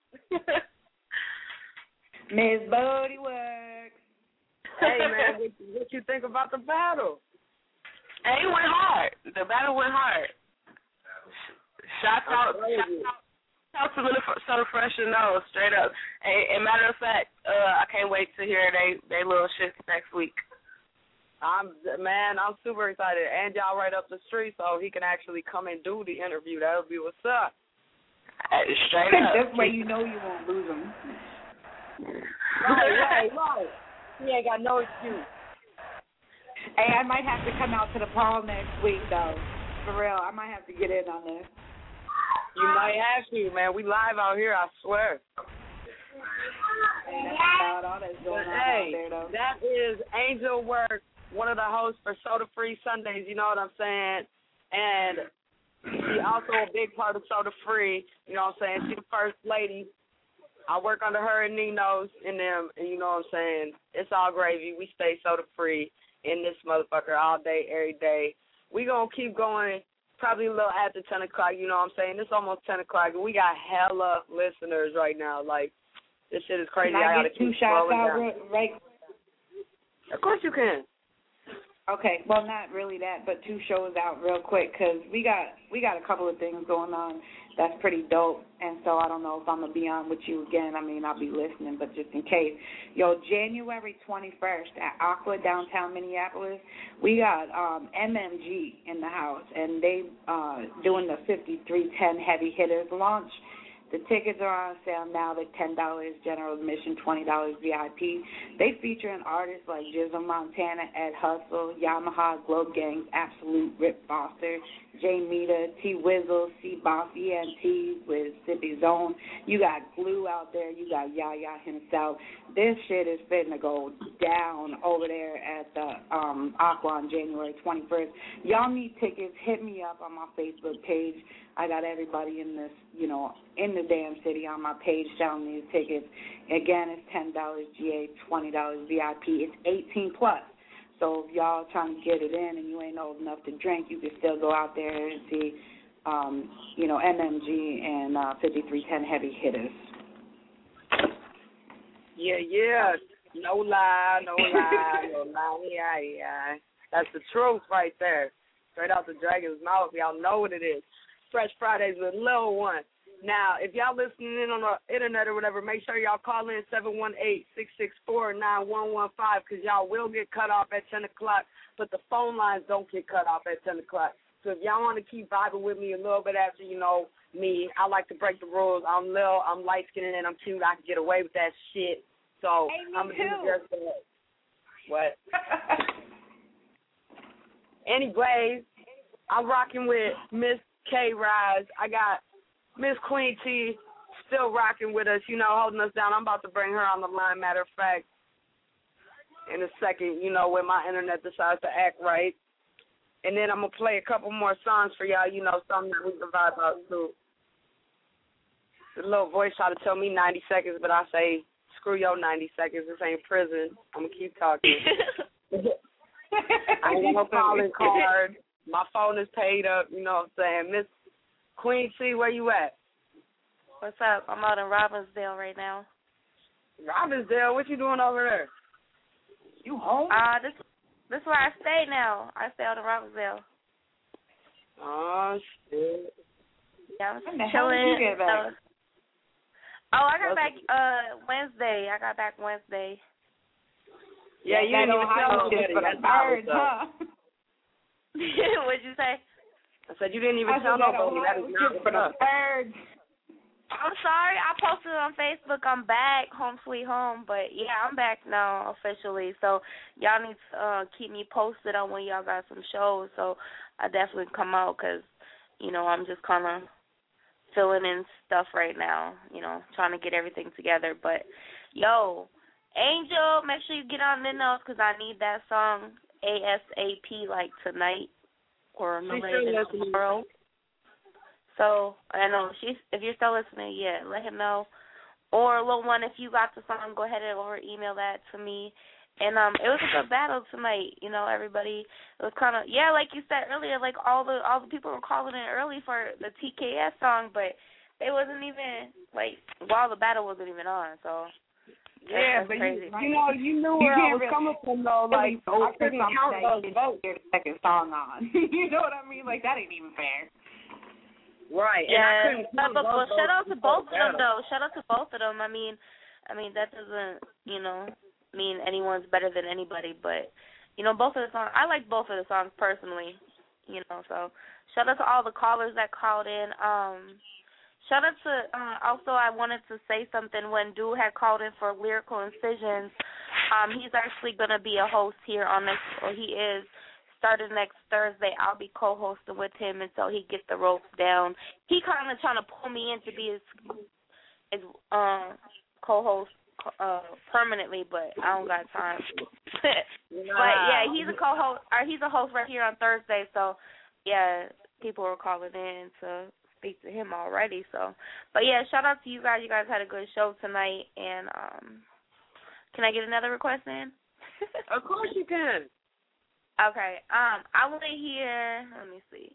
Miss Bodie Works.
Hey, man, what, what you think about the battle?
Hey, it went hard. The battle went hard. Shout out, shout out to Minnesota Fresh and Nose, straight up. And, and matter of fact, uh, I can't wait to hear they, they little shit next week.
I'm man, I'm super excited. And y'all right up the street, so he can actually come and do the interview. That'll be what's up.
Hey, straight up.
This way you know you won't lose him.
Right, right, right. He ain't got no excuse.
Hey, I might have to come out to the Paul next week, though. For real, I might have to get in on this.
You might have to, man. We live out here, I swear.
Hey, that's about all that's going on
hey,
out there, though.
That is Angel Work, one of the hosts for Soda Free Sundays, you know what I'm saying? And she also a big part of Soda Free, you know what I'm saying? She's the first lady. I work under her and Nino's and them, and you know what I'm saying? It's all gravy. We stay Soda Free in this motherfucker all day, every day. We going to keep going probably a little after ten o'clock, you know what I'm saying? It's almost ten o'clock, and we got hella listeners right now. Like, this shit is crazy.
Can I,
I
get
gotta
two
keep
shots
scrolling
out
down.
right?
Of course you can.
Okay, well, not really that, but two shows out real quick because we got we got a couple of things going on that's pretty dope, and so I don't know if I'm going to be on with you again. I mean, I'll be listening, but just in case. Yo, January twenty-first at Aqua, downtown Minneapolis, we got um, M M G in the house, and they uh, doing the fifty-three ten Heavy Hitters launch. The tickets are on sale now. They're ten dollars general admission, twenty dollars V I P. They featuring artists like Jizzle Montana, Ed Hustle, Yamaha, Globe Gangs, Absolute, Rip Foster, Jay Mita, T Wizzle, C Boss, E N T with Sippy Zone. You got Glue out there. You got Yaya himself. This shit is fitting to go down over there at the um, Aqua on January twenty-first. Y'all need tickets. Hit me up on my Facebook page. I got everybody in this, you know, in the damn city on my page selling these tickets. Again, it's ten dollars G A, twenty dollars V I P. It's eighteen plus. So if y'all trying to get it in and you ain't old enough to drink, you can still go out there and see, um, you know, M M G and uh, fifty-three ten Heavy Hitters.
Yeah, yeah. No lie, no lie, no lie. Yeah, yeah. That's the truth right there. Straight out the dragon's mouth. Y'all know what it is. Fresh Fridays with Lil One. Now, if y'all listening in on the internet or whatever, make sure y'all call in seven one eight, six six four, nine one one five because y'all will get cut off at ten o'clock, but the phone lines don't get cut off at ten o'clock. So if y'all want to keep vibing with me a little bit after, you know, me, I like to break the rules. I'm Lil, I'm light-skinned, and I'm cute. I can get away with that shit. So
hey,
I'm going to do just that. What? Anyways, I'm rocking with Miss K Rise. I got Miss Queen T still rocking with us, you know, holding us down. I'm about to bring her on the line, matter of fact, in a second, you know, when my internet decides to act right. And then I'm going to play a couple more songs for y'all, you know, something that we can vibe out to. The little voice try to tell me ninety seconds, but I say, screw your ninety seconds. This ain't prison. I'm going to keep talking. I ain't got no calling card. My phone is paid up. You know what I'm saying? Miss Queen C, where you at?
What's up? I'm out in Robbinsdale right now.
Robbinsdale? What you doing over there? You home?
Uh, this this is where I stay now. I stay out in Robbinsdale.
Oh, shit.
Yeah, I'm
when the hell did you get back?
So, oh, I got back uh Wednesday. I got back Wednesday.
Yeah, you didn't even tell nobody. That's birds, huh?
What'd you say?
I said you didn't even tell nobody. That is not for the birds.
I'm sorry. I posted it on Facebook. I'm back, home sweet home. But yeah, I'm back now officially. So y'all need to uh, keep me posted on when y'all got some shows. So I definitely come out because, you know, I'm just kind of filling in stuff right now. You know, trying to get everything together. But yo, Angel, make sure you get on the notes because I need that song ASAP like tonight or no later than tomorrow. So, I know, she's, if you're still listening, yeah, let him know. Or, little one, if you got the song, go ahead and over email that to me. And um, it was a good battle tonight, you know, everybody. It was kind of, yeah, like you said earlier, like all the all the people were calling in early for the T K S song, but they wasn't even, like, while the battle wasn't even on, so.
Yeah,
that's
but
crazy.
you, you know, you knew where I was coming from, though. Like, I couldn't count those votes.
Your second song on. You know what I mean? Like, that ain't even fair.
Right.
Yeah,
and
but, but, but shout out to both of them though. Shout out to both of them. I mean, I mean that doesn't, you know, mean anyone's better than anybody. But you know, both of the songs. I like both of the songs personally. You know, so shout out to all the callers that called in. Um, shout out to uh, also I wanted to say something when Dude had called in for Lyrical Incisions. Um, he's actually gonna be a host here on this, or he is. Started next Thursday, I'll be co-hosting with him until he gets the ropes down. He kind of trying to pull me in to be his, his uh, co-host uh, permanently, but I don't got time. But yeah, he's a co-host. Or he's a host right here on Thursday. So yeah, people are calling in to speak to him already. So, but yeah, shout out to you guys. You guys had a good show tonight. And um, can I get another request in?
Of course you can.
Okay, um, I want to hear, let me see.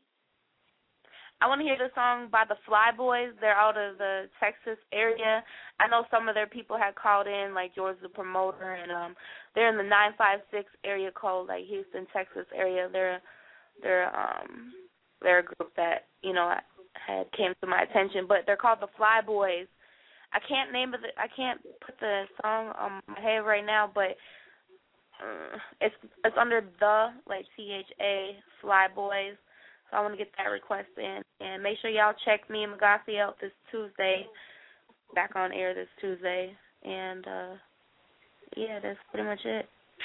I want to hear the song by the Flyboys. They're out of the Texas area. I know some of their people had called in, like George the Promoter, and um, they're in the nine five six area code, like Houston, Texas area. They're they're um they're a group that, you know, had came to my attention, but they're called the Flyboys. I can't name it. I can't put the song on my head right now, but Uh, it's it's under the, like T H A, Flyboys. So I want to get that request in. And make sure y'all check me and Magasi out this Tuesday. Back on air this Tuesday. And, uh, yeah, that's pretty much it.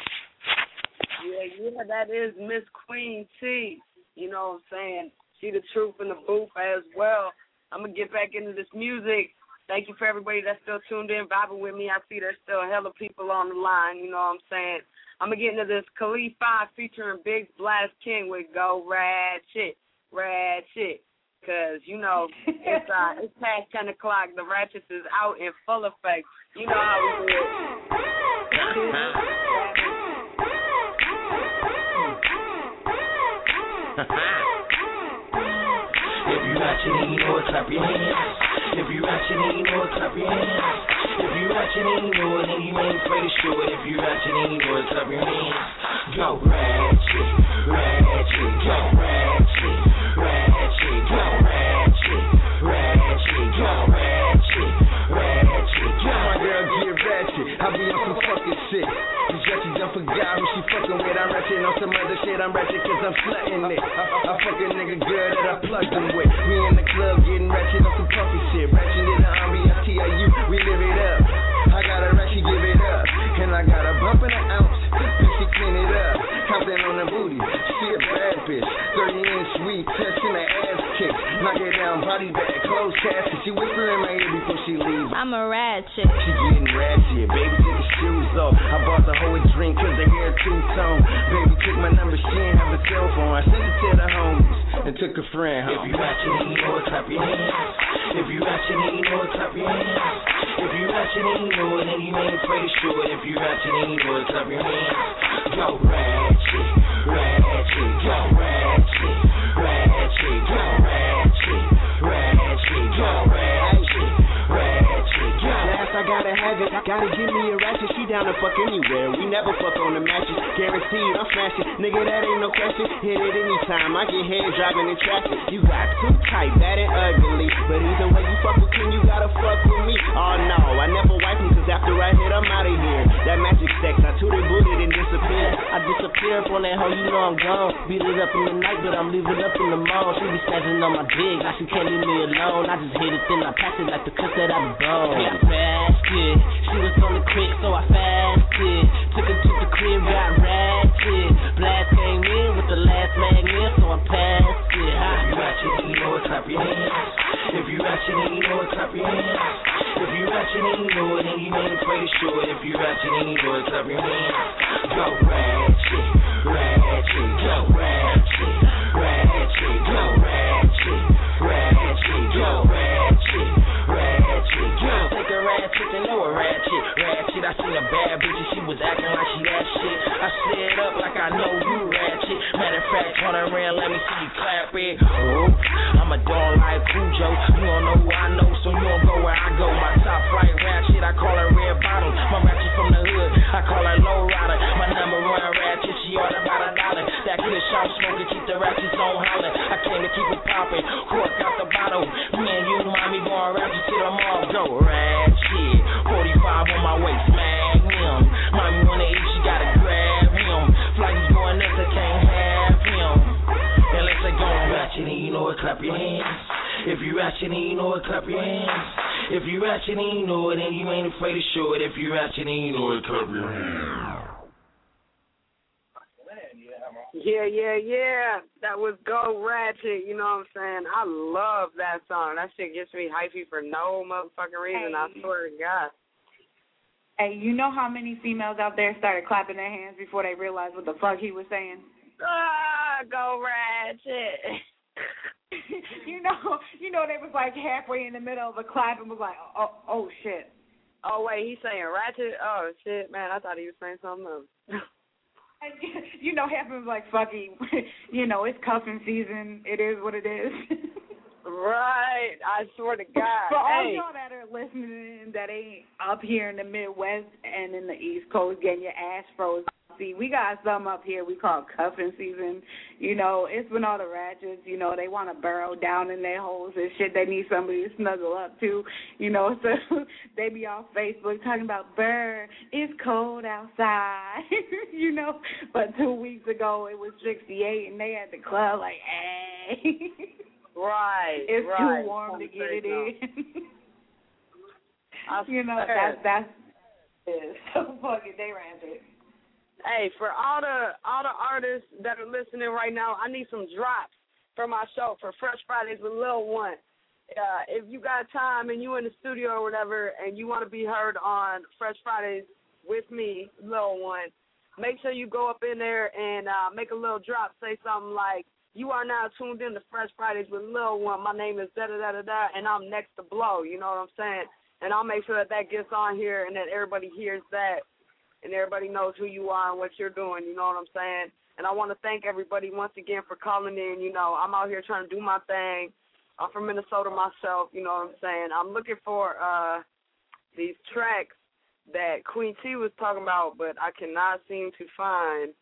Yeah, yeah, that is Miss Queen T. You know what I'm saying? She the truth in the booth as well. I'm going to get back into this music. Thank you for everybody that's still tuned in, vibing with me. I see there's still hella people on the line, you know what I'm saying? I'm going to get into this Khalif five featuring Big Blast King with Go Rad Shit, Rad Shit. Because, you know, it's uh, it's past ten o'clock. The Ratchets is out in full effect. You know how we do it.
If you ratchet and you know it, clap your hands. If you ratchet and you know it, clap your hands. If you ratchet and you know it, then you ain't afraid to show it. If you ratchet and you know it, clap your hands. Go ratchet, ratchet, go ratchet, ratchet, go ratchet, ratchet, go ratchet, ratchet, go. My girl get ratchet, I be on some fucking shit. This ratchet done forgot who she fucking with. I'm ratchet on some other shit. I'm ratchet cause I'm slutting it. I, I fuck a nigga girl that I plugged him with. Me in the club getting ratchet on some puffy shit. Ratchet in the ambiance, T I U, we live it up. I got a ratchet, give it up. And I got a bump in an ounce. Bitch, she clean it up. Compton on the booty. She a bad bitch. thirty inch sweet, touching the ass kick. Knock it down, body bag, closed casket. She whisper in my ear before she leaves.
I'm a rad chick.
She getting ratchet. Baby, take the shoes off. I bought the whole drink cause the hair two-tone. Baby, took my number, she ain't have a cell phone. I sent it to the homies and
took a friend home.
If you ratchet and you know it, clap your hands. If you ratchet and you know it, clap your hands. If you ratchet and you know it, and you ain't afraid to show it. If you ratchet and you know it, clap your hands. Go ratchet, ratchet, go ratchet, ratchet, go ratchet, ratchet, go ratchet, ratchet, go.
Last I gotta have it, gotta give me a ratchet. She down to fuck anywhere. We never fuck on the matches. Guaranteed, I'm smashing. Nigga, that ain't no question. Hit it anytime. I get head driving in traffic. You got too tight, bad and ugly. But either way you fuck with King, you gotta fuck with me. Oh no, I never wipe him, cause after I hit, I'm out of here. That magic sex, I tooted booted and disappear.
I disappear up on that hoe, you know I'm gone. Beat it up in the night, but I'm leaving up in the mall. She be snapping on my dick, now she can't leave me alone. I just hit it, then I pass it like the cuss that I be bone. Yeah, I passed it. She was on the quick, so I fasted. Took her to the crib, got ratchet. Blast came in with the last magnet, so I passed it.
If you ratchet and you know it, clap your hands. If you ratchet and you know it, clap your hands. If you ratchet and you know it, and you ain't afraid to show it. If you ratchet and you know it, clap your hands. Go ratchet, ratchet, go ratchet, ratchet, go ratchet, ratchet, go ratchet, ratchet, go.
Take a ratchet and know a ratchet, ratchet. I seen a bad bitch and she was acting like she that shit. I slid up like I know you ratchet. Matter of fact, turn around, let me see you clap it. Oh, I'm a dog like Cujo. You don't know who I know, so you don't go where I go. My top flight ratchet, I call her red bottom. My ratchet from the hood, I call her low rider. My number one ratchet, she order about a dollar. That good shop smoking, keep the ratchets on hollering. I came to keep it popping, cork out the bottle. Me and you, mommy, going ratchet to the mall. Go ratchet, forty-five on my waist, magnum. Mommy wanna eat, she gotta grab him. Flights going up, they can't have him. Unless they going ratchet and you know it, clap your hands. If you ratchet and you know it, clap your hands. If you ratchet and you know it, and you ain't afraid to show it. If you ratchet and you know it, clap your hands.
Yeah, yeah, yeah. That was Go Ratchet, you know what I'm saying? I love that song. That shit gets me hypey for no motherfucking reason, I swear to God.
Hey, you know how many females out there started clapping their hands before they realized what the fuck he was saying?
Ah, Go Ratchet.
you know, you know they was like halfway in the middle of a clap and was like, oh, oh shit.
Oh, wait, he's saying Ratchet? Oh, shit, man, I thought he was saying something else.
You know, half of them was like, fuck it. You know, it's cuffing season. It is what it is.
Right. I swear to God.
For all
hey.
y'all that are listening that ain't up here in the Midwest and in the East Coast getting your ass froze, see, we got some up here we call cuffing season. You know, it's when all the ratchets, you know, they want to burrow down in their holes and shit. They need somebody to snuggle up to, you know. So they be on Facebook talking about, "Burr, it's cold outside," you know. But two weeks ago it was sixty-eight and they at the club like, hey.
Right.
It's
right.
too warm to get it in.
I
you know,
swear.
that's that's it. So fuck it, they ran it.
Hey, for all the all the artists that are listening right now, I need some drops for my show for Fresh Fridays with Lil One. Uh, if you got time and you in the studio or whatever, and you want to be heard on Fresh Fridays with me, Lil One, make sure you go up in there and uh, make a little drop. Say something like, "You are now tuned in to Fresh Fridays with Lil One. My name is da da da da da, and I'm next to blow." You know what I'm saying? And I'll make sure that that gets on here and that everybody hears that. And everybody knows who you are and what you're doing, you know what I'm saying? And I want to thank everybody once again for calling in. You know, I'm out here trying to do my thing. I'm from Minnesota myself, you know what I'm saying? I'm looking for uh, these tracks that Queen T was talking about, but I cannot seem to find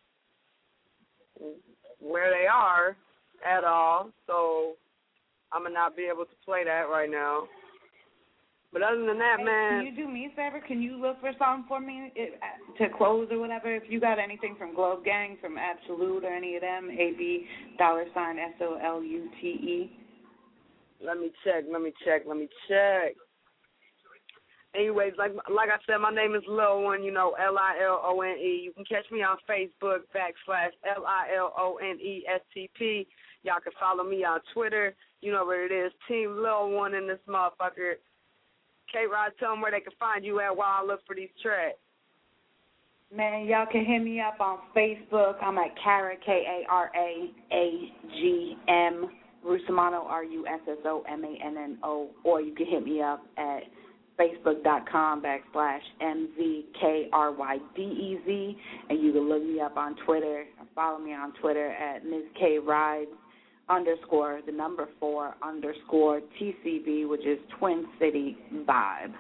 where they are at all. So I'm going to not be able to play that right now. But other than that,
hey,
man.
Can you do me a favor? Can you look for something for me it, to close or whatever? If you got anything from Glove Gang, from Absolute, or any of them, A B dollar sign S O L U T E.
Let me check. Let me check. Let me check. Anyways, like like I said, my name is Lil One. You know, L I L O N E. You can catch me on Facebook backslash L I L O N E S T P. Y'all can follow me on Twitter. You know where it is. Team Lil One in this motherfucker. K-Rod, tell them where they can find you at while I look for these tracks.
Man, y'all can hit me up on Facebook. I'm at Kara, K A R A A G M, Russomanno, R U S S O M A N N O, or you can hit me up at facebook.com backslash M Z K R Y D E Z, and you can look me up on Twitter. Follow me on Twitter at Miz K Rides underscore the number four underscore T C B, which is Twin City Vibe.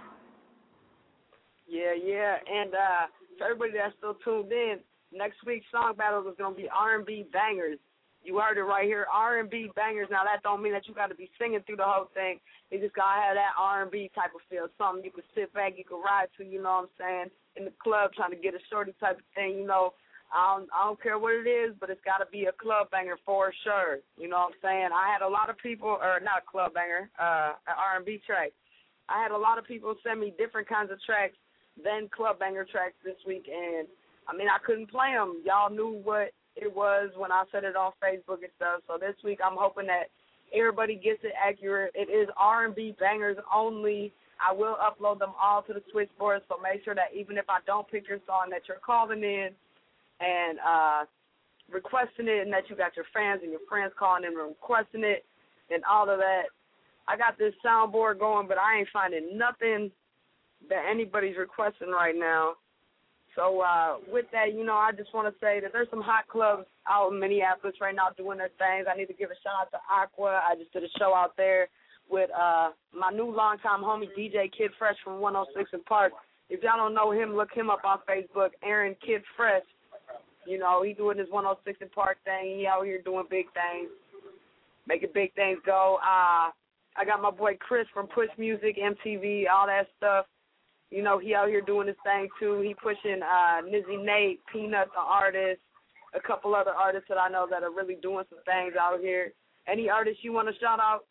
Yeah, yeah, and uh, for everybody that's still tuned in, next week's song battle is going to be R and B bangers. You heard it right here, R and B bangers. Now, that don't mean that you got to be singing through the whole thing. You just got to have that R and B type of feel, something you can sit back, you can ride to, you know what I'm saying, in the club trying to get a shorty type of thing, you know. I don't, I don't care what it is, but it's got to be a club banger for sure. You know what I'm saying? I had a lot of people, or not a club banger, uh, an R and B track. I had a lot of people send me different kinds of tracks than club banger tracks this week, and, I mean, I couldn't play them. Y'all knew what it was when I said it on Facebook and stuff. So this week I'm hoping that everybody gets it accurate. It is R and B bangers only. I will upload them all to the switchboard, so make sure that even if I don't pick your song, that you're calling in and uh, requesting it, and that you got your fans and your friends calling in and requesting it and all of that. I got this soundboard going, but I ain't finding nothing that anybody's requesting right now. So uh, with that, you know, I just want to say that there's some hot clubs out in Minneapolis right now doing their things. I need to give a shout out to Aqua. I just did a show out there with uh, my new longtime homie, D J Kid Fresh from one oh six in Park. If y'all don't know him, look him up on Facebook, Aaron Kid Fresh. You know, he doing his one oh six in Park thing. He out here doing big things, making big things go. Uh, I got my boy Chris from Push Music, M T V, all that stuff. You know, he out here doing his thing, too. He pushing uh, Nizzy Nate, Peanut, the artist, a couple other artists that I know that are really doing some things out here. Any artists you want to shout out?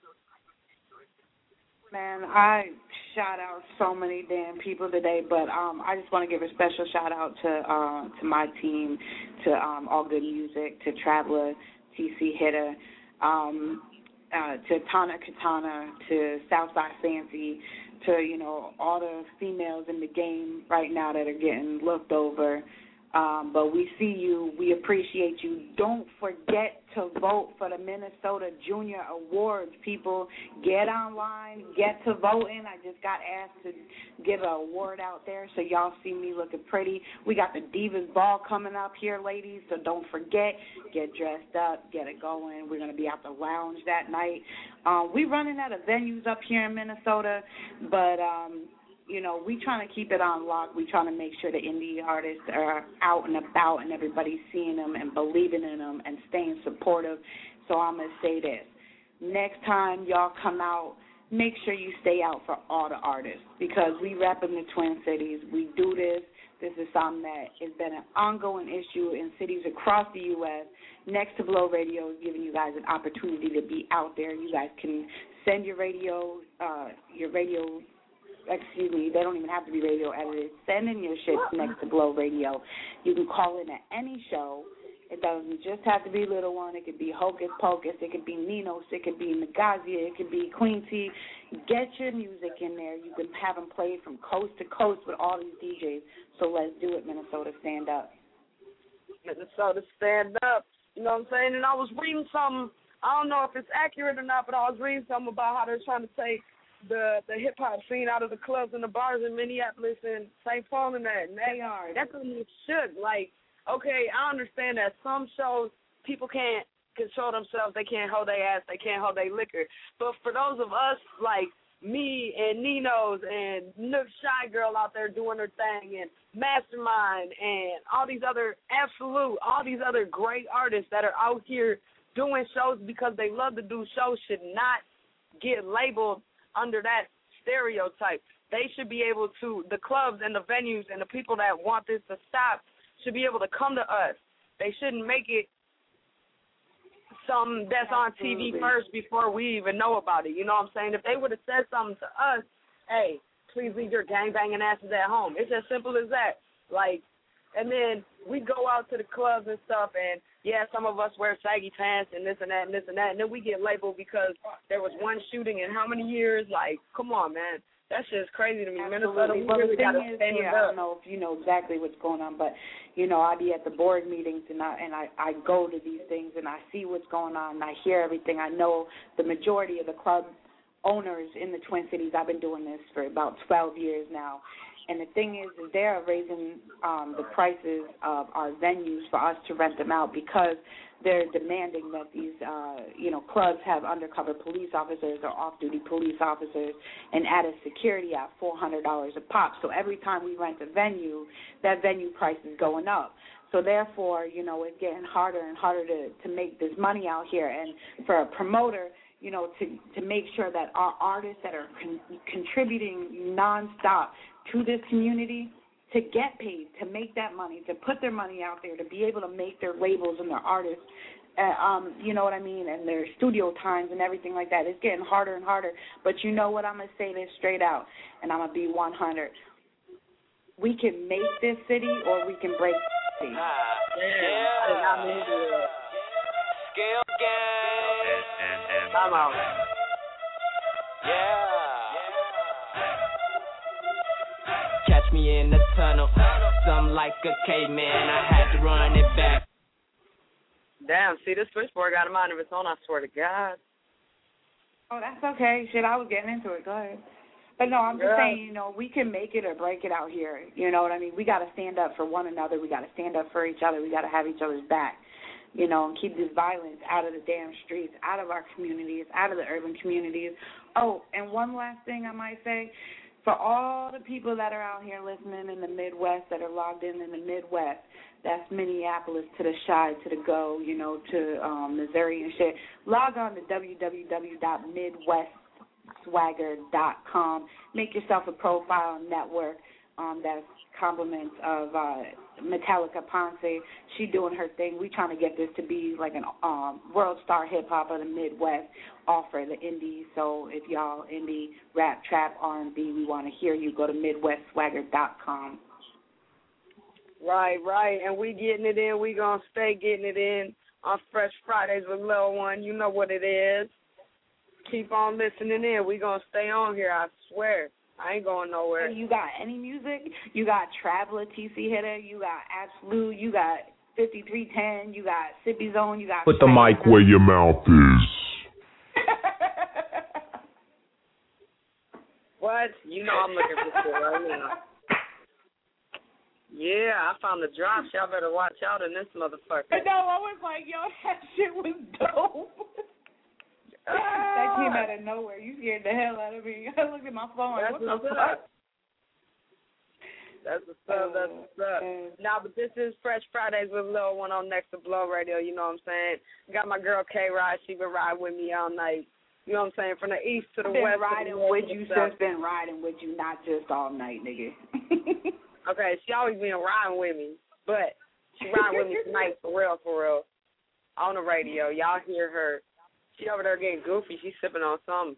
Man, I shout out so many damn people today, but um, I just want to give a special shout out to uh, to my team, to um, All Good Music, to Traveler, T C Hitter, um, uh, to Tana Katana, to Southside Fancy, to, you know, all the females in the game right now that are getting looked over. Um, but we see you. We appreciate you. Don't forget to vote for the Minnesota Junior Awards, people. Get online. Get to voting. I just got asked to give an award out there, so y'all see me looking pretty. We got the Divas Ball coming up here, ladies, so don't forget. Get dressed up. Get it going. We're going to be out the lounge that night. Um, we running out of venues up here in Minnesota, but um, you know, we trying to keep it on lock. We trying to make sure the indie artists are out and about and everybody's seeing them and believing in them and staying supportive. So I'm going to say this. Next time y'all come out, make sure you stay out for all the artists, because we rep in the Twin Cities. We do this. This is something that has been an ongoing issue in cities across the U S Next to Blow Radio is giving you guys an opportunity to be out there. You guys can send your radio, uh, your radio, excuse me, they don't even have to be radio edited. Send in your shit to Next to Blow Radio. You can call in at any show. It doesn't just have to be Little One. It could be Hocus Pocus. It could be Ninos. It could be Nagazia. It could be Queen T. Get your music in there. You can have them played from coast to coast with all these D Js. So let's do it, Minnesota. Stand up.
Minnesota, stand up. You know what I'm saying? And I was reading something. I don't know if it's accurate or not, but I was reading something about how they're trying to take the the hip hop scene out of the clubs and the bars in Minneapolis and Saint Paul and that. And they are. That's what it should. Like, okay, I understand that some shows people can't control themselves. They can't hold their ass. They can't hold their liquor. But for those of us like me and Nino's and Nook Shy Girl out there doing their thing and Mastermind and all these other Absolute, all these other great artists that are out here doing shows because they love to do shows should not get labeled under that stereotype. They should be able to, the clubs and the venues and the people that want this to stop should be able to come to us. They shouldn't make it something that's on T V first before we even know about it. You know what I'm saying? If they would have said something to us, hey, please leave your gangbanging asses at home. It's as simple as that. Like, and then we go out to the clubs and stuff, and, yeah, some of us wear saggy pants and this and that and this and that, and then we get labeled because there was one shooting in how many years? Like, come on, man. That shit's crazy to me.
Absolutely.
Minnesota, we
well,
really
the
got to
thing is,
stand
here,
up.
I don't know if you know exactly what's going on, but you know, I be at the board meetings and I and I, I go to these things and I see what's going on and I hear everything. I know the majority of the club owners in the Twin Cities. I've been doing this for about twelve years now. And the thing is, is they are raising um, the prices of our venues for us to rent them out because they're demanding that these, uh, you know, clubs have undercover police officers or off-duty police officers and added security at four hundred dollars a pop. So every time we rent a venue, that venue price is going up. So therefore, you know, it's getting harder and harder to, to make this money out here. And for a promoter, you know, to, to make sure that our artists that are con- contributing nonstop to this community to get paid, to make that money, to put their money out there, to be able to make their labels and their artists, uh, um, you know what I mean, and their studio times and everything like that. It's getting harder and harder. But you know what? I'm going to say this straight out, and I'm going to be one hundred. We can make this city or we can break the city.
Ah, yeah. yeah. Scale gang.
And, and, and,
I'm out.
Yeah. Catch me in the tunnel, something like a caveman. I had to run it back.
Damn, see, this switchboard got a mind of its own, I swear to God.
Oh, that's okay. Shit, I was getting into it. Go ahead. But no, I'm just
Yeah.
saying, you know, we can make it or break it out here. You know what I mean? We got to stand up for one another. We got to stand up for each other. We got to have each other's back, you know, and keep this violence out of the damn streets, out of our communities, out of the urban communities. Oh, and one last thing I might say. For all the people that are out here listening in the Midwest, that are logged in in the Midwest, that's Minneapolis to the Chi, to the Go, you know, to um, Missouri and shit, log on to w w w dot midwest swagger dot com. Make yourself a profile network um, that's compliments of uh, Metallica Ponce. She doing her thing. We trying to get this to be like an um, world star hip-hop of the Midwest, offer the indie. So if y'all indie, rap, trap, R and B, we want to hear you, go to midwest swagger dot com.
Right, right. And we getting it in. We going to stay getting it in on Fresh Fridays with Lil One. You know what it is. Keep on listening in. We going to stay on here, I swear. I ain't going nowhere.
You got any music? You got Traveler, T C Hitter, you got Absolute, you got fifty-three ten, you got Sippy Zone, you got...
Put the mic where your mouth is.
What? You know I'm looking for shit right now. Yeah, I found the drops. Y'all better watch out in this motherfucker.
No, I was like, yo, that shit was dope. That came out of nowhere. You scared the hell out of me. I looked at my phone like,
That's
what the
what's
fuck?
up. That's what's up. That's what's up. Nah, but this is Fresh Fridays with Lil One on Next to Blow Radio. You know what I'm saying? Got my girl K-Ride. She been riding with me all night. You know what I'm saying? From the east to the
been
west.
Riding
to the
with
north
you,
to the south.
sis. Been riding with you, not just all night, nigga.
Okay, she always been riding with me, but she riding with me tonight for real, for real. On the radio. Y'all hear her. She over there getting goofy. She's sipping on something.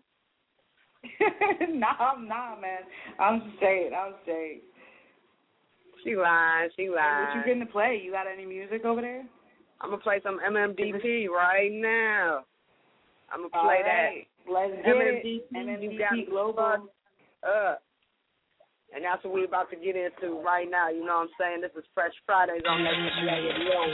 nah, nah, man. I'm straight. I'm straight.
She lying. She lying.
What you getting to play? You got any music over there?
I'm going to play some M M D P right now. I'm going to play
right.
that.
Let's get
M M D P,
it. M M D P
you got me
Global.
fucked up. And that's what we're about to get into right now. You know what I'm saying? This is Fresh Fridays on Next to Blow.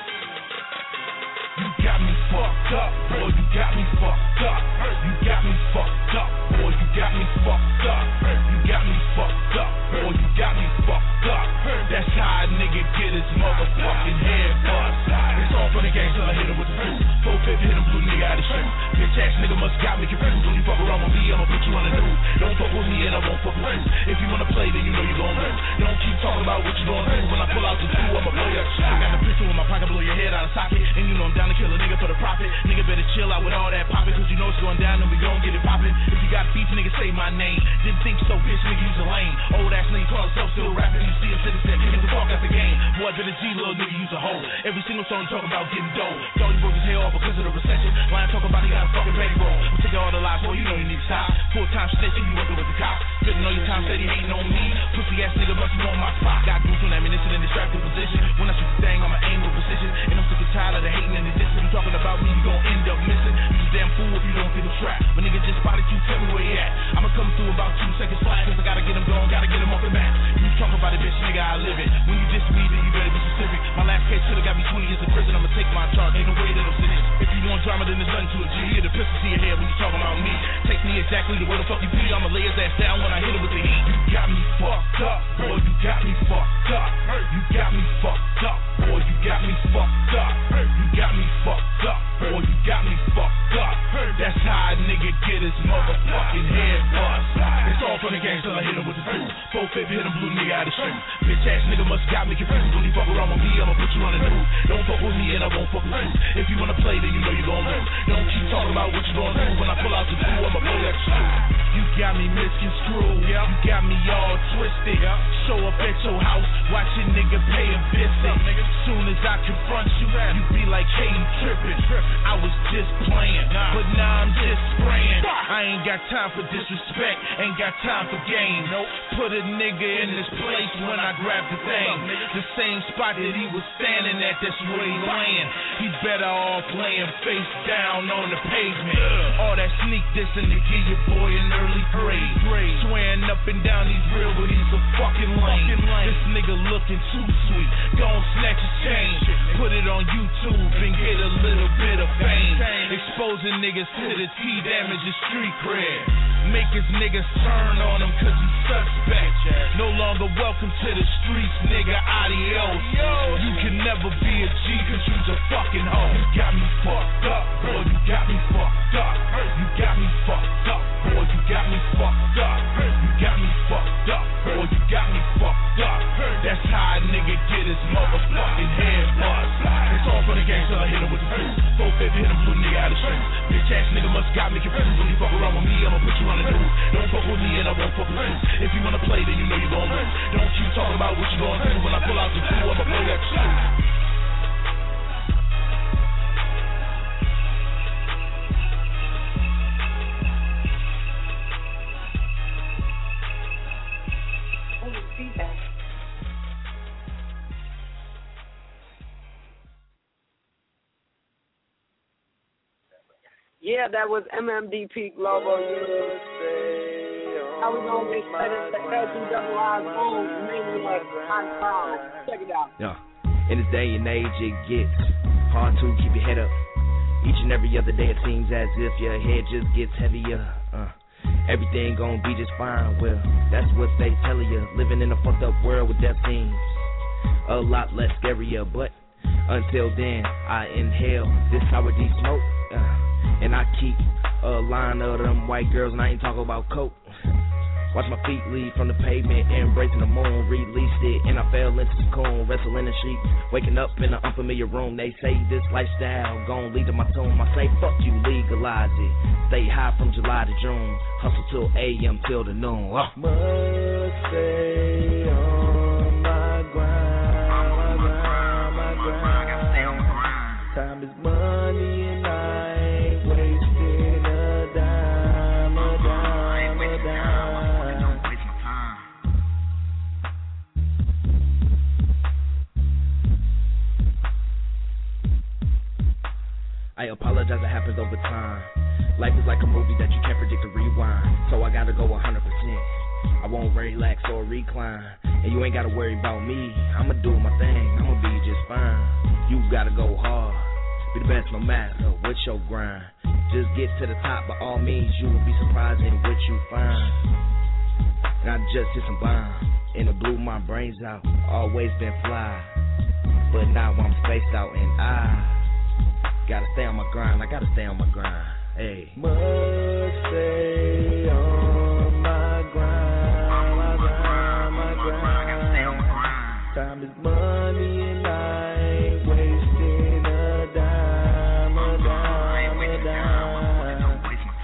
You got me fucked up, boy, you got me fucked up. You got me fucked up, boy, you got me fucked up. You got me fucked up, boy, you got me fucked up. That's how a nigga get his motherfucking head bust. It's all for the gang till I hit him with the fuse. Four fifty hit him blue nigga out of shoes. Bitch ass nigga must got me confused. When you fuck around with me, I'ma put you on the news. Don't fuck with me and I won't fuck with you. If you wanna play, then you know you gon' lose. Don't keep talking about what you gon' do. When I pull out the two, I'ma blow your shit. I got the pistol in my pocket, blow your head out of socket. And you know I'm down to kill a nigga for the profit. Nigga better chill out with all that poppin', cause you know it's going down and we gon' get it poppin'. If you got beef, nigga, say my name. Didn't think so, bitch, nigga, use a lane. Old ass nigga call himself still rapping. You see a citizen, get the fuck out the game. Boy, been a G, little nigga, use a hoe. Every single song talk about getting dough. Thought he broke his hair off because of the recession. Line talk about he got a fucking bankroll. I'm taking all the lies, boy, you know you need to stop. Full time snitching, you working with the cops. Spitting all your time, said he hating on me. Pussy ass nigga, must be on my spot. Got goose on ammunition in distracted position. When I shoot the thing, I'ma aim with precision. And I'm sick and tired of the hating and the dissing. You talking about me, you gon' end up missing. You just damn fool if you don't think I'm trapped. But nigga just spotted you, tell me where you at. I'ma come through about two seconds flat. take my charge, ain't no way that I'm sitting. If you want drama, then there's nothing to it. You hear the pistol to your head when you talking about me. Take me exactly the way the fuck you be. I'ma lay his ass down when I hit him with the heat. You got me fucked up, boy, you got me fucked up. You got me fucked up, boy, you got me fucked up. You got me fucked up, boy, you got me fucked up. That's how a nigga get his motherfucking head bust. It's all for the gang till I hit him with the two. Four fifth hit him, blue nigga out of shoe. Bitch ass nigga must got me confused. When you fuck around with me, I'ma put you on the news. Don't fuck with me and I won't fuck with you. If you wanna play, then you know you gon' lose. Don't keep talking about what you gon' do. When I pull out the two, I'ma blow that shit. You got me misconstrued, you got me all twisted. Show up at your house, watch a nigga pay a visit. Soon as I confront you, you be like, hey, you trippin'. I was just playing, but now I'm just spraying. I ain't got time for disrespect, ain't got time for game. Put a nigga in this place when I grab the thing. The same spot that he was standing at, that's where he laying. He better off laying face down on the pavement. All that sneak dissing to give your boy an early grade. Swearing up and down he's real, but he's a fucking lame. This nigga looking too sweet. Gon' snatch his chain, put it on YouTube and get a little bit of fame. Exposing niggas to the T, damage his street cred. Make his niggas turn on him cause he's suspect. No longer welcome to the streets, nigga, adios. You can never be a G cause you's a fucking hoe. You got me fucked up, boy, you got me fucked up. You got me fucked up, boy, you got me fucked up. You got me fucked up, boy, you got me fucked up. That's how a nigga get his motherfucking head bust. It's all for the gang till I hit him with the two. Four fifth hit him, blue nigga out of shoes. Bitch ass nigga must got me confused. When you fuck around with me, I'ma put you on the news. Don't fuck with me and I won't fuck with you. If you wanna play, then you know you gon' lose. Don't keep talking about what you gon' do. When I pull out the two, I'ma blow that shit.
Yeah, that was M M D P Global U S A. How we gonna get started to L G double I's own Maniac on time. Check it out.
Yeah, in this day and age it gets hard to keep your head up. Each and every other day it seems as if your head just gets heavier. Uh, everything gonna be just fine. Well, that's what they tell you. Living in a fucked up world with death seems a lot less scarier. But until then, I inhale this sour D smoke. Uh, And I keep a line of them white girls, and I ain't talking about coke. Watch my feet lead from the pavement, embracing the moon, released it, and I fell into the cocoon, wrestle in the streets, waking up in an unfamiliar room. They say this lifestyle gon' lead to my tomb. I say fuck you, legalize it. Stay high from July to June, hustle till A M till the noon. Oh.
Must stay on my grind, my grind, my grind. Time is money and I ain't wasting a dime, a dime, a dime.
I apologize, it happens over time. Life is like a movie that you can't predict or rewind. So I gotta go one hundred percent. I won't relax or recline. And you ain't gotta worry about me. I'ma do my thing, I'ma be just fine. You gotta go hard, be the best no matter what's your grind. Just get to the top, by all means. You will be surprised in what you find. And I just hit some bomb, and it blew my brains out. Always been fly, but now I'm spaced out, and I gotta stay on my grind. I gotta stay on my grind. Hey.
Must stay on my grind, my grind, my grind. Time is money and I ain't wasting a dime, a dime, a dime.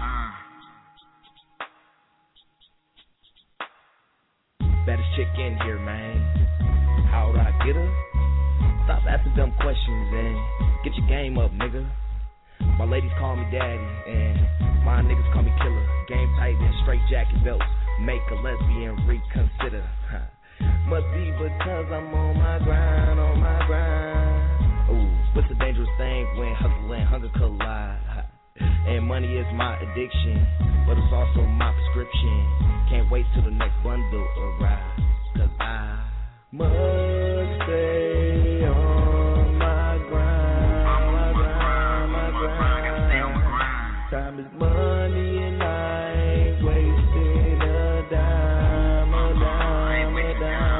Baddest chick in here, man. How would I get her? Stop asking dumb questions and get your game up, nigga. My ladies call me daddy, and my niggas call me killer. Game tight and straight jacket belts make a lesbian reconsider. Must be because I'm on my grind, on my grind. Ooh, what's a dangerous thing when hustle and hunger collide? And money is my addiction, but it's also my prescription. Can't wait till the next bundle arrives, cause I
must stay on my grind.
Time is money and I ain't wasting a dime, a dime, a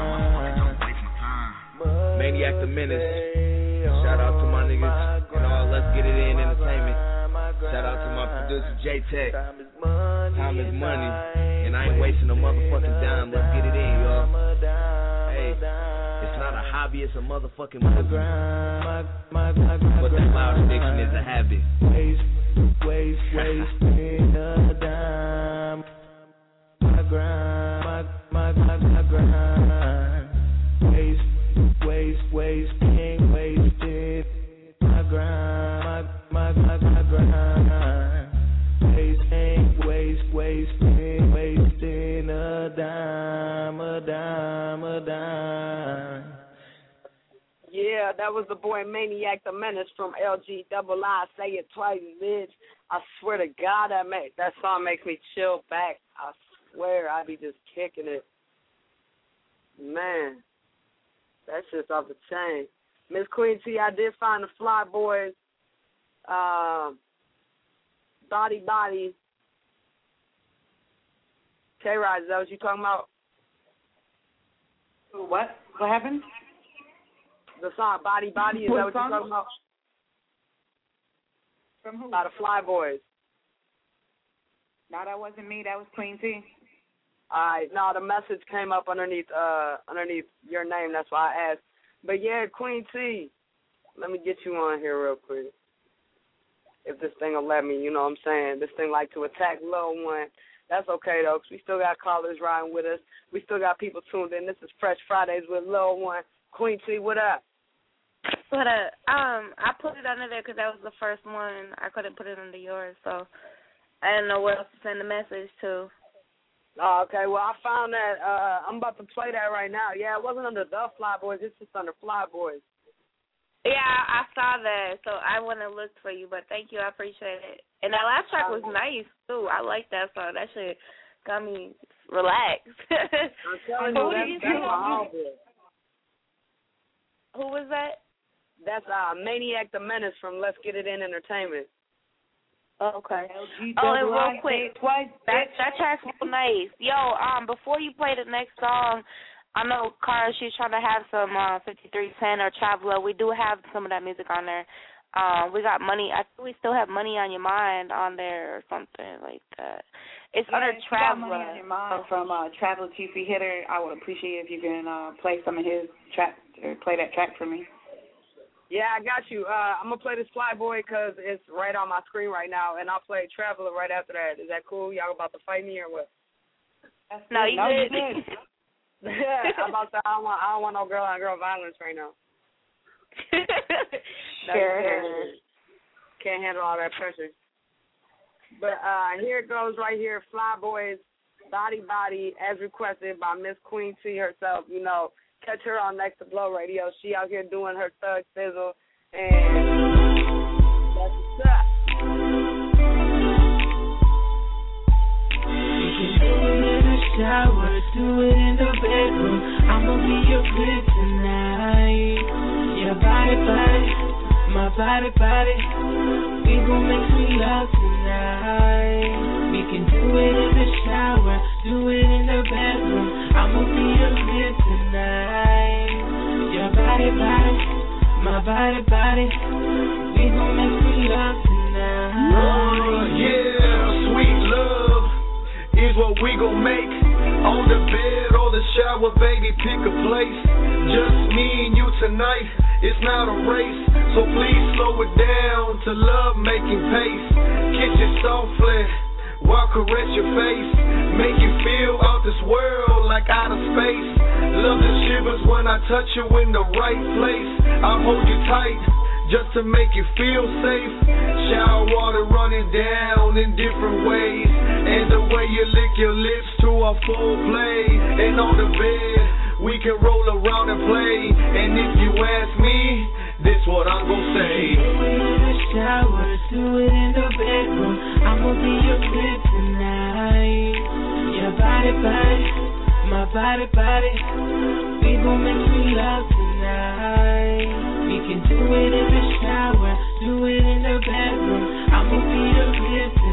dime.
Maniac the Menace. Shout out to my niggas and all Let's Get It In Entertainment. Shout out to my producer J-Tech. Time is money and I ain't wasting a motherfucking dime. Let's get it in, y'all. Hey, it's not a hobby, it's a motherfucking movie. But that loud addiction is a habit.
Waste, waste, wasting a dime. My grind, my, my, my, my grind. Waste, waste, wasting, wasted. My grind, my, my, my, my grind. Wasting, waste, wasting, wasting a dime, a dime, a dime.
Yeah, that was the boy Maniac the Menace from L G Double I. Say it twice, bitch. I swear to God, that make that song makes me chill back. I swear, I be just kicking it. Man, that shit's off the chain. Miss Queen T, I did find the Fly Boys. Um, Body Body. K-Rise, is that what you talking about?
What? What happened?
The song Body Body, is
what
that what
song?
you're talking about?
From who?
By the Fly Boys.
No, that wasn't me. That was Queen T.
All right. No, the message came up underneath uh underneath your name. That's why I asked. But, yeah, Queen T, let me get you on here real quick. If this thing will let me, you know what I'm saying? This thing like to attack Lil One. That's okay, though, because we still got callers riding with us. We still got people tuned in. This is Fresh Fridays with Lil One. Queen T, what up?
What up? Um, I put it under there because that was the first one. I couldn't put it under yours, so I didn't know where else to send the message to.
Oh, okay. Well, I found that. Uh, I'm about to play that right now. Yeah, it wasn't under the Fly Boys. It's just under Fly Boys.
Yeah, I saw that, so I want to look for you, but thank you. I appreciate it. And that last track was nice, too. I like that song. That shit got me relaxed.
I'm telling you, that's, that's my homeboy.
Who was that?
That's uh, Maniac the Menace from Let's Get It In Entertainment.
Okay. Oh, and real quick, that that track's real nice. Yo, um, before you play the next song, I know Cara, she's trying to have some uh, fifty-three ten or Traveler. We do have some of that music on there. Um, we got Money. I think we still have Money on Your Mind on there or something like that. It's
yeah,
under
if
Traveler.
You got Money on Your Mind from uh, Traveler T C Hitter. I would appreciate if you can uh, play some of his track or play that track for me.
Yeah, I got you. Uh, I'm going to play this Fly Boy because it's right on my screen right now, and I'll play Traveler right after that. Is that cool? Y'all about to fight me or what?
That's
no, you
no,
good.
Yeah, I'm about to, I don't want I don't want no girl on girl violence right now. No,
sure.
can't, can't handle all that pressure. But uh, here it goes right here, Fly Boys, Body Body, as requested by Miss Queen T herself. You know, catch her on Next to Blow Radio. She out here doing her thug sizzle, and that's what's up.
Shower, do it in the bedroom. I'ma be your kryptonite. Your body, body, my body, body. We gon' make sweet love tonight. We can do it in the shower, do it in the bedroom. I'ma be your kryptonite. Your body, body, my body, body. We gon' make sweet love tonight.
Oh yeah, sweet love is what we gon' make. On the bed or the shower, baby, pick a place. Just me and you tonight, it's not a race. So please slow it down to love making pace. Kiss you softly while caress your face. Make you feel out this world like outer space. Love the shivers when I touch you in the right place. I'll hold you tight just to make you feel safe. Shower water running down in different ways, and the way you lick your lips to our full play. And on the bed, we can roll around and play. And if you ask me, this what I'm gonna say.
Do it in the shower, do it in the bedroom. I'ma be your kryptonite. Your body, body, my body, body. We gon' make sweet love tonight. We can do it in the shower, do it in the bedroom. I'ma be your kryptonite.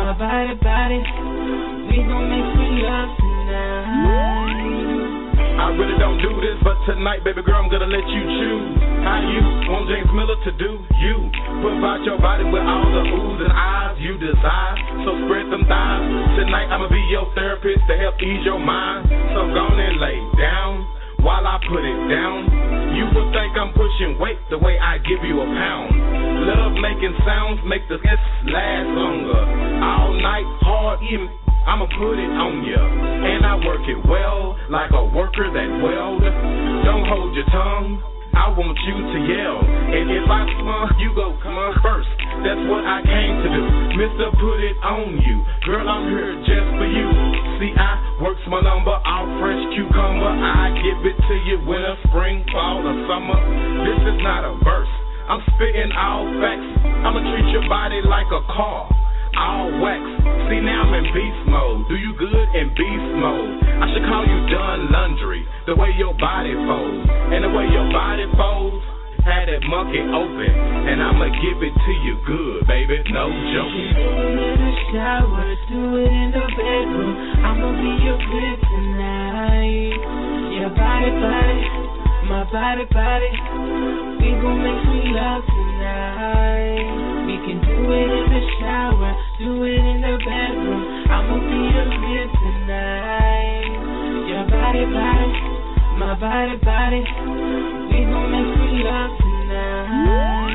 my body, body. We gon' make sweet love tonight.
I really don't do this, but tonight, baby girl, I'm gonna let you choose. How you want James Miller to do you? Provide your body with all the oohs and ahs you desire. So spread them thighs. Tonight I'ma be your therapist to help ease your mind. So go on and lay down while I put it down. You would think I'm pushing weight the way I give you a pound. Love making sounds make the kiss last longer. All night hard even. I'ma put it on ya, and I work it well, like a worker that weld. Don't hold your tongue, I want you to yell. And if I come on, you go come on first. That's what I came to do, Mister Put It On You. Girl, I'm here just for you. See, I works my number, all fresh cucumber. I give it to you winter, spring, fall, or summer. This is not a verse, I'm spitting all facts. I'ma treat your body like a car, all wax. See, now I'm in beast mode. Do you good in beast mode? I should call you done laundry. The way your body folds, and the way your body folds, had that monkey open, and I'ma give it to you good, baby. No joking.
Do it in the shower, do it in the bedroom. I'ma be your crib tonight. Your body, body, my body, body. We gon' make sweet love tonight. We can do it in the shower, do it in the bedroom. I'ma be your crib tonight. Your body, body, my body, body. We gon' make sweet love tonight.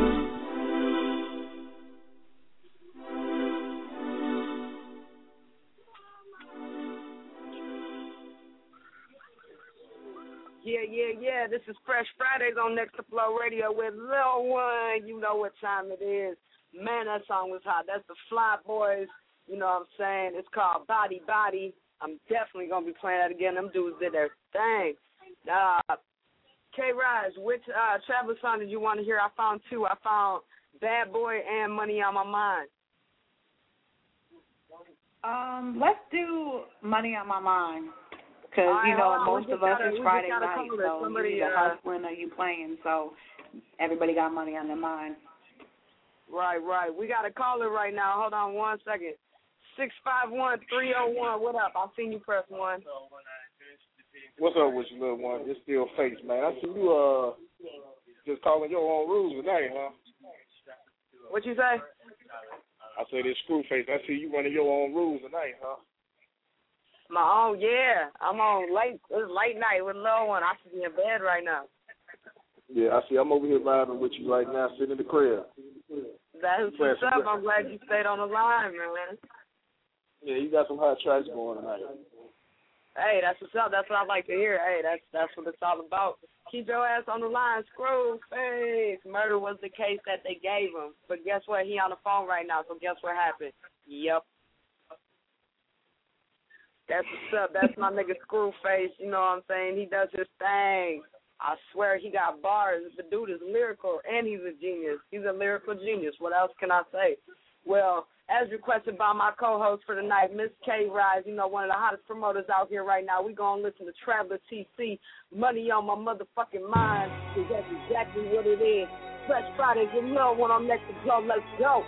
Yeah, yeah, yeah. This is Fresh Fridays on Next to Flow Radio with Lil One. You know what time it is. Man, that song was hot. That's the Fly Boys. You know what I'm saying? It's called Body Body. I'm definitely going to be playing that again. Them dudes did their thing. Uh, K-Rise, which uh, Travis song did you want to hear? I found two. I found Bad Boy and Money on My Mind.
Um, let's do Money on My Mind. Because,
Right,
you know,
on,
most of us
gotta,
is Friday
night,
so
Somebody,
you either
uh,
hustling or you playing, so everybody got money on their mind.
Right, right. We got a caller right now. Hold on one second. six five one, three oh one. What up? I seen you press one.
What's up with you, little one? It's still Face, man. I see you uh just calling your own rules tonight, huh?
What you say?
I say this Screwface. I see you running your own rules tonight, huh?
My own, yeah. I'm on late. It's late night with Lil One. I should be in bed right now.
Yeah, I see. I'm over here vibing with you right now, sitting in the crib.
That's what's up. I'm glad you stayed on the line, man.
Yeah, you got some hot tracks going tonight.
Hey, that's what's up. That's what I like to hear. Hey, that's that's what it's all about. Keep your ass on the line, Screwface. Murder was the case that they gave him. But guess what? He on the phone right now, so guess what happened? Yep. That's what's up. That's my nigga Screwface. You know what I'm saying? He does his thing. I swear he got bars. The dude is lyrical, and he's a genius. He's a lyrical genius. What else can I say? Well, as requested by my co-host for the night, Miss K-Rise, you know, one of the hottest promoters out here right now. We going to listen to Traveler T C, Money on My Motherfucking Mind, because that's exactly what it is. Fresh Fridays with Lil One on Next to Flow. Let's go.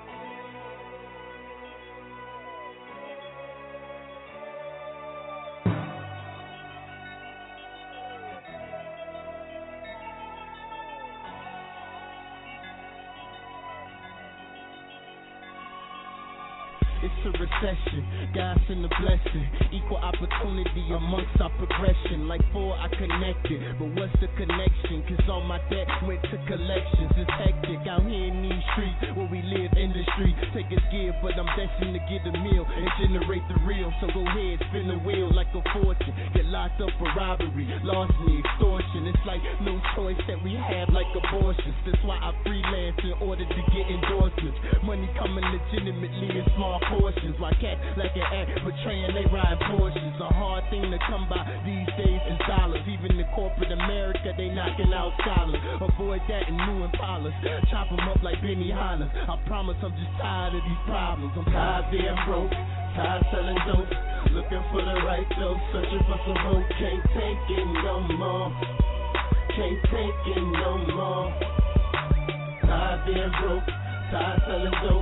It's a recession, God send a blessing. Equal opportunity amongst our progression. Like four, I connected, but what's the connection? Cause all my debt went to collections. It's hectic out here in these streets where we live in the street. Take a skid, but I'm destined to get a meal and generate the real. So go ahead, spin the wheel like a fortune. Get locked up for robbery, larceny, extortion. It's like no choice that we have, like abortions. That's why I freelance in order to get endorsements. Money coming legitimately in small portions. Why cats like an act betraying they ride Porsches. A hard thing to come by these days is dollars. Even in corporate America, they knocking out scholars. Avoid that in new Impalas. Chop them up like Benny Hanna. I promise I'm just tired of these problems. I'm tired being broke, tired selling dope, looking for the right dope, searching for some hope. Can't take it no more. Can't take it no more. Tired being broke, tired selling dope,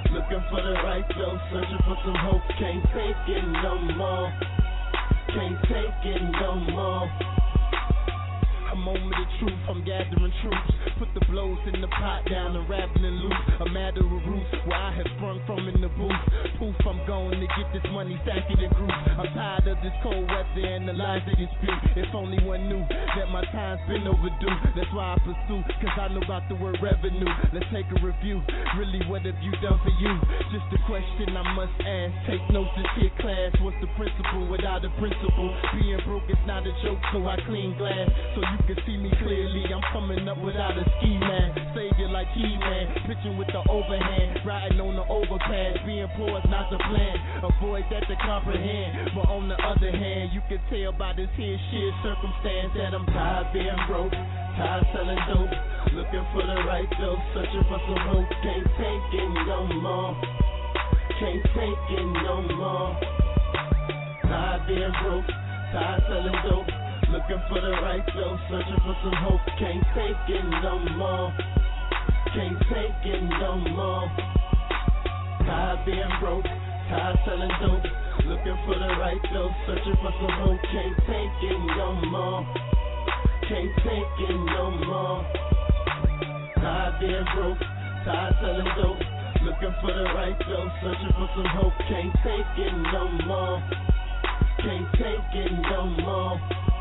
Looking for the right dose, searching for some hope. Can't take it no more. Can't take it no more. A moment of truth, I'm gathering troops. Put the blows in the pot down and rapping and loose. A matter of roots, where I have sprung from in the booth. Poof, I'm going to get this money, stack it in groups. I'm tired of this cold weather and the lies they dispute. If only one knew that my time's been overdue. That's why I pursue, cause I know about the word revenue. Let's take a review. Really, what have you done for you? Just a question I must ask. Take notes in shit class. What's the principle without a principle? Being broke is not a joke, so I clean glass. So you can see me clearly, I'm coming up without a ski man. Savior like He-Man, pitching with the overhand, riding on the overpass. Being poor is not the plan, avoid that to comprehend. But on the other hand, you can tell by this here shit circumstance that I'm tired being broke, tired selling dope, looking for the right dose, searching for some hope. Can't take it no more, can't take it no more. Tired being broke, tired selling dope, looking for the right dose, searching for some hope. Can't take it no more. Can't take it no more. Tired being broke, tired selling dope, looking for the right dose, searching for some hope. Can't take it no more. Can't take it no more. Tired being broke, tired selling dope, looking for the right dose, searching for some hope. Can't take it no more. Can't take it no more.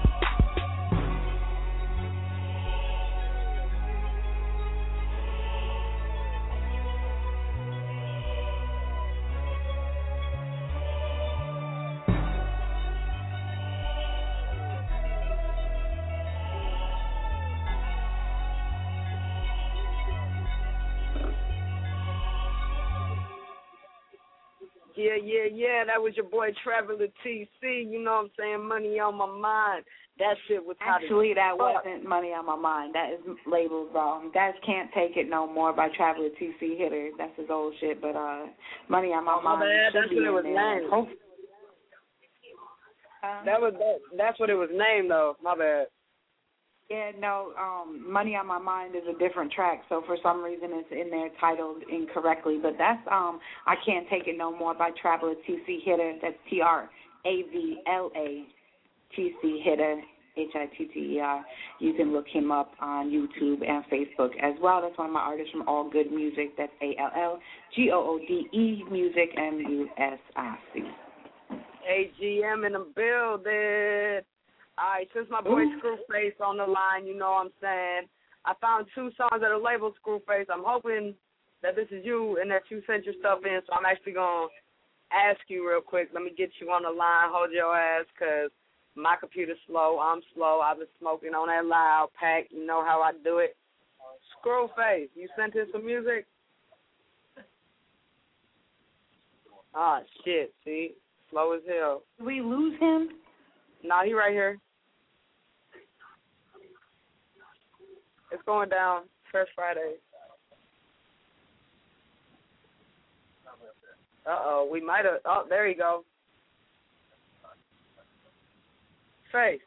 Yeah, yeah, yeah, that was your boy Traveler T C, you know what I'm saying, Money on My Mind. That shit was hot.
Actually, that
fuck.
wasn't Money on My Mind. That is labeled wrong. That Can't Take It No More by Traveler T C Hitter. That's his old shit, but uh, Money on My
Oh, my
Mind
bad.
should
That's
be
what it
in
was
there.
named.
Hope- Uh,
That was that, that's what it was named though. My bad.
Yeah, no, um, Money on My Mind is a different track, so for some reason it's in there titled incorrectly. But that's um, I Can't Take It No More by Traveler T C Hitter. That's T R A V L A T C Hitter, H I T T E R. You can look him up on YouTube and Facebook as well. That's one of my artists from All Good Music. That's A L L G O O D E Music, M U S I C.
A G M in the building. All right, since my boy Screwface on the line, you know what I'm saying, I found two songs that are labeled Screwface. I'm hoping that this is you and that you sent your stuff in, so I'm actually going to ask you real quick. Let me get you on the line. Hold your ass, because my computer's slow. I'm slow. I've been smoking on that loud pack. You know how I do it. Screwface, you sent in some music? Ah, shit, see? Slow as hell.
Did we lose him?
Nah, he right here. It's going down. First Friday. Uh-oh, we might have. Oh, there you go. Face.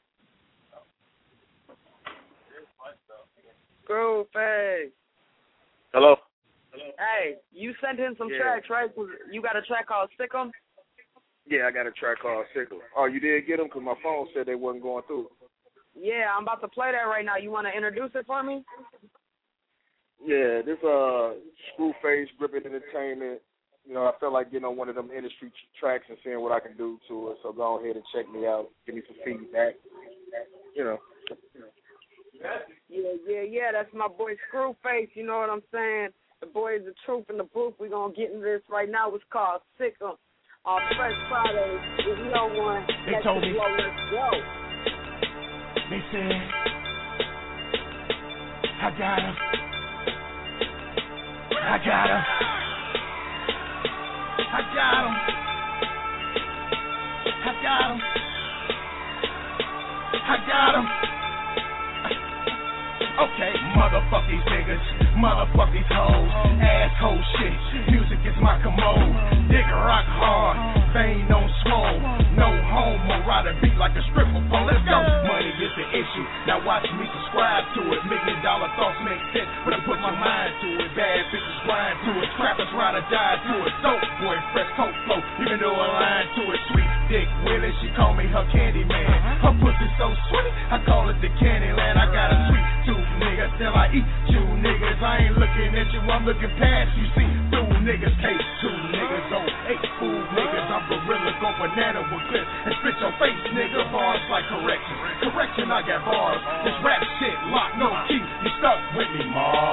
Screwface.
Hello?
Hey, you sent in some
Yeah.
tracks, right? You got a track called Sick 'em?
Yeah, I got a track called Sickle. Oh, you did get them? Because my phone said they wasn't going through.
Yeah, I'm about to play that right now. You want to introduce it for me?
Yeah, this uh Screwface, Gripping Entertainment. You know, I felt like getting on one of them industry t- tracks and seeing what I can do to it. So go ahead and check me out. Give me some feedback. You know.
Yeah, yeah, yeah. That's my boy Screwface. You know what I'm saying? The boy is the truth in the booth. We're going to get into this right now. It's called Sick 'em. On Fresh Friday, with no one.
They
Let's
told me.
go, let's go.
They said, I got him. I got him. I got him. I got him. I got him. Okay, motherfuck these niggas, motherfuck these hoes, asshole shit, music is my commode, nigga rock hard, vein on swole, no homo, ride a beat like a stripper pole, let's go, money is the issue, now watch me subscribe to it, million dollar thoughts make sense, but I put my mind to it, bad bitches
rhyme to it. Trappers ride or die to it. Dope boy, fresh coat flow, even though I line to it. Sweet dick Willie, she call me her candy man. Her pussy so sweet, I call it the candy land. I got a sweet tooth, nigga, still I eat you niggas. I ain't looking at you, I'm looking past you. See through niggas, K two niggas, oh eight fool niggas. I'm gorilla, go banana with clips and spit your face, nigga. Bars like correction, correction, I got bars. This rap shit, lock, no key, you stuck with me,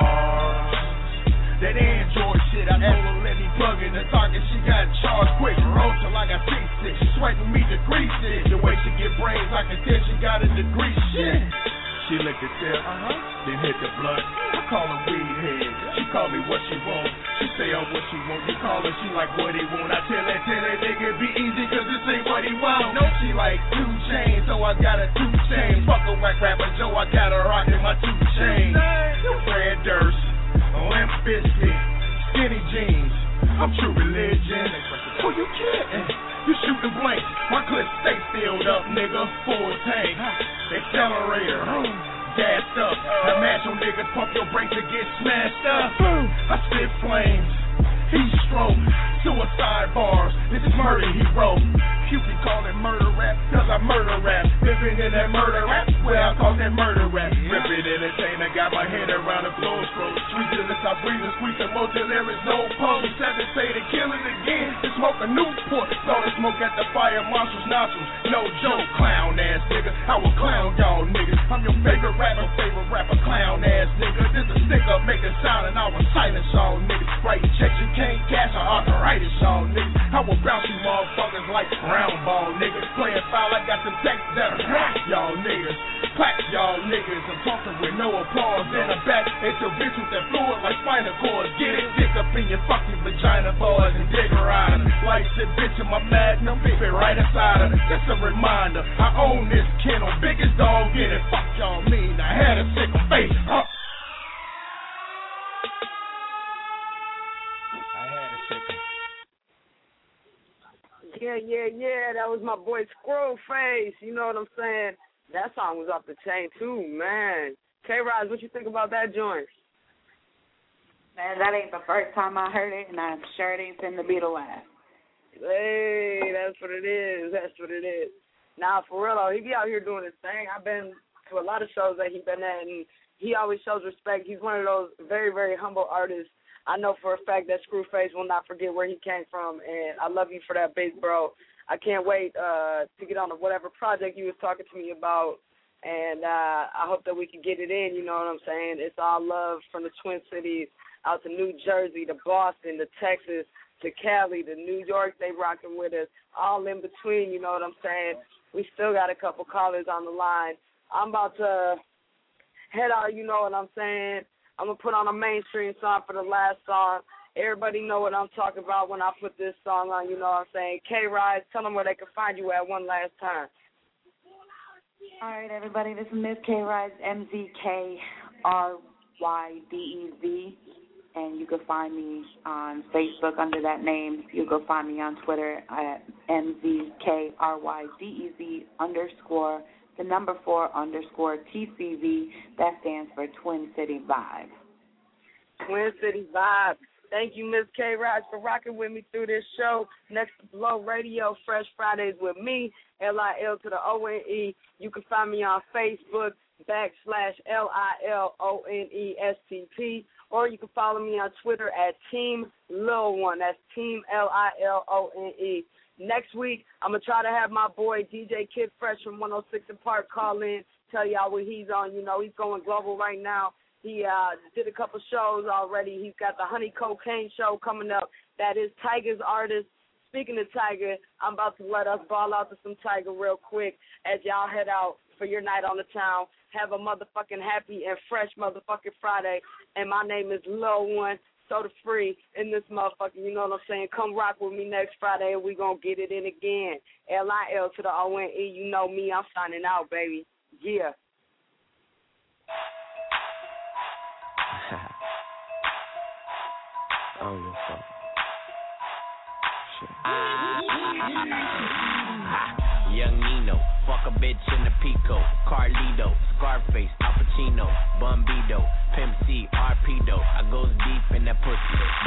Mars. That Android shit, I told her let me plug in the target. She got charged quick, roll till I got seasick. She sweating me degree shit. The way she get brains, I can tell she got a degree shit. She licked the tip, uh-huh. Then hit the blunt. I call her weed head. She call me what she want. She say oh what she want. You call her, she like what he want. I tell that, tell that nigga be easy, cause this ain't what he want. No, she like two chains, so I got a two chains. Fuck a whack rapper Joe, I got her rockin' my two chains. Fred Durst, Limp Bizkit, skinny jeans. I'm true religion. Who you kidding? You shootin' blank. My clip stay filled up, nigga. Full tank. Accelerator. Gassed up. I match on niggas, pump your brakes and get smashed up. I spit flames. He stroke. Suicide bars. This is murder he wrote. You can call it murder rap, cause I murder rap. Living in that murder rap, well I call that murder rap. Rippin' entertainer, got my head around the floor stroke. Sweet till it's out breathing, squeezing more till there is no pulse. Seven say to kill it again, to smoke a Newport. Throw the smoke at the fire, monsters, nostrils. No joke, clown ass nigga. I will clown y'all niggas. I'm your favorite rapper, favorite rapper, clown ass nigga. This a sticker, make a sound and I will silence y'all niggas. Writing checks you can't cash or arthritis y'all niggas. I will bounce you motherfuckers like round ball niggas. Playing foul, I got some texts that'll crack y'all niggas. Clap y'all niggas. I'm talking with no applause. Then I'm back at your bitch with that fluid like spinal cord. Get it, dick up in your fucking vagina, boys, and dig around. Like shit, bitch, in my magnum, fit right inside of it. Just a reminder, I own this kennel, biggest dog in it. Fuck y'all mean, I had a sick face. Huh?
Yeah, yeah, yeah. That was my boy Scrollface. You know what I'm saying? That song was off the chain too, man. K-Rise, what you think about that joint?
Man, that ain't the first time I heard it, and I'm sure it ain't finna be the last.
Hey, that's what it is. That's what it is. Nah, for real though, he be out here doing his thing. I've been to a lot of shows that he been at, and he always shows respect. He's one of those very, very humble artists. I know for a fact that Screwface will not forget where he came from, and I love you for that, big bro. I can't wait uh, to get on to whatever project you was talking to me about, and uh, I hope that we can get it in, you know what I'm saying? It's all love from the Twin Cities out to New Jersey, to Boston, to Texas, to Cali, to New York. They rocking with us, all in between, you know what I'm saying? We still got a couple callers on the line. I'm about to head out, you know what I'm saying? I'm going to put on a mainstream song for the last song. Everybody know what I'm talking about when I put this song on, you know what I'm saying? K-Rise, tell them where they can find you at one last time.
All right, everybody, this is Miss K-Rise, M Z K R Y D E Z, and you can find me on Facebook under that name. You can find me on Twitter at M Z K R Y D E Z underscore the number four underscore T C V. That stands for Twin City Vibe.
Twin City Vibe. Thank you, Miss K-Rise, for rocking with me through this show. Next to Blow Radio, Fresh Fridays with me, L I L to the O N E. You can find me on Facebook, backslash L I L O N E S T P, or you can follow me on Twitter at Team Lil One. That's Team L I L O N E. Next week, I'm going to try to have my boy D J Kid Fresh from one oh six and Park call in, tell y'all what he's on. You know, he's going global right now. He uh, did a couple shows already. He's got the Honey Cocaine show coming up. That is Tiger's artist. Speaking of Tiger, I'm about to let us ball out to some Tiger real quick as y'all head out for your night on the town. Have a motherfucking happy and fresh motherfucking Friday. And my name is Lil One. Soda free in this motherfucker, you know what I'm saying? Come rock with me next Friday and we gonna get it in again. L I L to the O N E, you know me, I'm signing out, baby. Yeah.
Oh, your fault. Shit.
Young Nino, fuck a bitch in the Pico, Carlito, Scarface, Al Pacino, Bumbido, Pimp C, Arpedo. I goes deep in that pussy.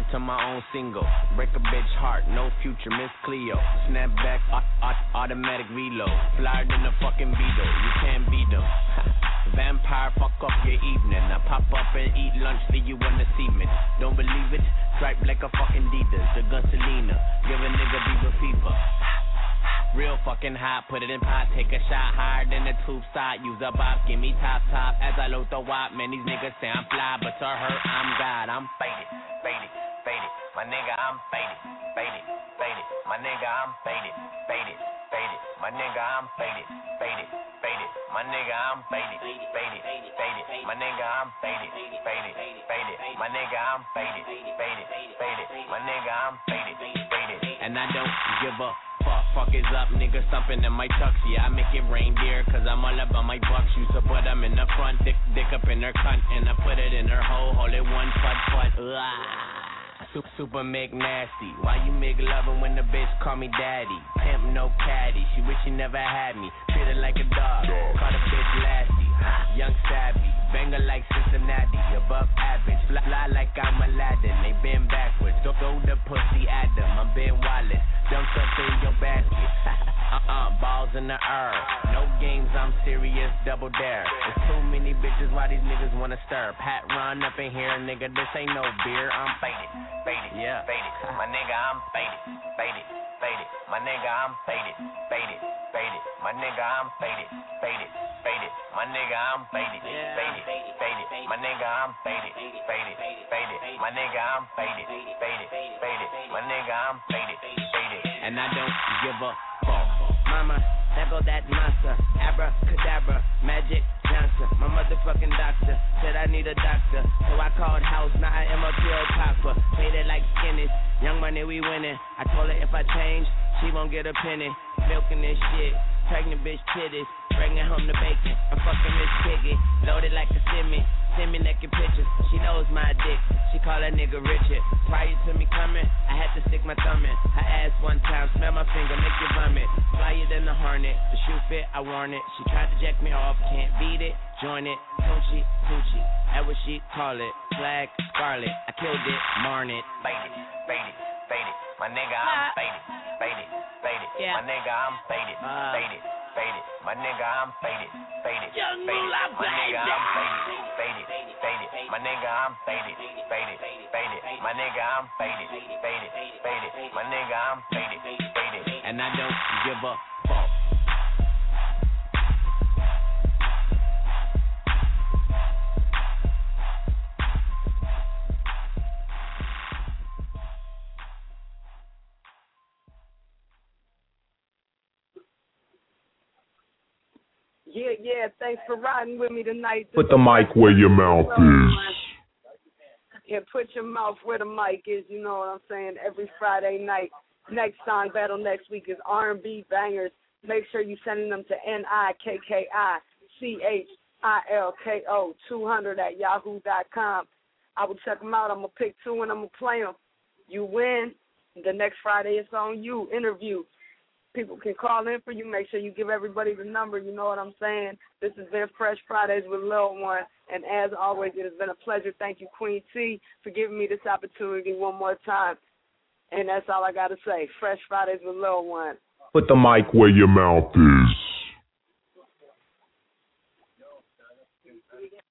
to my own single. Break a bitch heart, no future, Miss Cleo. Snap back, aut- automatic reload. Flyer than a fucking Beetle, you can't beat them. Vampire, fuck up your evening. I pop up and eat lunch, leave you on the semen. Don't believe it? Stripe like a fucking Adidas. The gun Selena, give a nigga Viva fever. Real fucking hot, put it in pot, take a shot higher than the tube side. Use a bop, give me top top as I load the wop. Man, these niggas say I'm fly, but to her, I'm God. I'm faded, faded, faded. My nigga, I'm faded, faded, faded. My nigga, I'm faded, faded, faded. My nigga, I'm faded, faded, faded. My nigga, I'm faded, faded, faded. My nigga, I'm faded, faded, faded. My nigga, I'm faded, faded, faded. My nigga, I'm faded, faded. And I don't give a fuck. Fuck is up, nigga, something in my tux. Yeah, I make it reindeer, cause I'm all about my bucks. Used to put them in the front, dick, dick up in her cunt, and I put it in her hole, hold it one foot, foot. Super, super make nasty. Why you make lovin' when the bitch call me daddy? Pimp no caddy. She wish she never had me. Treat her like a dog. Call the bitch lasty. Young savvy. Banger like Cincinnati. Above average. Fly, fly like I'm Aladdin. They bend backwards. Go, go the pussy Adam. I'm Ben Wallace. Dumped up in your basket. Uh-uh, balls in the air. No games, I'm serious, double dare. There's too many bitches, why these niggas wanna stir? Pat run up in here, nigga, this ain't no beer. I'm faded, faded, yeah, faded. My nigga, I'm faded, faded, faded. My nigga, I'm faded, faded, faded. My nigga, I'm faded, faded, faded. My nigga, I'm faded, faded, faded. My nigga, I'm faded, faded, faded. My nigga, I'm faded, faded, faded. My nigga, I'm faded, faded. And I don't give a fuck. Mama, there go that monster, abracadabra, magic Johnson. My motherfucking doctor said I need a doctor, so I called house, now I am a pill popper. Paid it like skinny, young money we winning. I told her if I change, she won't get a penny. Milking this shit, pregnant bitch titties, bringing home the bacon. I'm fucking Miss Piggy, loaded like a semi. Send me naked pictures, she knows my dick. She call that nigga Richard. Prior to me coming, I had to stick my thumb in her ass one time, smell my finger, make you vomit. Flyer than the hornet, the shoe fit, I worn it. She tried to jack me off, can't beat it, join it. Tunchi, Tunchi, that what she call it. Flag, scarlet, I killed it, marn it. Faded, faded, faded. My nigga, I'm faded, faded, faded. My nigga, I'm faded, faded, faded. My nigga, I'm faded, faded, faded. My nigga, I'm faded, faded, faded. My nigga, I'm faded, faded, faded. My nigga, I'm faded, faded, faded. My nigga, I'm faded, faded. And I don't give a fuck.
Yeah, yeah, thanks for riding with me tonight.
Put the mic where your mouth is.
Yeah, put your mouth where the mic is, you know what I'm saying, every Friday night. Next song battle next week is R and B bangers. Make sure you sending them to N I K K I C H I L K O two hundred at yahoo dot com. I will check them out. I'm going to pick two and I'm going to play them. You win. The next Friday it's on you. Interview. People can call in for you. Make sure you give everybody the number. You know what I'm saying? This has been Fresh Fridays with Lil One. And as always, it has been a pleasure. Thank you, Queen T, for giving me this opportunity one more time. And that's all I got to say. Fresh Fridays with Lil One.
Put the mic where your mouth is.